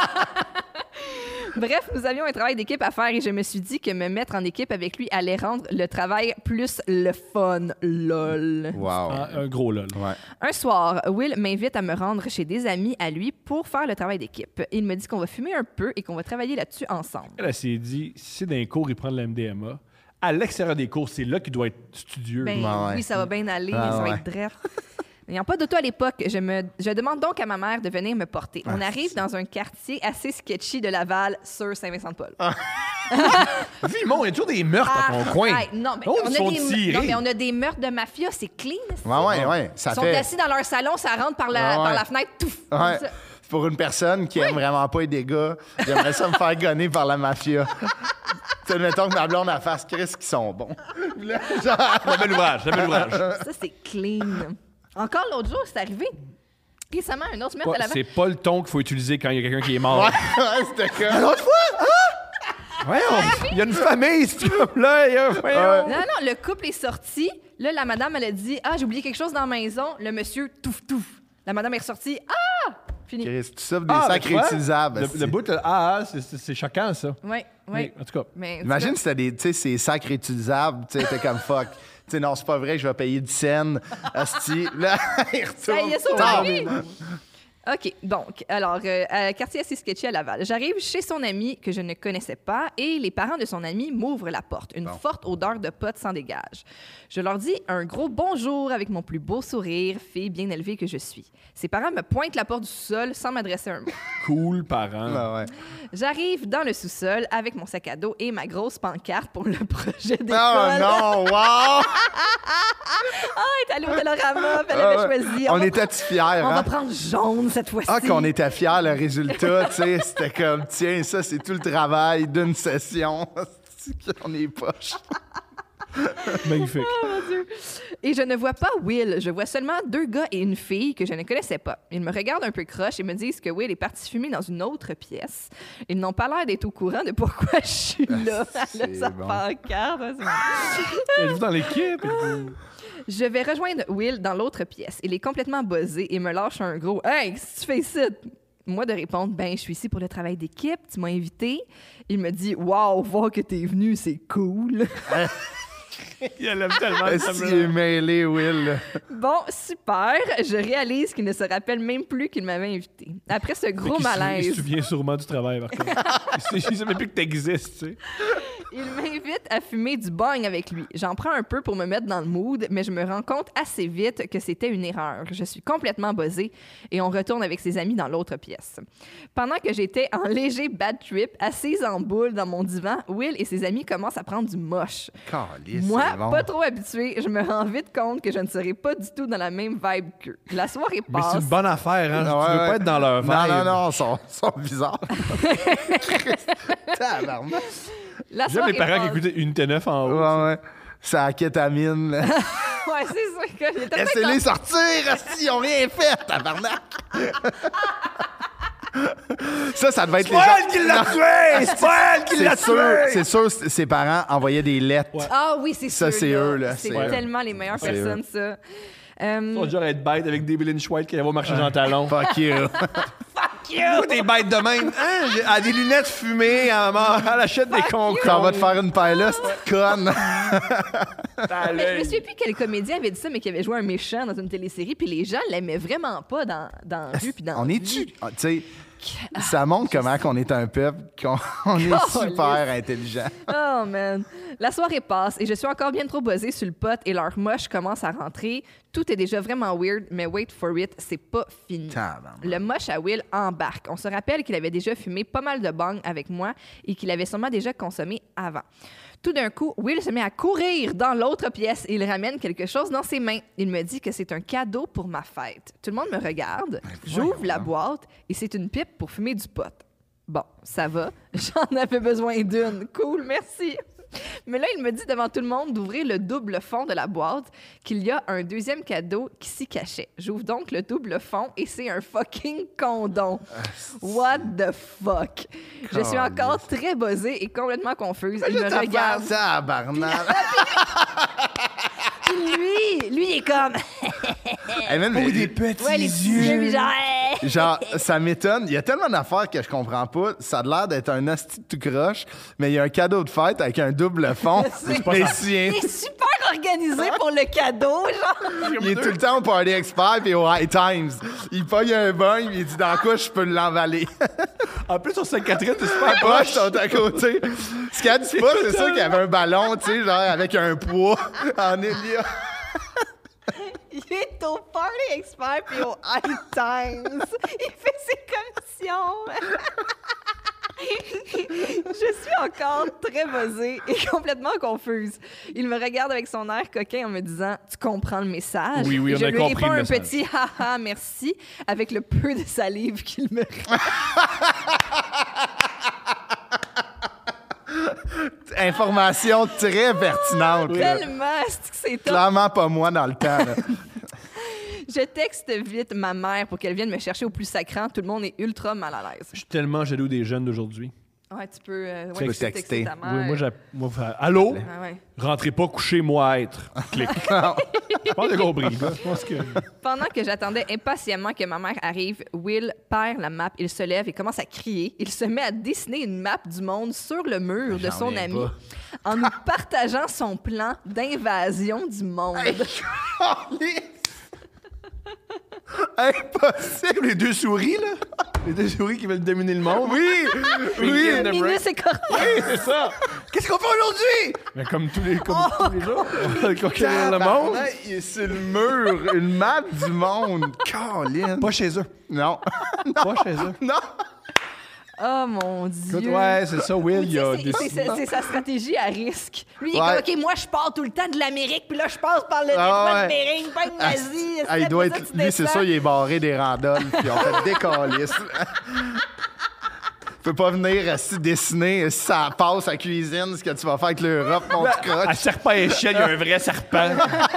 Bref, nous avions un travail d'équipe à faire et je me suis dit que me mettre en équipe avec lui allait rendre le travail plus le fun. Lol. Wow. Ah, un gros lol. Ouais. Un soir, Will m'invite à me rendre chez des amis à lui pour faire le travail d'équipe. Il me dit qu'on va fumer un peu et qu'on va travailler là-dessus ensemble. Elle, elle s'est dit, si c'est dans les cours, il prend de la M D M A. À l'extérieur des cours, c'est là qu'il doit être studieux. Ben, Ouais, ouais. oui, ça va bien aller, Ah, ça va ouais. être drôle. N'ayant pas d'auto à l'époque, je, me, je demande donc à ma mère de venir me porter. On Ah, arrive dans un quartier assez sketchy de Laval sur Saint-Vincent-de-Paul. Vimon, il y a toujours des meurtres à ton coin. Hey, non, mais Oh, on ils a sont des, tirés. non, mais on a des meurtres de mafia, c'est clean. c'est- Ouais, ouais, ouais. Ça Ils sont fait. assis dans leur salon, ça rentre par la, Ouais, ouais. par la fenêtre, tout. Ouais. Pour une personne qui aime vraiment pas les dégâts, j'aimerais ça me faire gonner par la mafia. Tu sais, mettons que ma blonde a face Chris qui sont bons. Là, genre- La belle ouvrage, la belle ouvrage. Ça, c'est clean. Encore l'autre jour, c'est arrivé. Récemment, un autre meurtre Pas- à l'avant. C'est pas le ton qu'il faut utiliser quand il y a quelqu'un qui est mort. Ouais, ouais, c'était comme. L'autre fois? Ah! Ouais, on- il y a une famille, ce truc-là. il y a- voyons. Non, non, le couple est sorti. Là, la madame, elle a dit « Ah, j'ai oublié quelque chose dans la maison. » Le monsieur, touf, touf. La madame est ressortie. « Ah! » Fini. Chris, tu souffres des Ah, sacs ben, tu vois, réutilisables. Le, esti. le bout, là, ah, ah, c'est- c'est c'est choquant, ça. Oui, oui. Mais, en tout cas, Mais, Imagine si t'as des, tu sais, ces sacs réutilisables, tu sais, t'es comme fuck. Tu sais, non, c'est pas vrai, je vais payer dix cents. Asti, là, il Ça retourne. y est, ça, Ah, oui. OK, donc, alors, euh, à quartier assez sketchy à Laval. J'arrive chez son ami que je ne connaissais pas et les parents de son ami m'ouvrent la porte. Une forte odeur de potes s'en dégage. Je leur dis un gros bonjour avec mon plus beau sourire, fille bien élevée que je suis. Ses parents me pointent la porte du sous-sol sans m'adresser un mot. cool, parent. Ah, ouais. J'arrive dans le sous-sol avec mon sac à dos et ma grosse pancarte pour le projet d'école. Oh non, wow! Ah, elle est allée au Télorama, puis elle Ah, avait ouais. choisi. On va était fiers, On hein? va prendre jaune cette fois-ci. Ah, qu'on était fiers, le résultat, tu sais, c'était comme, tiens, ça, c'est tout le travail d'une session. On est poche. Magnifique. Et je ne vois pas Will. Je vois seulement deux gars et une fille que je ne connaissais pas. Ils me regardent un peu croche et me disent que Will est parti fumer dans une autre pièce. Ils n'ont pas l'air d'être au courant de pourquoi je suis là. Elle a c'est sa bon. pancarte. hein, c'est- Elle joue dans l'équipe. elle- Je vais rejoindre Will dans l'autre pièce. Il est complètement buzzé et me lâche un gros « Hey, qu'est-ce que tu fais ici? » Moi, de répondre « Ben, je suis ici pour le travail d'équipe. Tu m'as invité. » Il me dit « Wow, voir que t'es venu, c'est cool. » Elle aime tellement le Est-ce qu'il est mêlé, Will? Bon, super. Je réalise qu'il ne se rappelle même plus qu'il m'avait invité. Après ce gros Il se- Il se malaise, souvient sûrement du travail, par contre. il ne sait même plus que tu existes, tu sais. il m'invite à fumer du bong avec lui. J'en prends un peu pour me mettre dans le mood, mais je me rends compte assez vite que c'était une erreur. Je suis complètement buzzée et on retourne avec ses amis dans l'autre pièce. Pendant que j'étais en léger bad trip, assise en boule dans mon divan, Will et ses amis commencent à prendre du moche. Calisse, Moi, c'est bon. pas trop habituée, je me rends vite compte que je ne serai pas du tout dans la même vibe qu'eux. La soirée Mais passe. c'est une bonne affaire, hein? Ah, tu ouais, veux ouais. pas être dans leur vibe. Non, non, non, ils sont, ils sont bizarres. Tabarnak. La J'aime soirée les parents qui passe. écoutaient Unité neuf en haut. Ouais, ouais. C'est la kétamine, là. Ouais, c'est ça. que- il était peut-être Laissez-les sortir, esti, ils ont rien fait, tabarnak! Ça, ça devait être les gens... elle qui l'a tué! C'est pas elle qui l'a C'est sûr, tué! c'est sûr, c- ses parents envoyaient des lettres. Ouais. Ah oui, c'est Ça, sûr, c'est eux, là. C'est C'est- tellement les meilleures C'est personnes, ça. Euh, Ils sont genre être bête avec des Billy White qui allaient au marché Jean Talon. Fuck you. Moi, des bêtes de même. Hein? Elle a des lunettes fumées, elle, elle achète des concombres. Ça va te faire une paille là, cette conne. Mais je me souviens plus quel comédien avait dit ça, mais qui avait joué un méchant dans une télésérie, puis les gens l'aimaient vraiment pas dans, dans la rue puis dans On la est-tu... vie. Tu sais, ça montre comment qu'on est un peuple, qu'on on est super intelligent. Oh, man. La soirée passe et je suis encore bien trop buzzée sur le pot et leur moche commence à rentrer. Tout est déjà vraiment weird, mais wait for it, c'est pas fini. Tabarnak. Le moche à Will embarque. On se rappelle qu'il avait déjà fumé pas mal de bang avec moi et qu'il avait sûrement déjà consommé avant. Tout d'un coup, Will se met à courir dans l'autre pièce et il ramène quelque chose dans ses mains. Il me dit que c'est un cadeau pour ma fête. Tout le monde me regarde. J'ouvre la boîte et c'est une pipe pour fumer du pot. Bon, ça va. J'en avais besoin d'une. Cool, merci. Mais là, il me dit devant tout le monde d'ouvrir le double fond de la boîte, qu'il y a un deuxième cadeau qui s'y cachait. J'ouvre donc le double fond et c'est un fucking condom. What the fuck? Je suis encore très buzzée et complètement confuse. Il me regarde. Tabarnak. Lui, lui, il est comme... Hey, man, mais- des petits Ouais, les petits yeux, puis genre... hey. Genre, ça m'étonne. Il y a tellement d'affaires que je comprends pas. Ça a l'air d'être un asti de tout croche, mais il y a un cadeau de fête avec un double fond. C'est- Mais sien. Il est super organisé pour le cadeau, genre. Il est tout le temps au Party Expert et au High Times. Il pogne un bain, il dit dans quoi je peux l'emballer. En plus, sur Sainte-Catherine, c'est super Les proche. poches sont à côté. Ce qu'elle dit pas, c'est ça qu'il y avait un ballon, tu sais, genre avec un poids en hélium. Il est au Party Expert puis au High Times. Il fait ses commissions. Je suis encore très buzzée et complètement confuse. Il me regarde avec son air coquin en me disant « Tu comprends le message? » Oui, oui, on Je a lui compris réponds le un message. petit « haha, merci » avec le peu de salive qu'il me reste. Information très pertinente. là. Tellement, c'est que c'est top. Clairement pas moi dans le temps. là. Je texte vite ma mère pour qu'elle vienne me chercher au plus sacrant. Tout le monde est ultra mal à l'aise. Je suis tellement jaloux des jeunes d'aujourd'hui. Ouais, tu peux, euh, ouais, Tu peux tu peux texter. ta mère. Oui, moi, j'ai- moi, fa- allô? Ah ouais. Rentrez pas coucher, moi être. Clic. Je pense que j'ai compris. là. Je pense que... Pendant que j'attendais impatiemment que ma mère arrive, Will perd la map. Il se lève et commence à crier. Il se met à dessiner une map du monde sur le mur de J'en son reviens ami pas. en nous partageant son plan d'invasion du monde. Impossible. Les deux souris, là? Les deux souris qui veulent dominer le monde? Oui, oui. in the brain. Minus et Corneille. Oui, c'est ça! Qu'est-ce qu'on fait aujourd'hui? Mais comme tous les, comme tous les jours, on va conquérir le monde. Tabarnak, il est sur le mur, une map du monde. Caroline. Pas chez eux. Non. Pas chez eux. Non. Oh mon Dieu. Écoute, ouais, c'est ça, Will, il a C'est- des... c'est- C'est c'est sa stratégie à risque. Lui, il est Ouais. comme, OK, moi, je pars tout le temps de l'Amérique, puis là, je passe par le Ah détroit de ouais. Bering, pas de Ah, nazi. ah, il doit être. Lui, c'est ça, il est barré des randonnes, puis on fait des calices. Tu peux pas venir assis dessiner si ça passe à cuisine, ce que tu vas faire avec l'Europe, mon À croche. serpent à échelle, il y a un vrai serpent.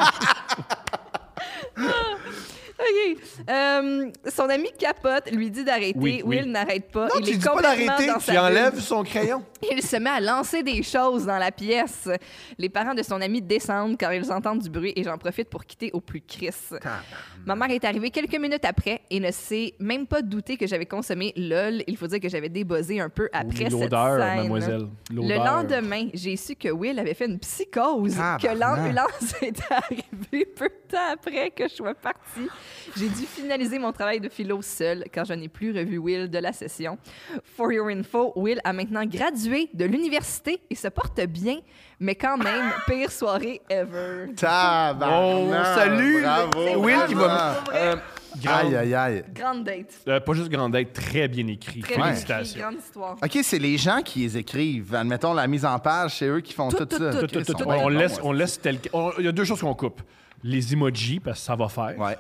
OK. Euh, son ami capote, lui dit d'arrêter. Oui, oui. Will n'arrête pas. Non, il tu est dis pas complètement d'arrêter, dans tu sa enlèves bulle. son crayon. Il se met à lancer des choses dans la pièce. Les parents de son ami descendent car ils entendent du bruit et j'en profite pour quitter au plus crisse. Ma mère est arrivée quelques minutes après et ne s'est même pas douté que j'avais consommé lol. Il faut dire que j'avais débuzzé un peu après cette L'odeur, scène. mademoiselle. Le L'odeur. lendemain, j'ai su que Will avait fait une psychose, Tabarnak. que l'ambulance était arrivée peu de temps après que je sois partie. J'ai dû finaliser mon travail de philo seul car je n'ai plus revu Will de la session. For your info, Will a maintenant gradué de l'université et se porte bien, mais quand même, pire soirée ever. Tabarnak. Oh, salut! Bravo. Will qui va... bravo. Euh, grande- Aïe, aïe, aïe. Grande date. euh, pas juste grande date, très bien écrit. Très bien écrit, Félicitations. grande histoire. OK, c'est les gens qui les écrivent. Admettons, la mise en page, c'est eux qui font tout, Tout, ça. tout, Tout, tout, Ils tout, sont on, bien laisse, bons, on laisse tel que- on- Il y a deux choses qu'on coupe. Les emojis, parce que ça va faire. Ouais.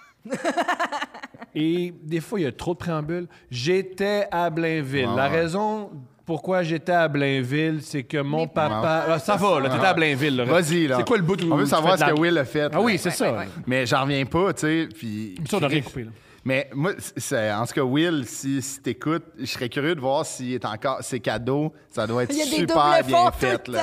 Et des fois, il y a trop de préambules. J'étais à Blainville. Ouais, La ouais. raison pourquoi j'étais à Blainville, c'est que mon Mais- papa... Ah, ça va, là, t'étais à Blainville. là. Vas-y, là. C'est quoi le bout où On veut tu savoir fais ce de que la- Will a fait. Ah oui, là. c'est Ouais, ça. ouais, ouais. Mais j'en reviens pas, tu sais. Puis. Ça, on a rien coupé, là. Mais moi, c'est, en tout cas, Will, si, si t'écoutes, je serais curieux de voir s'il est encore. Ses cadeaux, ça doit être Il y a des super doubles bien fonds tout fait. le Là.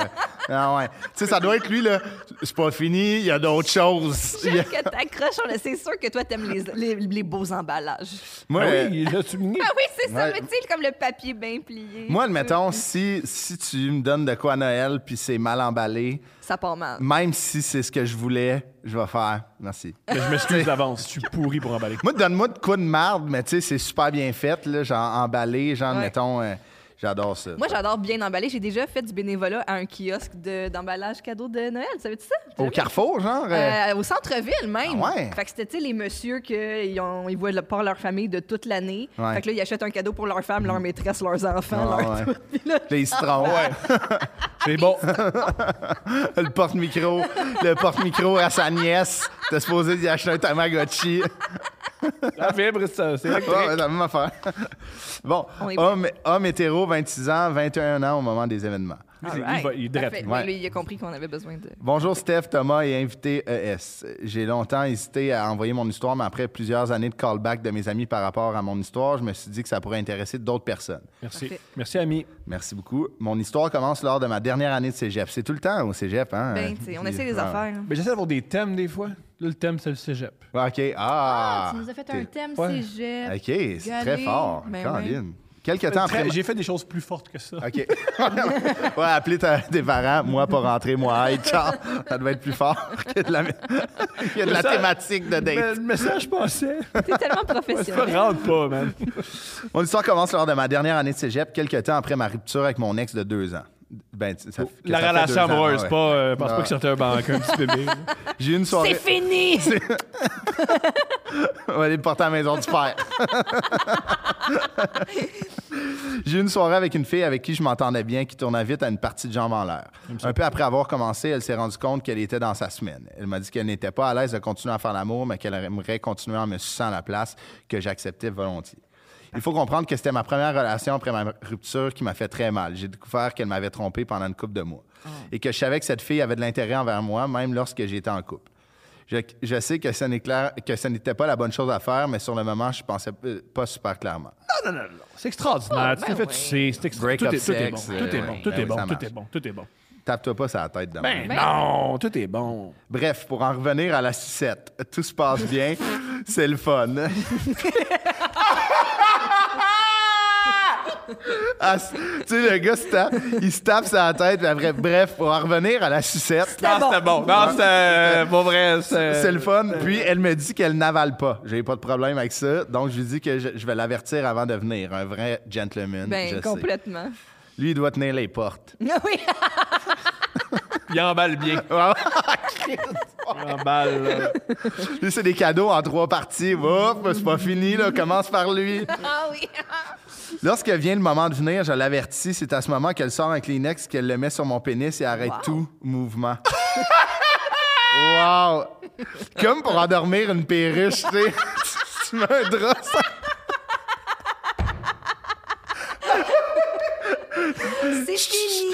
Ah ouais. Tu sais, ça doit être lui, là. C'est pas fini, il y a d'autres choses. Il y a- J'aime que t'accroches. on- C'est sûr que toi, t'aimes les, les, les beaux emballages. Moi, Ah euh, oui, il a souligné. Ah oui, c'est ça. Ouais. Mais tu sais, comme le papier bien plié. moi, tout. admettons, si, si tu me donnes de quoi à Noël puis c'est mal emballé, Ça part mal. même si c'est ce que je voulais, je vais faire. Merci. Mais je m'excuse d'avance. Je suis pourri pour emballer. Moi, donne-moi de quoi de marde, mais tu sais, c'est super bien fait, là, genre emballé, genre, Ouais. mettons, euh, j'adore ça. Moi, j'adore bien emballer. J'ai déjà fait du bénévolat à un kiosque de- d'emballage cadeau de Noël. Savais-tu ça? Au Carrefour, genre? euh, Euh, au centre-ville, même. Ah ouais? Fait que c'était, tu sais, les messieurs qui ils voient le, pas leur famille de toute l'année. Ouais. Fait que là, ils achètent un cadeau pour leur femme, leur maîtresse, leurs enfants, Ah leur ouais. tout. Puis là, Les citrons. C'est bon. Le porte-micro. Le porte-micro à sa nièce. T'es supposé d'y acheter un Tamagotchi. La fibre, ça, c'est Ouais, électrique. c'est la même affaire. Bon, On est homme, homme hétéro, vingt-six ans, vingt et un ans au moment des événements. Lui, il alright. va- il est drette. Parfait. Ouais. Oui, lui, il a compris qu'on avait besoin de... Bonjour Steph, Thomas et invité E S. J'ai longtemps hésité à envoyer mon histoire, mais après plusieurs années de callback de mes amis par rapport à mon histoire, je me suis dit que ça pourrait intéresser d'autres personnes. Merci. Parfait. Merci, ami. Merci beaucoup. Mon histoire commence lors de ma dernière année de cégep. C'est tout le temps au cégep, hein? Ben, tu sais, on essaie les Ouais. affaires. hein. Mais j'essaie d'avoir des thèmes des fois. Là, le thème, c'est le cégep. OK. Ah! tu nous as fait OK. un thème Ouais. cégep. OK, c'est très Galé. fort. Ben Caroline. Quelques temps après... Très- J'ai fait des choses plus fortes que ça. OK. ouais, appeler ta- tes parents, moi pas rentrer, moi être. Ciao. Ça devait être plus fort que de la, que de la Ça- thématique de Mais date. le message passait. T'es tellement C'est pas professionnel. rentre pas, man. Mon histoire commence lors de ma dernière année de cégep, quelques temps après ma rupture avec mon ex de deux ans. Ben, ça, fait- que La ça fait relation deux ans, amoureuse, ouais. pas. Euh, pense Ah. pas que c'était un banque, un petit bébé. là. J'ai eu une soirée. C'est fini! On va aller le porter à la maison du père. J'ai eu une soirée avec une fille avec qui je m'entendais bien, qui tournait vite à une partie de jambes en l'air. Un peu après avoir commencé, elle s'est rendue compte qu'elle était dans sa semaine. Elle m'a dit qu'elle n'était pas à l'aise de continuer à faire l'amour, mais qu'elle aimerait continuer en me suçant à la place, que j'acceptais volontiers. Il faut comprendre que c'était ma première relation après ma rupture qui m'a fait très mal. J'ai découvert qu'elle m'avait trompé pendant une couple de mois. Et que je savais que cette fille avait de l'intérêt envers moi, même lorsque j'étais en couple. Je, je sais que ce n'est clair, que ce n'était pas la bonne chose à faire, mais sur le moment, je pensais euh, pas super clairement. Non, non, non, non. C'est extraordinaire. Ah, tu ben t'es fait oui. tuer. C'est extra... Break tout, up est, tout est bon. sex, Tout euh, est bon. oui. Tout Ben est oui, bon. ça Tout marche. est bon. Tout est bon. Tape-toi pas sur la tête de Ben même. non, tout est bon. Bref, pour en revenir à la sucette, tout se passe bien, c'est le fun. Ah, c- tu sais, le gars, se tape- il se tape sur la tête, puis après, bref, pour en revenir à la sucette, Non, c'était bon. Non, c'était euh, pas vrai. c'est le fun. Puis elle me dit qu'elle n'avale pas. J'ai pas de problème avec ça. Donc, je lui dis que je, je vais l'avertir avant de venir. Un vrai gentleman. je Ben, sais. complètement. Lui, il doit tenir les portes. Ah oui! Il emballe bien. Il emballe. là. Lui, c'est des cadeaux en trois parties. Hop, c'est pas fini, là. Commence par lui. Ah oui! Lorsque vient le moment de venir, je l'avertis. C'est à ce moment qu'elle sort un Kleenex, qu'elle le met sur mon pénis et arrête Wow. tout mouvement. Wow! Comme pour endormir une perruche, tu sais. Tu mets un drap sur- C'est fini!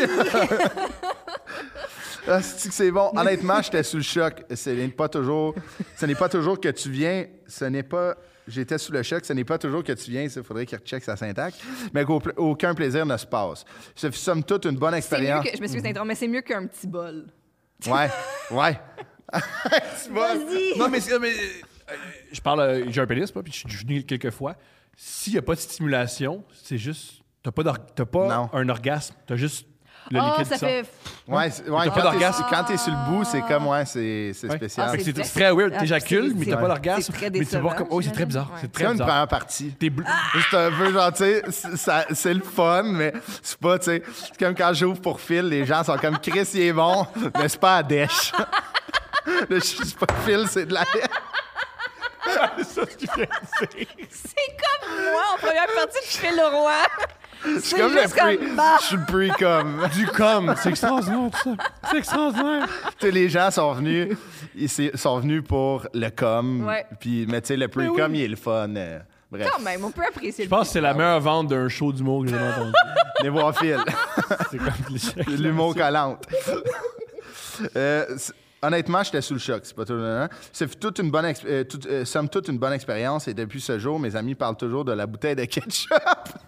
Ah, c'est-tu que c'est bon. Honnêtement, j'étais sous le choc. Ce n'est pas toujours, ce n'est pas toujours que tu viens. Ce n'est pas. J'étais sous le choc. Ce n'est pas toujours que tu viens. Il faudrait qu'il recheck sa syntaxe. Mais qu'aucun plaisir ne se passe. Ce fut somme toute une bonne C'est mieux expérience. que, je m'excuse d'interrompre, mais c'est mieux qu'un petit bol. Ouais, ouais. Tu vois? Vas-y! Non, mais, c'est- mais, euh, je parle. euh, J'ai un pénis, moi, puis je suis venu quelques fois. S'il n'y a pas de stimulation, c'est juste. T'as pas, d'or- t'as pas Non. un orgasme. T'as juste le Ah, liquide ça qui sort. fait... Ouais, c'est- ouais, T'as pas quand t'es d'orgasme? quand t'es sur le bout, c'est comme, ouais, c'est c'est Ouais. spécial. Ah, Fait que c'est C'est très- c'est très weird. Ah, T'éjacules, c'est- mais c'est- t'as pas d'orgasme. c'est très Mais tu vois décevant, comme. Oh, c'est très j'imagine. bizarre. Ouais. C'est C'est très comme une bizarre. première partie. T'es bleu. C'est un peu genre, tu sais, c'est- ça- c'est le fun, mais c'est pas, tu sais, c'est comme quand j'ouvre pour Phil, les gens sont comme Chris, il est bon, mais c'est pas à dèche. Le c'est pas Phil, c'est de la dèche. C'est ça ce qu'il vient de dire. C'est comme moi en première partie de Phil Leroy. C'est Comme le juste pre, comme... bah. je suis le pre-com. Du com. C'est extraordinaire, tout ça. C'est extraordinaire. Tu sais, les gens sont venus, ils c'est- sont venus pour le com, Ouais. puis, mais tu sais, le pre-com, il est le fun. euh, bref, Quand même, on peut apprécier Je pense que c'est la meilleure vente d'un show d'humour que j'ai jamais entendu. venez voir Phil. C'est comme cliché. L'humour collante. Euh, c- honnêtement, j'étais sous le choc. C'est pas tout. Hein? C'est toute une bonne, ex- euh, toute- euh, somme toute une bonne expérience. Et depuis ce jour, mes amis parlent toujours de la bouteille de ketchup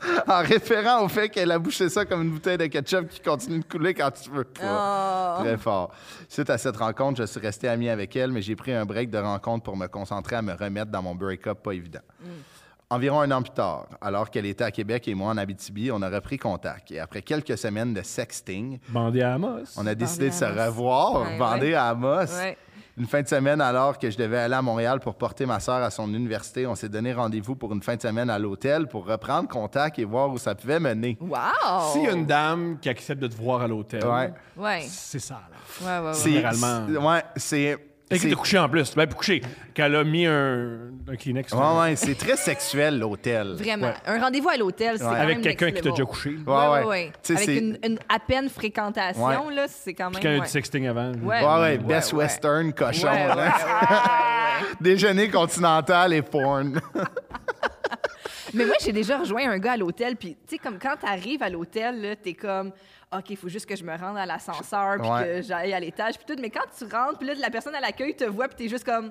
en référant au fait qu'elle a bouché ça comme une bouteille de ketchup qui continue de couler quand tu veux pas. Oh. Très fort. Suite à cette rencontre, je suis resté ami avec elle, mais j'ai pris un break de rencontre pour me concentrer à me remettre dans mon break-up pas évident. Mm. Environ un an plus tard, alors qu'elle était à Québec et moi en Abitibi, on a repris contact. Et après quelques semaines de sexting, bandé à Amos. On a décidé bandé de à se Amos. revoir, Ouais, bandé ouais. à Amos. Ouais. Une fin de semaine, alors que je devais aller à Montréal pour porter ma sœur à son université, on s'est donné rendez-vous pour une fin de semaine à l'hôtel pour reprendre contact et voir où ça pouvait mener. Wow! S'il y a une dame qui accepte de te voir à l'hôtel, Ouais. Ouais. c'est ça, là. Ouais, ouais, ouais. C'est- Généralement. c'est- Ouais, c'est... Et qui c'est- t'a couché en plus. Ben, pour coucher. Qu'elle a mis un, un Kleenex. Ouais, ouais, c'est très sexuel, l'hôtel. Vraiment. Ouais. Un rendez-vous à l'hôtel, c'est quand même Avec quelqu'un next qui t'a level. déjà couché. Ouais, Ouais, ouais. ouais, ouais. Tu sais, Avec c'est- une, une à peine fréquentation, Ouais. là, c'est quand même... Puis quand il y a eu ouais. du sexting avant. Ouais. Ouais, ouais, Best ouais. Western, cochon. Ouais, là. ouais, ouais. Déjeuner continental et porn. Mais moi, j'ai déjà rejoint un gars à l'hôtel, puis tu sais, comme quand t'arrives à l'hôtel, là, t'es comme, OK, il faut juste que je me rende à l'ascenseur, puis Ouais. que j'aille à l'étage, puis tout. Mais quand tu rentres, puis là, la personne à l'accueil te voit, puis t'es juste comme...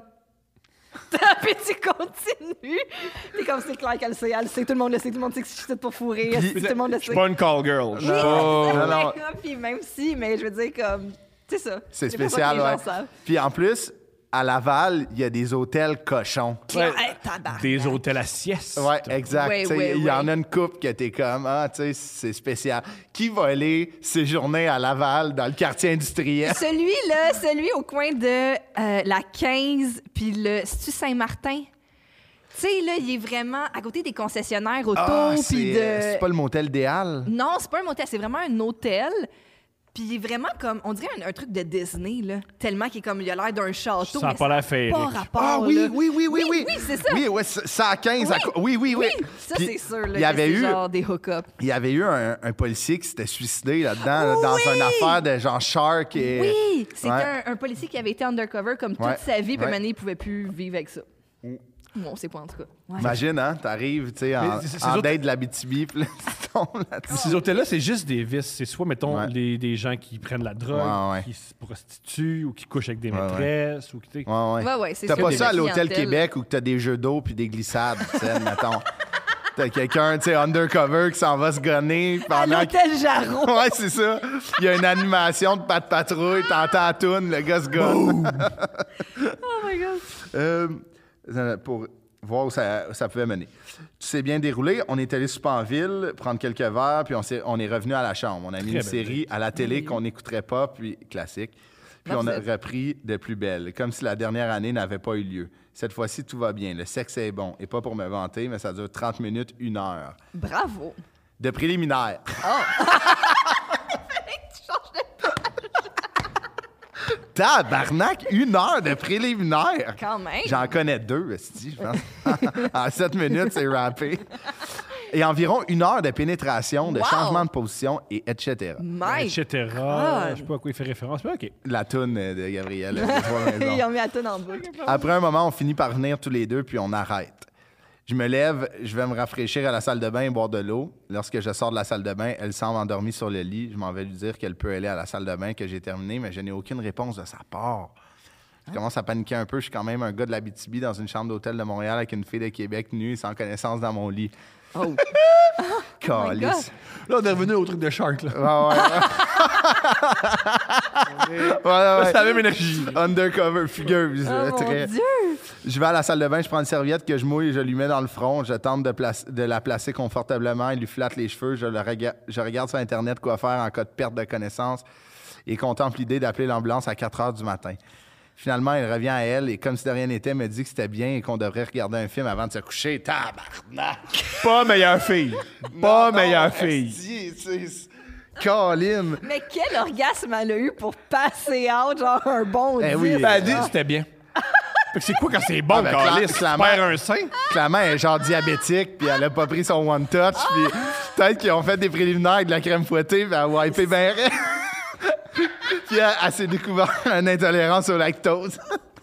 puis tu continues. T'es comme, c'est clair qu'elle sait, elle sait, tout le monde le sait, tout le monde sait que je suis toute pour fourrer, Puis- tout le monde le Je sait. suis pas une call girl. Je suis Oui, pas- c'est ça, non, non. mais, puis même si, mais je veux dire, comme, c'est ça. C'est pas ça que spécial, les gens ouais. savent. Puis en plus, à Laval, il y a des hôtels cochons. Puis, Ouais. hey, tabarnak. Des hôtels à sieste. Ouais, exact. Ouais, Tu sais, ouais, il y en ouais. a une couple que t'es comme, ah, tu sais, c'est spécial. Qui va aller séjourner à Laval, dans le quartier industriel? Celui-là, celui au coin de euh, la quinze, puis le... C'est-tu Saint-Martin? Tu sais, là, il est vraiment à côté des concessionnaires auto, Ah, puis c'est de... euh, c'est pas le motel idéal? Non, c'est pas un motel, c'est vraiment un hôtel. Puis il est vraiment comme, on dirait un, un truc de Disney, là. Tellement qu'il est comme, il a l'air d'un château. Ça a mais pas l'air féerique. Pas rapport, Ah oui, là. oui, oui, oui, oui. Oui, c'est ça. Oui, ouais, ça ça à quinze. à Oui. co- Oui, oui, oui. Oui, ça, Puis, c'est sûr, là, Il y avait que c'est eu, genre des hook-ups. il y avait eu un, un policier qui s'était suicidé là-dedans, là, dans Oui. une affaire de genre Shark. Et... Oui, c'était Ouais. un, un policier qui avait été undercover comme toute Ouais. sa vie, puis Ouais. maintenant, il pouvait plus vivre avec ça. Bon, on sait pas en tout cas. Ouais. Imagine, hein, t'arrives, tu sais, en, Mais c'est- c'est en autres- date de l'Abitibi, puis là, tu tombes là-dessus. Ces hôtels-là, c'est juste des vices. C'est soit, mettons, Ouais. les- des gens qui prennent la drogue, Ouais, ouais. qui se prostituent ou qui couchent avec des Ouais, ouais. maîtresses. Ou qui, tu sais, Ouais, ouais. Ouais, ouais, c'est T'as sûr pas que ça à la l'Hôtel clientèle- Québec où t'as des jeux d'eau puis des glissades, tu sais, mettons. T'as quelqu'un, tu sais, undercover qui s'en va se gonner À pendant l'hôtel Jarreau. Ouais, c'est ça. Il y a une animation de pas de patrouille, t'entends la toune, le gars se gonne. Oh my God. Euh, pour voir où ça, où ça pouvait mener. Tout s'est bien déroulé. On est allé souper en ville, prendre quelques verres, puis on, s'est- on est revenu à la chambre. On a mis Très une belle série à la télé qu'on n'écouterait pas, puis classique. Puis Ah, on vous a êtes- repris de plus belle, comme si la dernière année n'avait pas eu lieu. Cette fois-ci, tout va bien. Le sexe est bon. Et pas pour me vanter, mais ça dure trente minutes, une heure. Bravo. De préliminaire. Tu changes de... Tabarnak, une heure de préliminaire. Quand même. J'en connais deux, esti, je pense. En sept minutes, c'est rappé. Et environ une heure de pénétration, de Wow. changement de position, et et cetera. My et cetera. Je sais pas à quoi il fait référence, mais OK. La toune de Gabriel. les trois maisons. Ils ont mis la tonne en boucle. Après un moment, on finit par venir tous les deux, puis on arrête. Je me lève, je vais me rafraîchir à la salle de bain et boire de l'eau. Lorsque je sors de la salle de bain, elle semble endormie sur le lit. Je m'en vais lui dire qu'elle peut aller à la salle de bain, que j'ai terminé, mais je n'ai aucune réponse de sa part. Je commence à paniquer un peu. Je suis quand même un gars de l'Abitibi dans une chambre d'hôtel de Montréal avec une fille de Québec nue et sans connaissance dans mon lit. Oh. Calice. Là, on est revenu au truc de Shark. Là. Ouais, ouais, ouais. Ouais, ouais, ouais. C'est la même énergie. Undercover, fugueuse. Oh très... mon Dieu. Je vais à la salle de bain, je prends une serviette que je mouille, je lui mets dans le front, je tente de, place- de la placer confortablement, il lui flatte les cheveux, je, le rega- je regarde sur Internet quoi faire en cas de perte de connaissance et contemple l'idée d'appeler l'ambulance à quatre heures du matin. Finalement, il revient à elle et, comme si de rien n'était, me dit que c'était bien et qu'on devrait regarder un film avant de se coucher. Tabarnak! Pas meilleure fille. Pas Non, meilleure non, fille. esti, c'est- Colin! Mais quel orgasme elle a eu pour passer out, genre un bon Eh dix. oui. Ben, elle dit c'était bien. Fait que c'est quoi quand c'est bon, Ah, ben, Carlis? cla- clairement. Tu perds un sein? Clairement, elle est genre diabétique, puis elle a pas pris son One Touch, puis peut-être qu'ils ont fait des préliminaires avec de la crème fouettée, puis elle a wipé bien raide. Puis elle, elle s'est découvert une intolérance au lactose.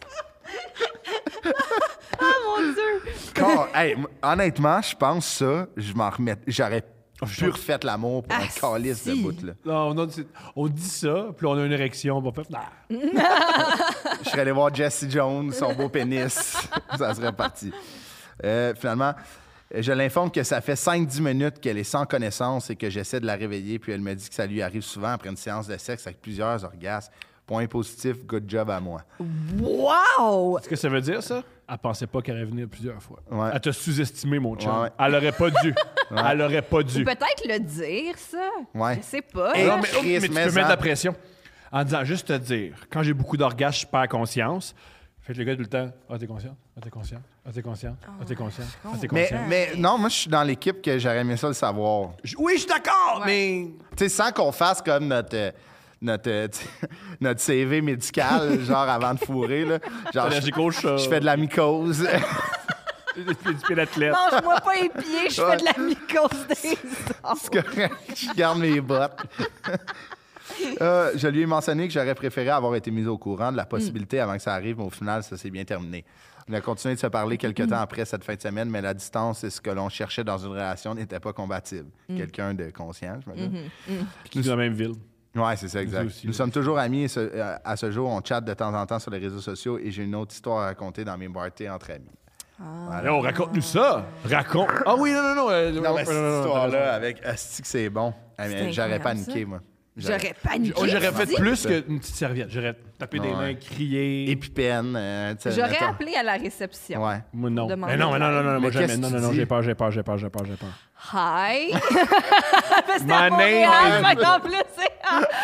Oh mon Dieu. Quand- hey, m- honnêtement, je pense ça, je m'en remets. J'aurais Oh, je pu sens- refait l'amour pour Ah, un calice de si. bout, là. Non, on, a- c'est- on dit ça, puis on a une érection. On va faire... Ah. Je serais allé voir Jesse Jones, son beau pénis. Ça serait parti. Euh, finalement, Je l'informe que ça fait cinq dix minutes qu'elle est sans connaissance et que j'essaie de la réveiller, puis elle me dit que ça lui arrive souvent après une séance de sexe avec plusieurs orgasmes. Point positif, good job à moi. Wow! Ce que ça veut dire, ça? Elle pensait pas qu'elle allait venir plusieurs fois. Ouais. Elle t'a sous-estimé, mon chum. Ouais, ouais. Elle aurait pas dû. Elle aurait pas dû. Ou peut-être le dire, ça. Ouais. Je sais pas. Hey, Non, mais, oh, Chris, mais tu mais peux ça- mettre de la pression en disant juste te dire, quand j'ai beaucoup d'orgasmes, je perds conscience. Fait que le gars tout le temps, ah, t'es conscient? Ah, t'es conscient? Ah, t'es conscient? Ah, t'es conscient? Ah, t'es Mais, conscient? mais non, moi, je suis dans l'équipe que j'aurais aimé ça le savoir. Je- Oui, je suis d'accord, mais. Tu sais, sans qu'on fasse comme notre, euh, notre, euh, tu sais, notre C V médical, genre avant de fourrer. Là. Genre, je, Allergique au chat. je fais de la mycose. Du pied d'athlète. Mange-moi pas les pieds, je fais de la mycose des os. C'est correct, je garde mes bottes. Euh, je lui ai mentionné que j'aurais préféré avoir été mis au courant de la possibilité avant que ça arrive, mais au final, ça s'est bien terminé. On a continué de se parler quelques temps après cette fin de semaine, mais la distance et ce que l'on cherchait dans une relation n'était pas compatible. Quelqu'un de conscient, je me dis. Nous sommes dans la même ville. Oui, c'est ça, exact. Nous aussi, Nous là. sommes toujours amis et ce- euh, à ce jour. On chatte de temps en temps sur les réseaux sociaux et j'ai une autre histoire à raconter dans mes parties entre amis. Alors, raconte-nous ça. Raconte. Ah oui, non, non, non. euh, Non, mais non, cette non, non, histoire-là, avec Asti que c'est bon, eh bien, C'est j'aurais incroyable, paniqué, ça. moi. J'aurais paniqué. Oh, j'aurais fait dis. plus qu'une petite serviette. J'aurais tapé des Ouais. mains, crié. Épipène. euh, tu sais, J'aurais mettons. appelé à la réception. Ouais. Moi, non. Demander Mais non, mais non, non, non, Mais moi, jamais. qu'est-ce Non, que non, tu non, dis? j'ai peur, j'ai peur, j'ai peur, j'ai peur, j'ai peur. Hi. C'était My à name Montréal, is- fait qu'en plus, c'est...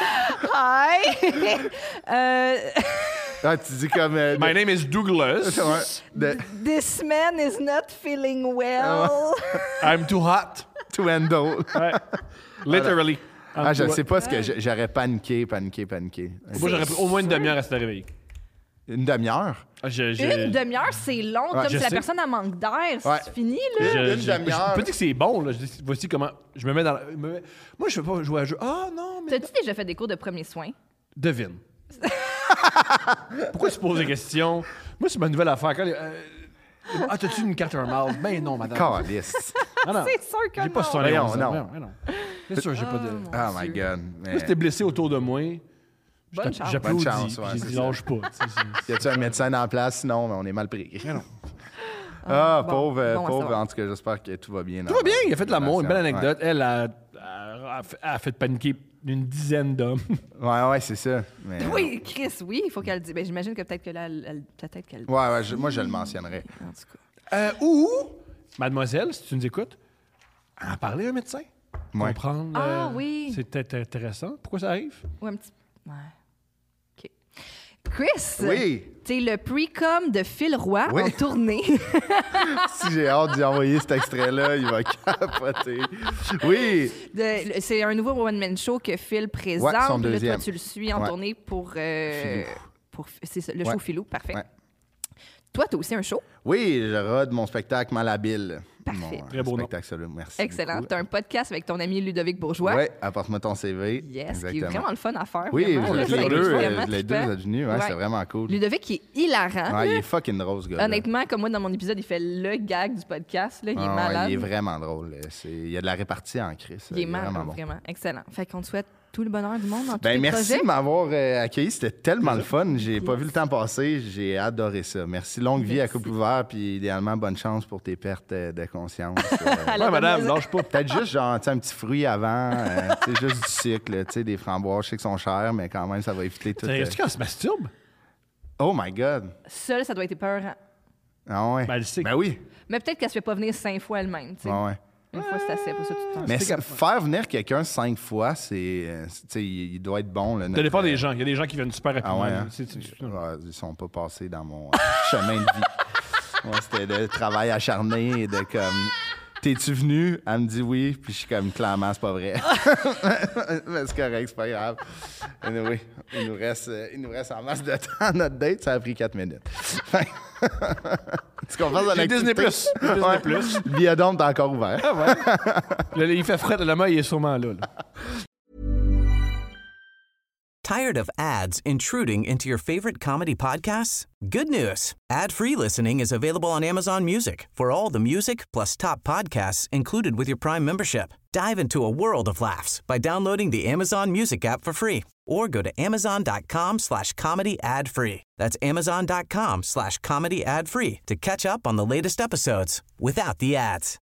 Hi. euh, Ah, tu dis comme. euh, My name is Douglas. de, de, This man is not feeling well. I'm too hot. to endo. Ouais. Literally. I'm Ah, je too sais hot. pas ce que j'ai- j'aurais paniqué, paniqué, paniqué. Moi, j'aurais pris au moins une demi-heure à se réveiller. Une demi-heure? Ah, je- je- Une demi-heure, c'est long. Ouais, comme je si la sais. personne a manque d'air. Ouais. C'est fini, là. je- Une je- demi-heure. Je peux dire que c'est bon, là. Je dis, voici comment. Je me mets dans la. me mets- Moi, je veux pas jouer à un jeu. Ah, non, mais. T'as-tu déjà fait des cours de premiers soins? Devine. Pourquoi tu poses des questions? Moi, c'est ma nouvelle affaire. Quand les- euh, Ah, t'as-tu une carte un mal? Ben non, madame. Caliste. Ah, non. C'est sûr que J'ai pas non. soixante et onze Voyons, ans. non. Voyons, non. C'est sûr, j'ai pas de. Oh my God. Mais... Moi, si t'es blessé autour de moi, Bonne je chance. t'a- j'applaudis. Bonne chance, ouais, J'ai c'est dit ça. lâche pas. tu sais, c'est- Y a-tu un médecin dans la place? Sinon, mais on est mal pris. Mais non. Ah, bon, pauvre, euh, bon à pauvre. savoir. En tout cas, j'espère que tout va bien. Tout va bien, il a fait de l'amour, une belle anecdote. Elle a, a- a fait- a fait paniquer une dizaine d'hommes. Ouais, ouais, c'est ça. Mais, Oui, Chris, oui, il faut qu'elle le dise. Ben, j'imagine que peut-être que là, elle, elle- peut-être qu'elle. Ouais, ouais, je- moi, je le mentionnerais. En tout cas. Euh, ou, mademoiselle, si tu nous écoutes, en parler à un médecin. Ouais. Comprendre. Ah, euh, oui. C'est peut-être intéressant. Pourquoi ça arrive? Ou un petit. Ouais. OK. Chris, Oui. t'es le pre-com de Phil Roy Oui. en tournée. Si j'ai hâte d'y envoyer cet extrait-là, il va capoter. Oui. De- le- c'est un nouveau one-man show que Phil présente. Ouais, son Là, deuxième. toi, tu le suis en Ouais. tournée pour. euh, Philou. pour c'est ça, le Ouais. show Philou, parfait. Ouais. Toi, t'as aussi un show. Oui, je rode mon spectacle Malhabile. Parfait. Mon, Très beau nom. spectacle solo. Merci. Excellent. beaucoup. T'as un podcast avec ton ami Ludovic Bourgeois. Oui, apporte-moi ton C V. Yes, qui est vraiment le fun à faire. Oui, vraiment, vous là, êtes ça a les été deux, vraiment euh, les deux, trippant. vous êtes venus. Ouais, Ouais. c'est vraiment cool. Ludovic qui est hilarant. Ouais, il là. est fucking drôle, ce gars. Honnêtement, comme moi, dans mon épisode, il fait le gag du podcast. Là. Il est malade. il est vraiment drôle. C'est- Il y a de la répartie en crise. Il est malade, vraiment vraiment, bon. Excellent. Fait qu'on te souhaite tout le bonheur du monde dans tous Ben, tes merci projets. de m'avoir euh, accueilli. C'était tellement le fun. J'ai pas vu le temps passer. J'ai adoré ça. Merci. Longue vie à Merci. couple ouvert. Puis idéalement, bonne chance pour tes pertes euh, de conscience. Euh, À la Ouais, madame, demoiselle. lâche pas. Peut-être juste genre tu sais, un petit fruit avant. euh, tu sais, juste du sucre. là, tu sais, des framboises. Je sais qu'ils sont chers, mais quand même, ça va éviter tout. Est-ce euh, quand on se masturbe? Oh my God. Seul, ça doit être peurant. Ah ouais. Ben, elle sait. Ben oui. Mais peut-être qu'elle se fait pas venir cinq fois elle-même. tu sais. Ouais, ouais. Une fois, c'est assez. Pour ça, tu te Mais C'est c'est- cap- faire venir quelqu'un cinq fois, c'est. euh, c'est- tu sais, il il doit être bon. Là, Ça notre- dépend des gens. Il y a des gens qui viennent super Ah rapidement. ouais, hein? C'est- c'est- c'est- Ouais, ils sont pas passés dans mon euh, chemin de vie. Moi, c'était de travail acharné et de comme. T'es-tu venu? Elle me dit oui, puis je suis comme clairement, c'est pas vrai. Mais c'est correct, c'est pas grave. Anyway, il nous reste, euh, il nous reste en masse de temps à notre date, ça a pris quatre minutes. Est-ce qu'on passe à J'ai Disney+. l'activité? J'ai Disney+. Ouais. Le biodôme est encore ouvert. Là, il fait frais, le main, il est sûrement là. là. Tired of ads intruding into your favorite comedy podcasts? Good news. Ad-free listening is available on Amazon Music for all the music plus top podcasts included with your Prime membership. Dive into a world of laughs by downloading the Amazon Music app for free or go to amazon.com slash comedy ad free. That's amazon.com slash comedy ad free to catch up on the latest episodes without the ads.